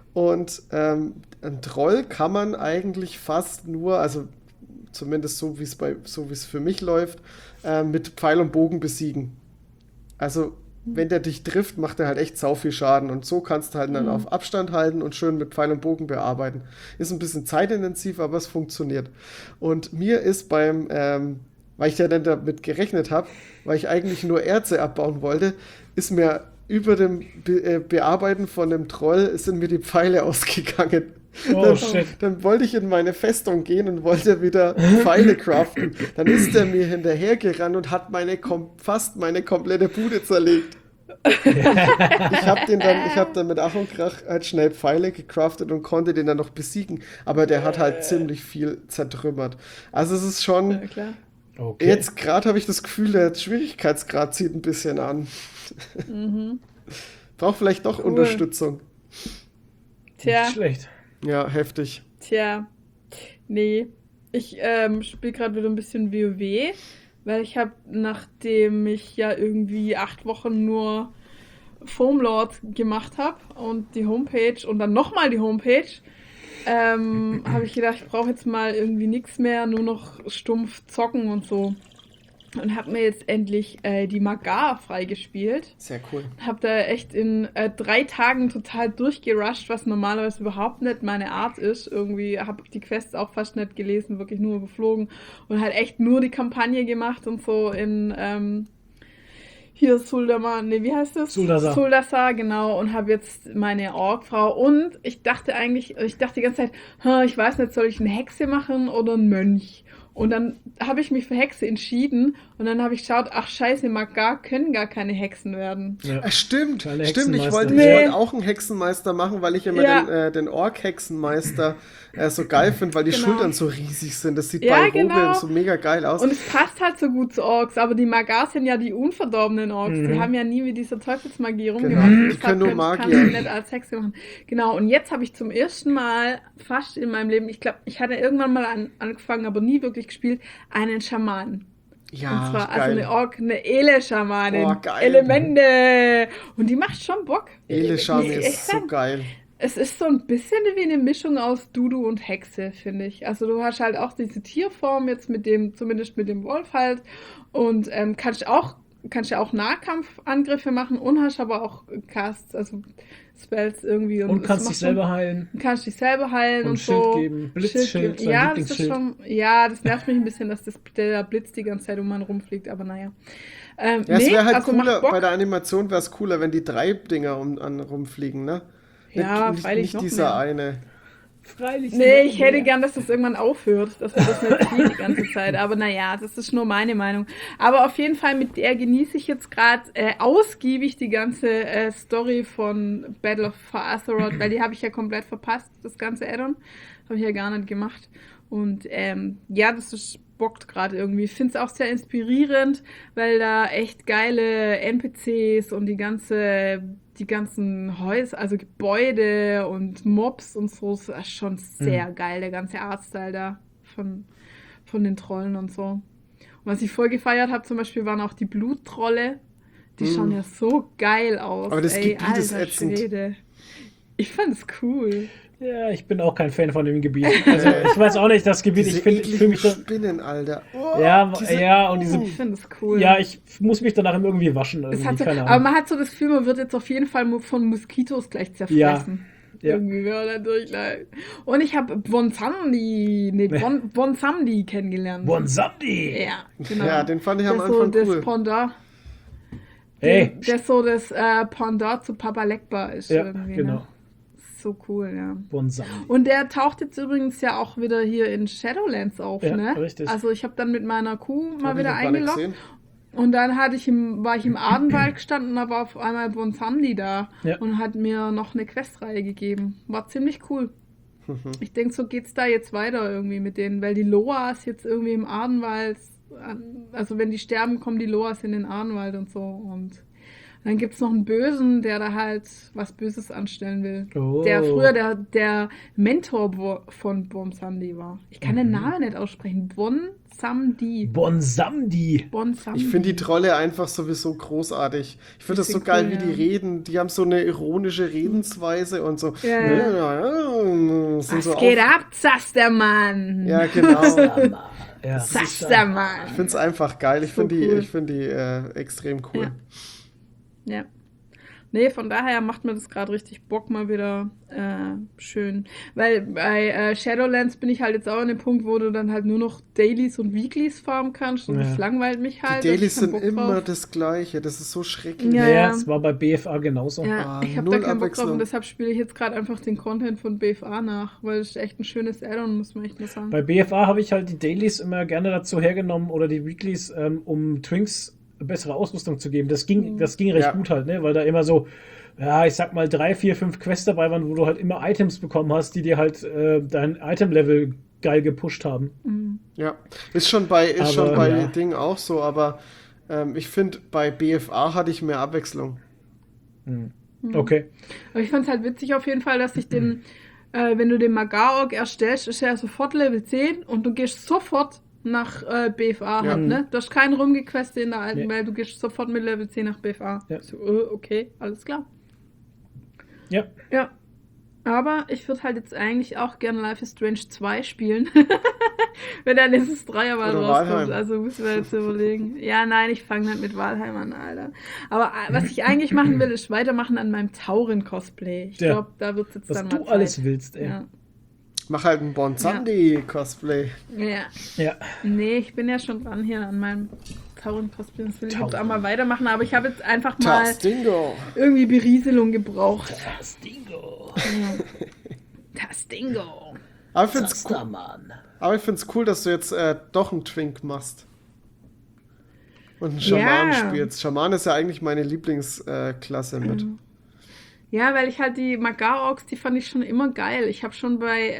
Und ein Troll kann man eigentlich fast nur, also zumindest so wie es für mich läuft, mit Pfeil und Bogen besiegen. Also wenn der dich trifft, macht er halt echt sau viel Schaden. Und so kannst du halt dann auf Abstand halten und schön mit Pfeil und Bogen bearbeiten. Ist ein bisschen zeitintensiv, aber es funktioniert. Und mir ist weil ich ja dann damit gerechnet habe, weil ich eigentlich nur Erze abbauen wollte, ist mir über dem Bearbeiten von dem Troll sind mir die Pfeile ausgegangen. Dann wollte ich in meine Festung gehen und wollte wieder Pfeile craften. Dann ist der mir hinterhergerannt und hat fast meine komplette Bude zerlegt. Ich habe dann mit Ach und Krach halt schnell Pfeile gecraftet und konnte den dann noch besiegen. Aber der hat halt ziemlich viel zertrümmert. Also es ist schon... Ja, klar. Okay. Jetzt gerade habe ich das Gefühl, der Schwierigkeitsgrad zieht ein bisschen an. Braucht vielleicht doch Unterstützung. Tja. Nicht schlecht. Ja, heftig. Tja. Nee. Ich spiele gerade wieder ein bisschen WoW, weil ich habe, nachdem ich ja irgendwie 8 Wochen nur Foamlord gemacht habe und die Homepage und dann nochmal die Homepage, habe ich gedacht, ich brauche jetzt mal irgendwie nichts mehr, nur noch stumpf zocken und so. Und habe mir jetzt endlich die Magar freigespielt. Sehr cool. Habe da echt in 3 Tagen total durchgerusht, was normalerweise überhaupt nicht meine Art ist. Irgendwie habe ich die Quests auch fast nicht gelesen, wirklich nur geflogen. Und halt echt nur die Kampagne gemacht und so in... hier Suldamar, nee, wie heißt das? Zuldasar, genau, und habe jetzt meine Orkfrau und ich dachte die ganze Zeit, ich weiß nicht, soll ich eine Hexe machen oder einen Mönch? Und dann habe ich mich für Hexe entschieden und dann habe ich geschaut, ach scheiße, Magar können gar keine Hexen werden. Ja. Stimmt, ich Hexenmeister. wollte auch einen Hexenmeister machen, weil ich immer den Ork-Hexenmeister so geil finde, weil die Schultern so riesig sind. Das sieht bei Robe so mega geil aus. Und es passt halt so gut zu Orks, aber die Magar sind ja die unverdorbenen Orks. Die haben ja nie mit dieser Teufelsmagie rumgemacht. Genau. Die können nur Magier. Kann ich nicht als Hexe machen. Genau, und jetzt habe ich zum ersten Mal fast in meinem Leben, ich glaube, ich hatte irgendwann mal angefangen, aber nie wirklich gespielt, einen Schamanen. Ja, und zwar geil. also eine Ele-Schamanin. Oh, geil. Elemente. Und die macht schon Bock. Ele-Schamanin Ich ist so fand, geil. es ist so ein bisschen wie eine Mischung aus Dudu und Hexe, finde ich. Also du hast halt auch diese Tierform jetzt zumindest mit dem Wolf halt. Und kannst ja auch Nahkampfangriffe machen und hast aber auch Casts, also Spells irgendwie. Und kannst dich selber heilen. Kannst dich selber heilen und Schild so. geben. Blitzschild, sein Ja, das ist Lieblingsschild. schon, ja, das nervt mich ein bisschen, dass der Blitz die ganze Zeit um einen rumfliegt, aber naja. Ja, es wäre halt also cooler, macht Bock. bei der Animation wäre es cooler, wenn die 3 Dinger rumfliegen, ne? Ja, nicht, freilich nicht noch dieser mehr. eine. Freilich. Nee, ich hätte gern, dass das irgendwann aufhört, dass man das nicht spielt die ganze Zeit. Aber naja, das ist nur meine Meinung. Aber auf jeden Fall, mit der genieße ich jetzt gerade ausgiebig die ganze Story von Battle for Azeroth, weil die habe ich ja komplett verpasst, das ganze Add-on. Habe ich ja gar nicht gemacht. Und ja, das bockt gerade irgendwie. Ich finde es auch sehr inspirierend, weil da echt geile NPCs und die ganzen Häuser, also Gebäude und Mobs und so, ist schon sehr geil, der ganze Artstyle da von den Trollen und so. Und was ich voll gefeiert habe zum Beispiel, waren auch die Bluttrolle. Die schauen ja so geil aus. Aber das Gebiet ist alter ätzend. Schwede. Ich fand es cool. Ja, ich bin auch kein Fan von dem Gebiet. Also, ich weiß auch nicht, das Gebiet, Diese ich fühle mich da. Spinnen, Alter. Oh, Ja, und diese. Ich finde es cool. Ja, ich muss mich danach irgendwie waschen. Es Irgendwie, hat so, keine aber Ahnung. man hat so das Gefühl, man wird jetzt auf jeden Fall von Moskitos gleich zerfressen. Ja. Irgendwie wäre da durchleid. Und ich habe Bonsamdi kennengelernt. Bonsamdi! Ja, genau. Ja, den fand ich am Das Anfang so cool. das Pendant. Hey! Das so das Pendant zu Papa Legba ist Ja, irgendwie. genau. Ne? So cool, ja. Bonsamdi. Und der taucht jetzt übrigens ja auch wieder hier in Shadowlands auf, Ja, ne? richtig. Also ich habe dann mit meiner Kuh mal Hab ich wieder noch gar nicht eingeloggt. gesehen. Und dann war ich im Adenwald gestanden und da war auf einmal Bonsamdi da Ja. und hat mir noch eine Questreihe gegeben. War ziemlich cool. Ich denke, so geht's da jetzt weiter irgendwie mit denen, weil die Loas jetzt irgendwie im Adenwald, also wenn die sterben, kommen die Loas in den Adenwald und so. Und dann gibt's noch einen Bösen, der da halt was Böses anstellen will. Oh. Der früher der Mentor von Bonsamdi war. Ich kann den Namen nicht aussprechen. Bonsamdi. Bonsamdi! Bonsamdi. Ich finde die Trolle einfach sowieso großartig. Ich finde das Die so sind geil, cool, wie die ja. reden. Die haben so eine ironische Redensweise und so. Ja. Sind Was so geht ab, Zastermann? Ja, genau. Ja. Zastermann. Ich finde es einfach geil. Ich So finde cool. die extrem cool. Ja. Ja. Nee, von daher macht mir das gerade richtig Bock mal wieder schön. Weil bei Shadowlands bin ich halt jetzt auch an dem Punkt, wo du dann halt nur noch Dailies und Weeklies farmen kannst und Ja. das langweilt mich halt. Die da hab Dailies ich keinen sind Bock immer drauf. das Gleiche. Das ist so schrecklich. Ja. Ja, es war bei BFA genauso. Ja, Ah, ich habe da null keinen Bock drauf Abwechslung. und deshalb spiele ich jetzt gerade einfach den Content von BFA nach, weil es ist echt ein schönes Add-on, muss man echt mal sagen. Bei BFA habe ich halt die Dailies immer gerne dazu hergenommen oder die Weeklies, um Twinks bessere Ausrüstung zu geben. Das ging recht Ja. gut halt, ne? Weil da immer so, ja, ich sag mal 3, 4, 5 Quests dabei waren, wo du halt immer Items bekommen hast, die dir halt dein Item-Level geil gepusht haben. Ja, ist schon bei ja. Ding auch so, aber ich finde, bei BFA hatte ich mehr Abwechslung. Okay. Aber ich fand es halt witzig auf jeden Fall, dass ich den, wenn du den Magar-Org erstellst, ist er sofort Level 10 und du gehst sofort nach BFA Ja. halt, ne? Du hast keinen rumgequestet in der alten Nee. Welt, du gehst sofort mit Level 10 nach BFA. Ja. So, okay, alles klar. Ja. Ja. Aber ich würde halt jetzt eigentlich auch gerne Life is Strange 2 spielen. Wenn dann dieses Dreierwahl Oder rauskommt. Valheim. Also müssen wir jetzt überlegen. Ja, nein, ich fange nicht mit Valheim an, Alter. Aber was ich eigentlich machen will, ist weitermachen an meinem Tauren-Cosplay. Ich Ja. glaube, da wird es jetzt Was dann du mal alles Zeit. willst, ey. Ja. Mach halt ein Bonsamdi-Cosplay. Ja. Ja. Nee, ich bin ja schon dran hier an meinem Tauren-Cosplay. Das will ich jetzt auch Tauren. mal weitermachen. Aber ich habe jetzt einfach mal Tastingo. irgendwie Berieselung gebraucht. Das Dingo. Das Dingo. Aber ich finde es cool, Zastermann. cool, dass du jetzt doch einen Twink machst. Und einen Schaman Ja. spielst. Schaman ist ja eigentlich meine Lieblingsklasse mit. Ja, weil ich halt die Magar-Orks, die fand ich schon immer geil. Ich habe schon bei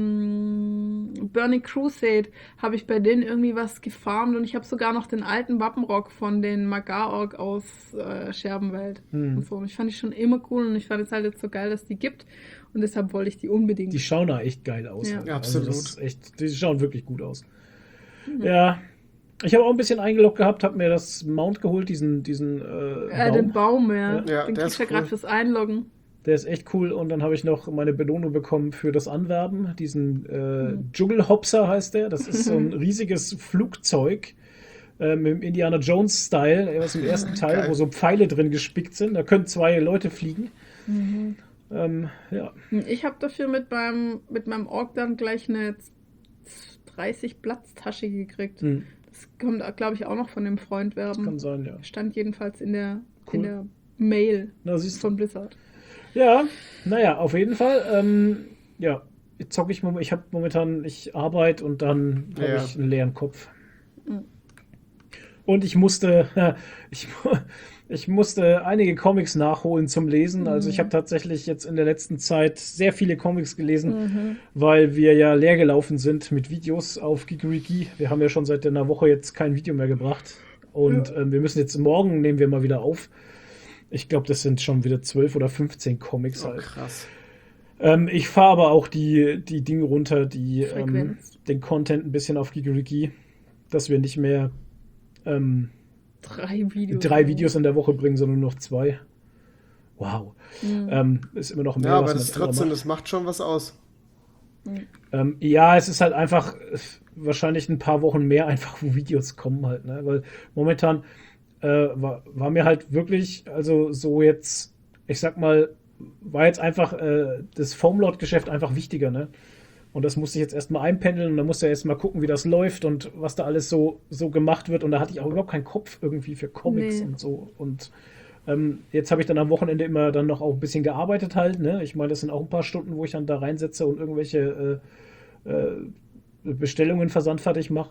Burning Crusade, habe ich bei denen irgendwie was gefarmt und ich habe sogar noch den alten Wappenrock von den Magar-Ork aus Scherbenwelt. Und so. Und ich fand die schon immer cool und ich fand es halt jetzt so geil, dass die gibt und deshalb wollte ich die unbedingt. Die schauen da echt geil aus. Ja. halt. Ja, absolut. Also das ist echt, die schauen wirklich gut aus. Ja. Ich habe auch ein bisschen eingeloggt gehabt, habe mir das Mount geholt, diesen Baum. Den Baum, ja. Ja, Den der kriegst ist du ja cool. gerade fürs Einloggen. Der ist echt cool. Und dann habe ich noch meine Belohnung bekommen für das Anwerben. Diesen Juggle-Hopser heißt der. Das ist so ein riesiges Flugzeug mit dem Indiana Jones-Style, aus dem ersten Teil, Geil. wo so Pfeile drin gespickt sind. Da können 2 Leute fliegen. Ja. Ich habe dafür mit meinem Ork dann gleich eine 30-Platz-Tasche gekriegt. Das kommt, glaube ich, auch noch von dem Freundwerben. Kann sein, ja. Stand jedenfalls in der Cool. Mail Na, siehst du. von Blizzard. Ja, naja, auf jeden Fall. Ja, jetzt zocke ich habe momentan, ich arbeite und dann habe Ja. ich einen leeren Kopf. Und ich musste einige Comics nachholen zum Lesen. Also ich habe tatsächlich jetzt in der letzten Zeit sehr viele Comics gelesen, weil wir ja leer gelaufen sind mit Videos auf Geekeriki. Wir haben ja schon seit einer Woche jetzt kein Video mehr gebracht. Und wir müssen jetzt morgen, nehmen wir mal wieder auf. Ich glaube, das sind schon wieder 12 oder 15 Comics Oh, halt. krass. Ich fahre aber auch die Dinge runter, Frequenz. den Content ein bisschen auf Geekeriki, dass wir nicht mehr 3 Videos. 3 Videos in der Woche bringen, sondern nur noch 2. Wow. Ist immer noch mehr, Ja, aber was das man ist trotzdem, macht. das macht schon was aus. Ja, es ist halt einfach wahrscheinlich ein paar Wochen mehr einfach, wo Videos kommen halt, ne? Weil momentan war mir halt wirklich, also so jetzt, ich sag mal, war jetzt einfach das Foamlord-Geschäft einfach wichtiger, ne? Und das musste ich jetzt erstmal einpendeln und dann musste ich erst mal gucken, wie das läuft und was da alles so gemacht wird. Und da hatte ich auch überhaupt keinen Kopf irgendwie für Comics und so. Und jetzt habe ich dann am Wochenende immer dann noch auch ein bisschen gearbeitet halt, ne? Ich meine, das sind auch ein paar Stunden, wo ich dann da reinsetze und irgendwelche Bestellungen versandfertig mache.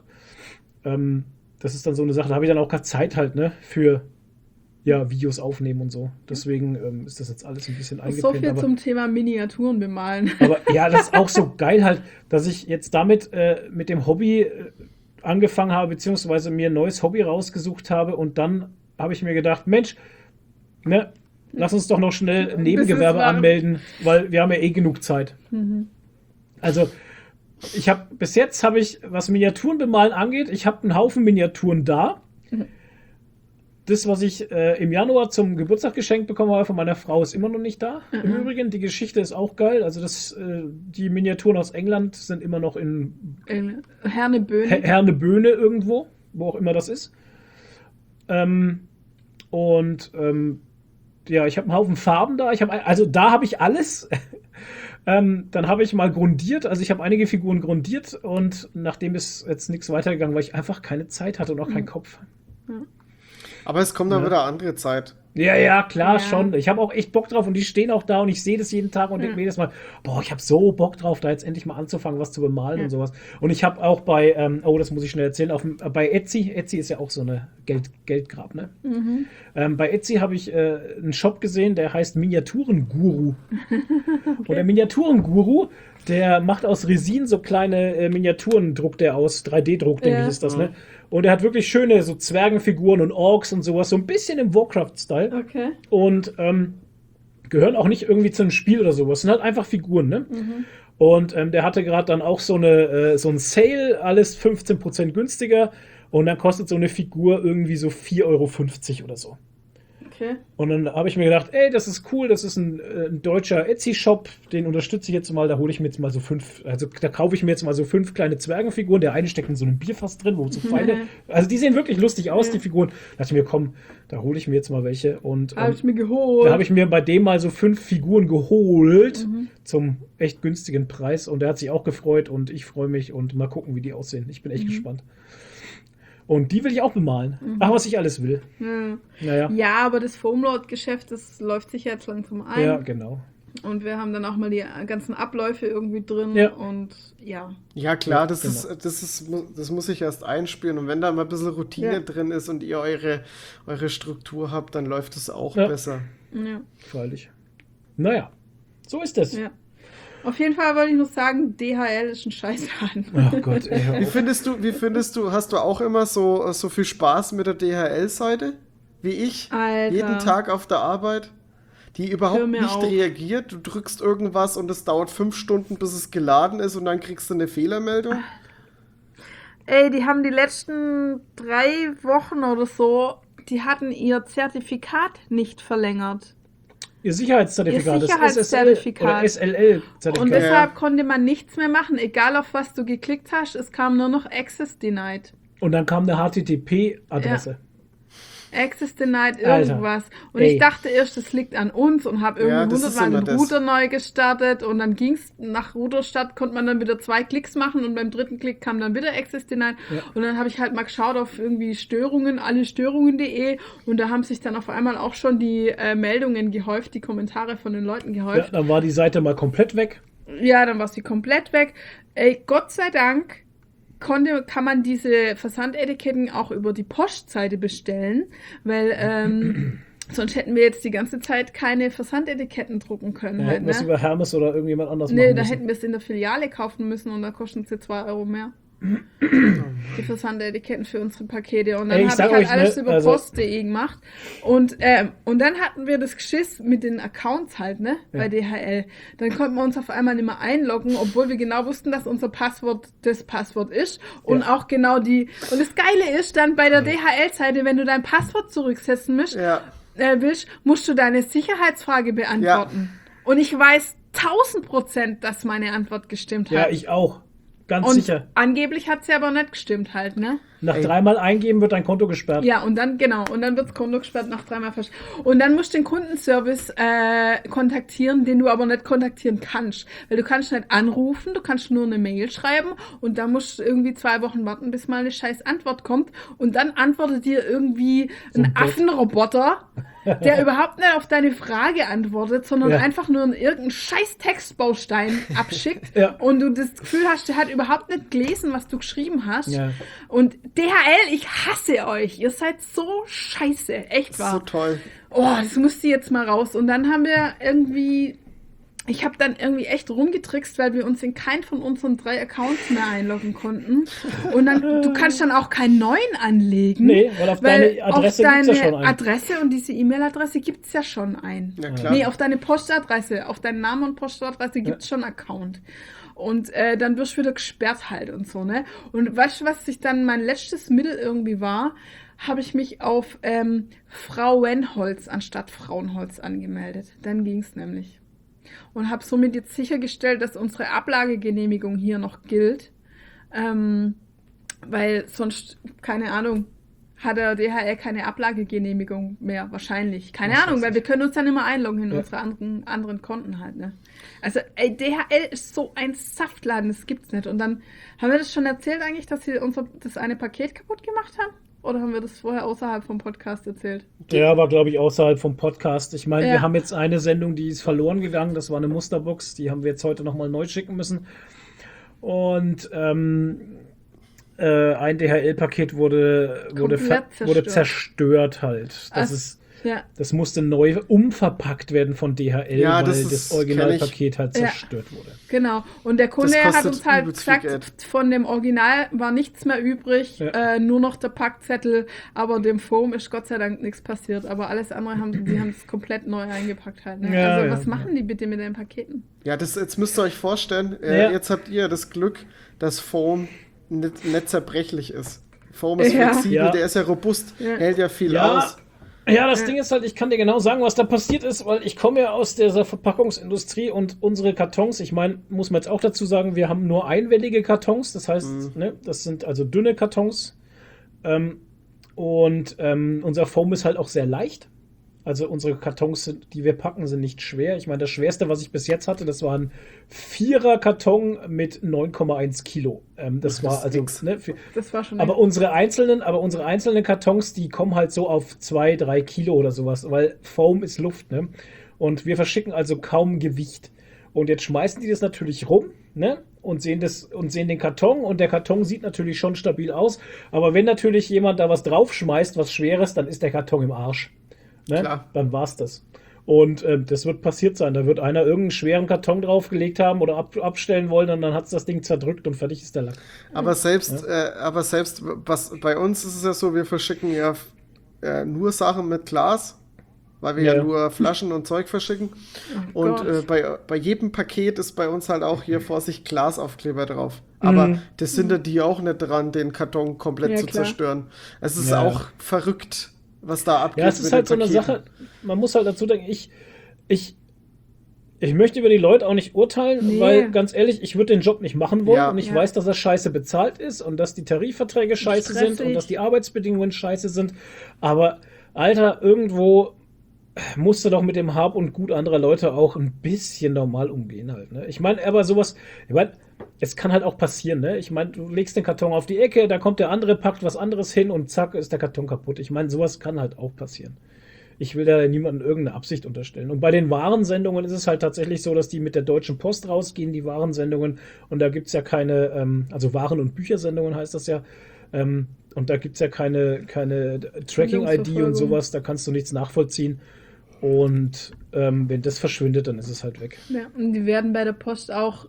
Das ist dann so eine Sache, da habe ich dann auch keine Zeit halt, ne? Für Videos aufnehmen und so. Deswegen ist das jetzt alles ein bisschen So eingependelt. viel zum Thema Miniaturen bemalen. Aber ja, das ist auch so geil halt, dass ich jetzt damit mit dem Hobby angefangen habe, beziehungsweise mir ein neues Hobby rausgesucht habe und dann habe ich mir gedacht, Mensch, ne, lass uns doch noch schnell ein Nebengewerbe anmelden, weil wir haben ja eh genug Zeit. Also bis jetzt habe ich, was Miniaturen bemalen angeht, ich habe einen Haufen Miniaturen da. Das, was ich im Januar zum Geburtstag geschenkt bekommen habe von meiner Frau, ist immer noch nicht da. Im Übrigen, die Geschichte ist auch geil. Also die Miniaturen aus England sind immer noch in Herneböne irgendwo, wo auch immer das ist. Ich habe einen Haufen Farben da. Da habe ich alles. Dann habe ich mal grundiert. Also ich habe einige Figuren grundiert und nachdem ist jetzt nichts weitergegangen, weil ich einfach keine Zeit hatte und auch keinen Kopf. Aber es kommt dann wieder andere Zeit. Ja, klar, schon. Ich habe auch echt Bock drauf und die stehen auch da und ich sehe das jeden Tag und denke mir jedes Mal, boah, ich habe so Bock drauf, da jetzt endlich mal anzufangen, was zu bemalen und sowas. Und ich habe auch bei, das muss ich schnell erzählen, bei Etsy ist ja auch so eine Geldgrab, ne? Bei Etsy habe ich einen Shop gesehen, der heißt Miniaturenguru. Und der Miniaturenguru, der macht aus Resin so kleine Miniaturen, druckt der aus, 3D-Druck, denke ich, ist das, ne? Und er hat wirklich schöne so Zwergenfiguren und Orks und sowas, so ein bisschen im Warcraft-Style. Okay. Und gehören auch nicht irgendwie zu einem Spiel oder sowas, sind halt einfach Figuren, ne? Und der hatte gerade dann auch so ein Sale, alles 15% günstiger und dann kostet so eine Figur irgendwie so 4,50 € oder so. Okay. Und dann habe ich mir gedacht, ey, das ist cool, das ist ein deutscher Etsy-Shop, den unterstütze ich jetzt mal, da hole ich mir jetzt mal so 5, also da kaufe ich mir jetzt mal so 5 kleine Zwergenfiguren, der eine steckt in so einem Bierfass drin, wo so Pfeile, also die sehen wirklich lustig aus, die Figuren. Da dachte ich mir, komm, da hole ich mir jetzt mal welche und Habe ich mir geholt. da habe ich mir bei dem mal so 5 Figuren geholt zum echt günstigen Preis und der hat sich auch gefreut und ich freue mich und mal gucken, wie die aussehen. Ich bin echt gespannt. Und die will ich auch bemalen. Ach, was ich alles will. Naja. Ja, aber das Foamlord-Geschäft, das läuft sich jetzt langsam ein. Ja, genau. Und wir haben dann auch mal die ganzen Abläufe irgendwie drin. Ja. Und ja. Ja, klar, Ja, das muss ich erst einspielen. Und wenn da mal ein bisschen Routine drin ist und ihr eure Struktur habt, dann läuft es auch besser. Ja. Freilich. Naja, so ist es. Ja. Auf jeden Fall wollte ich noch sagen, DHL ist ein Scheißladen. Oh Gott, ey. Wie findest du, hast du auch immer so viel Spaß mit der DHL-Seite? Wie ich? Alter. Jeden Tag auf der Arbeit? Die Hör überhaupt mir nicht auf. reagiert. Du drückst irgendwas und es dauert 5 Stunden, bis es geladen ist und dann kriegst du eine Fehlermeldung. Ey, die haben die letzten 3 Wochen oder so, die hatten ihr Zertifikat nicht verlängert. Ihr Sicherheitszertifikat, das Sicherheitszertifikat. Oder SLL-Zertifikat. Und deshalb konnte man nichts mehr machen, egal auf was du geklickt hast, es kam nur noch Access Denied. Und dann kam eine HTTP-Adresse. Ja. Access Denied irgendwas. Und ich dachte erst, das liegt an uns und habe irgendwie 100-mal den Router neu gestartet und dann ging es nach Routerstart, konnte man dann wieder 2 Klicks machen und beim 3. Klick kam dann wieder Access Denied. Ja. Und dann habe ich halt mal geschaut auf irgendwie Störungen, allestörungen.de und da haben sich dann auf einmal auch schon die Meldungen gehäuft, die Kommentare von den Leuten gehäuft. Ja, dann war die Seite mal komplett weg. Ja, dann war sie komplett weg. Ey, Gott sei Dank kann man diese Versandetiketten auch über die Postseite bestellen, weil sonst hätten wir jetzt die ganze Zeit keine Versandetiketten drucken können. Ja, hätten wir es über Hermes oder irgendjemand anders machen müssen. Nee, da hätten wir es in der Filiale kaufen müssen und da kosten sie 2 Euro mehr. Die Versandetiketten für unsere Pakete. Und dann habe ich halt alles über Post.de gemacht. Und dann hatten wir das Geschiss mit den Accounts halt, ne, bei DHL. Dann konnten wir uns auf einmal nicht mehr einloggen, obwohl wir genau wussten, dass unser Passwort das Passwort ist. Und auch genau und das Geile ist dann bei der DHL-Seite, wenn du dein Passwort zurücksetzen willst, musst du deine Sicherheitsfrage beantworten. Ja. Und ich weiß 1000%, dass meine Antwort gestimmt hat. Ja, ich auch. Ganz sicher. Angeblich hat sie aber nicht gestimmt halt, ne? Nach 3-mal eingeben wird dein Konto gesperrt. Ja, und dann wird das Konto gesperrt nach 3-mal Und dann musst du den Kundenservice kontaktieren, den du aber nicht kontaktieren kannst. Weil du kannst nicht anrufen, du kannst nur eine Mail schreiben und dann musst du irgendwie 2 Wochen warten, bis mal eine scheiß Antwort kommt. Und dann antwortet dir irgendwie ein Affenroboter, der überhaupt nicht auf deine Frage antwortet, sondern einfach nur irgendeinen scheiß Textbaustein abschickt und du das Gefühl hast, der hat überhaupt nicht gelesen, was du geschrieben hast. Ja. Und DHL, ich hasse euch. Ihr seid so scheiße. Echt wahr. So toll. Oh, das musste jetzt mal raus. Und dann haben wir ich habe dann irgendwie echt rumgetrickst, weil wir uns in keinen von unseren 3 Accounts mehr einloggen konnten. Und dann, du kannst dann auch keinen neuen anlegen. Nee, weil auf deine Adresse gibt's ja schon einen. Adresse und diese E-Mail-Adresse gibt's ja schon einen. Ja, klar. Nee, auf deine Postadresse, auf deinen Namen und Postadresse gibt's schon einen Account. Und dann wirst du wieder gesperrt halt und so, ne? Und weißt du, was dann mein letztes Mittel irgendwie war? Habe ich mich auf Frauenholz anstatt Frauenholz angemeldet. Dann ging's nämlich. Und habe somit jetzt sichergestellt, dass unsere Ablagegenehmigung hier noch gilt. Weil sonst, keine Ahnung, hat der DHL keine Ablagegenehmigung mehr, wahrscheinlich. Keine Ahnung, weil wir können uns dann immer einloggen in unsere anderen Konten halt, ne? Also, DHL ist so ein Saftladen, das gibt's nicht. Und dann, haben wir das schon erzählt eigentlich, dass sie das eine Paket kaputt gemacht haben? Oder haben wir das vorher außerhalb vom Podcast erzählt? Ja, war, glaube ich, außerhalb vom Podcast. Ich meine, wir haben jetzt eine Sendung, die ist verloren gegangen. Das war eine Musterbox. Die haben wir jetzt heute nochmal neu schicken müssen. Und ein DHL-Paket wurde zerstört halt. Das musste neu umverpackt werden von DHL, weil das Originalpaket halt zerstört wurde. Genau. Und der Kunde hat uns halt gesagt, von dem Original war nichts mehr übrig, nur noch der Packzettel, aber dem Foam ist Gott sei Dank nichts passiert. Aber alles andere die haben es komplett neu eingepackt halt. Ne? Ja, also was machen die bitte mit den Paketen? Ja, jetzt müsst ihr euch vorstellen, jetzt habt ihr das Glück, dass Foam nicht zerbrechlich ist. Foam ist flexibel, der ist ja robust, hält ja viel aus. Ja, das Ding ist halt, ich kann dir genau sagen, was da passiert ist, weil ich komme ja aus dieser Verpackungsindustrie und unsere Kartons, ich meine, muss man jetzt auch dazu sagen, wir haben nur einwellige Kartons, das heißt, das sind also dünne Kartons und unser Foam ist halt auch sehr leicht. Also unsere Kartons, die wir packen, sind nicht schwer. Ich meine, das Schwerste, was ich bis jetzt hatte, das war ein 4er-Karton mit 9,1 Kilo. Das war also nix. Ne, das war schon aber unsere einzelnen Kartons, die kommen halt so auf 2-3 Kilo oder sowas, weil Foam ist Luft, ne? Und wir verschicken also kaum Gewicht. Und jetzt schmeißen die das natürlich rum, ne? Und sehen den Karton und der Karton sieht natürlich schon stabil aus. Aber wenn natürlich jemand da was draufschmeißt, was Schweres, dann ist der Karton im Arsch. Ne? Klar. Dann war's das. Und das wird passiert sein. Da wird einer irgendeinen schweren Karton draufgelegt haben oder abstellen wollen und dann hat's das Ding zerdrückt und fertig ist der Lack. Aber selbst was bei uns ist es ja so, wir verschicken ja nur Sachen mit Glas weil wir ja nur Flaschen und Zeug verschicken. Und bei jedem Paket ist bei uns halt auch hier Vorsicht Glasaufkleber drauf. Aber das hindert die auch nicht dran, den Karton komplett zu zerstören. Es ist auch verrückt, was da abgeht. Ja, es ist halt so eine Sache, man muss halt dazu denken, ich möchte über die Leute auch nicht urteilen, weil, ganz ehrlich, ich würde den Job nicht machen wollen und ich weiß, dass er scheiße bezahlt ist und dass die Tarifverträge scheiße sind und dass die Arbeitsbedingungen scheiße sind. Aber, Alter, irgendwo musst du doch mit dem Hab und Gut anderer Leute auch ein bisschen normal umgehen halt, ne? Ich meine, aber sowas, es kann halt auch passieren, ne? Ich meine, du legst den Karton auf die Ecke, da kommt der andere, packt was anderes hin und zack, ist der Karton kaputt. Ich meine, sowas kann halt auch passieren. Ich will da niemandem irgendeine Absicht unterstellen. Und bei den Warensendungen ist es halt tatsächlich so, dass die mit der Deutschen Post rausgehen, die Warensendungen. Und da gibt es ja keine, also Waren- und Büchersendungen heißt das ja. Und da gibt es ja keine Tracking-ID und sowas. Da kannst du nichts nachvollziehen. Und wenn das verschwindet, dann ist es halt weg. Ja, und die werden bei der Post auch,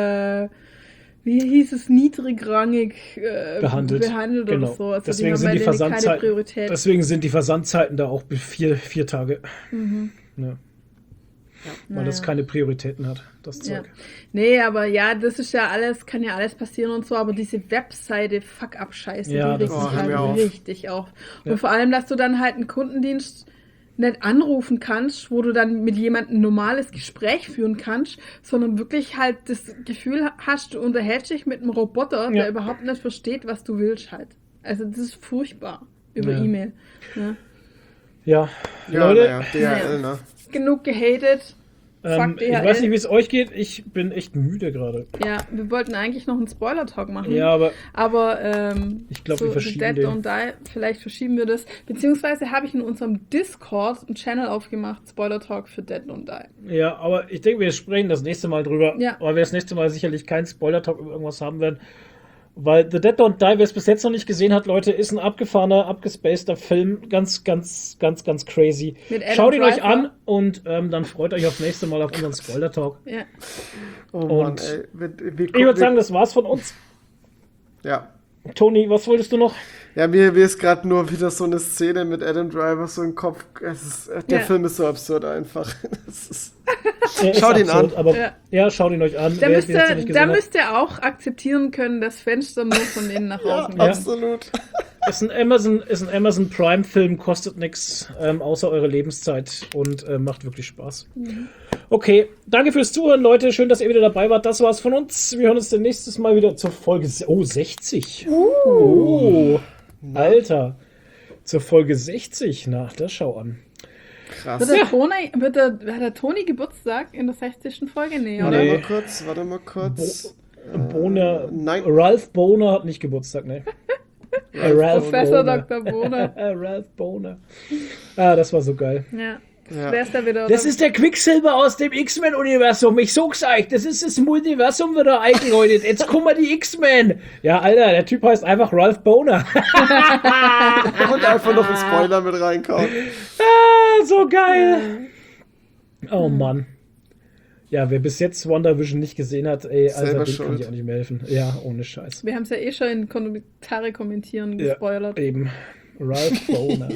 wie hieß es, niedrigrangig behandelt genau. oder so. Also deswegen sind die Versandzeiten, deswegen sind die Versandzeiten da auch 4 Tage. Ja. Weil das keine Prioritäten hat, das Zeug. Nee, aber das ist ja alles, kann ja alles passieren und so, aber diese Webseite Fuck-up-Scheiße, die regt sich halt richtig auf. Und vor allem, dass du dann halt einen Kundendienst nicht anrufen kannst, wo du dann mit jemandem ein normales Gespräch führen kannst, sondern wirklich halt das Gefühl hast, du unterhältst dich mit einem Roboter, der überhaupt nicht versteht, was du willst halt. Also das ist furchtbar über E-Mail. Ne? Ja, Leute, DHL, ne? Genug gehatet. Ich weiß nicht, wie es euch geht. Ich bin echt müde gerade. Ja, wir wollten eigentlich noch einen Spoiler-Talk machen. Ja, aber ich glaube, so wir verschieben den. Don't Die, vielleicht verschieben wir das. Beziehungsweise habe ich in unserem Discord einen Channel aufgemacht, Spoiler-Talk für Dead Don't Die. Ja, aber ich denke, wir sprechen das nächste Mal drüber. Ja. Weil wir das nächste Mal sicherlich keinen Spoiler-Talk über irgendwas haben werden. Weil The Dead Don't Die, wer es bis jetzt noch nicht gesehen hat, Leute, ist ein abgefahrener, abgespaceter Film. Ganz crazy. Schaut ihn euch an und dann freut euch aufs nächste Mal auf unseren Spoiler-Talk. Ja. Oh Mann, ey. Ich würde sagen, das war's von uns. Ja. Toni, was wolltest du noch? Ja, mir ist gerade nur wieder so eine Szene mit Adam Driver so im Kopf. Der Film ist so absurd einfach. Schaut ihn an. Aber schaut ihn euch an. Da müsst ihr auch akzeptieren können, dass Fenster nur von innen nach außen gehen. Absolut. Ist ein Amazon Prime-Film, kostet nichts, außer eure Lebenszeit und macht wirklich Spaß. Okay, danke fürs Zuhören, Leute. Schön, dass ihr wieder dabei wart. Das war's von uns. Wir hören uns nächstes Mal wieder zur Folge 60. Alter. Zur Folge 60. Na, das schau an. Krass. Hat der Toni Geburtstag in der 60. Folge? Nee, oder? Warte mal kurz. Nein. Ralph Bohner hat nicht Geburtstag, ne? Professor Dr. Bohner. Ralph Bohner. Das war so geil. Ja. Wieder, das ist der Quicksilver aus dem X-Men-Universum. Ich sag's euch, das ist das Multiversum wieder eingeläutet. Jetzt kommen die X-Men. Ja, Alter, der Typ heißt einfach Ralph Bohner. Und einfach noch einen Spoiler mit reinkommen. So geil. Oh Mann. Ja, wer bis jetzt WandaVision nicht gesehen hat, also dem kann ich auch nicht mehr helfen. Ja, ohne Scheiß. Wir haben es ja schon in Kommentare kommentieren gespoilert. Ja, eben. Ralph Bohner.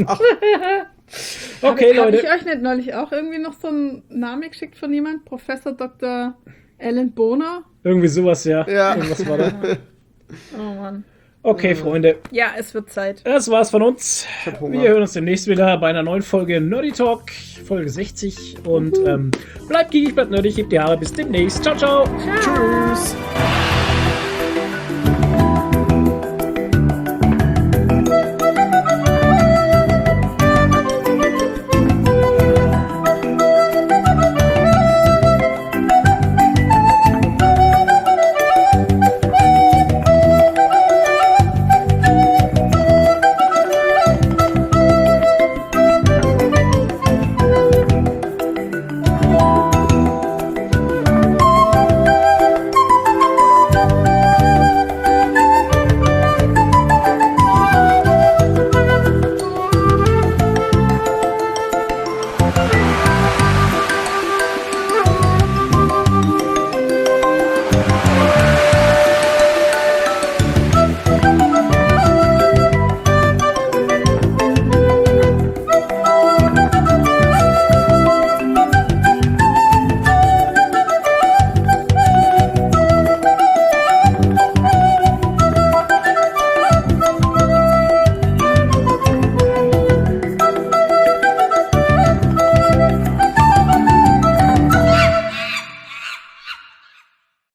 Okay, Leute. Habe ich euch nicht neulich auch irgendwie noch so einen Namen geschickt von jemand? Professor Dr. Alan Bohner? Irgendwie sowas, ja. Irgendwas war da. Oh Mann. Okay, Freunde. Ja, es wird Zeit. Das war's von uns. Wir hören uns demnächst wieder bei einer neuen Folge Nerdy Talk, Folge 60. Und bleibt geekig, bleibt nerdig, hebt die Haare. Bis demnächst. Ciao, ciao. Tschüss.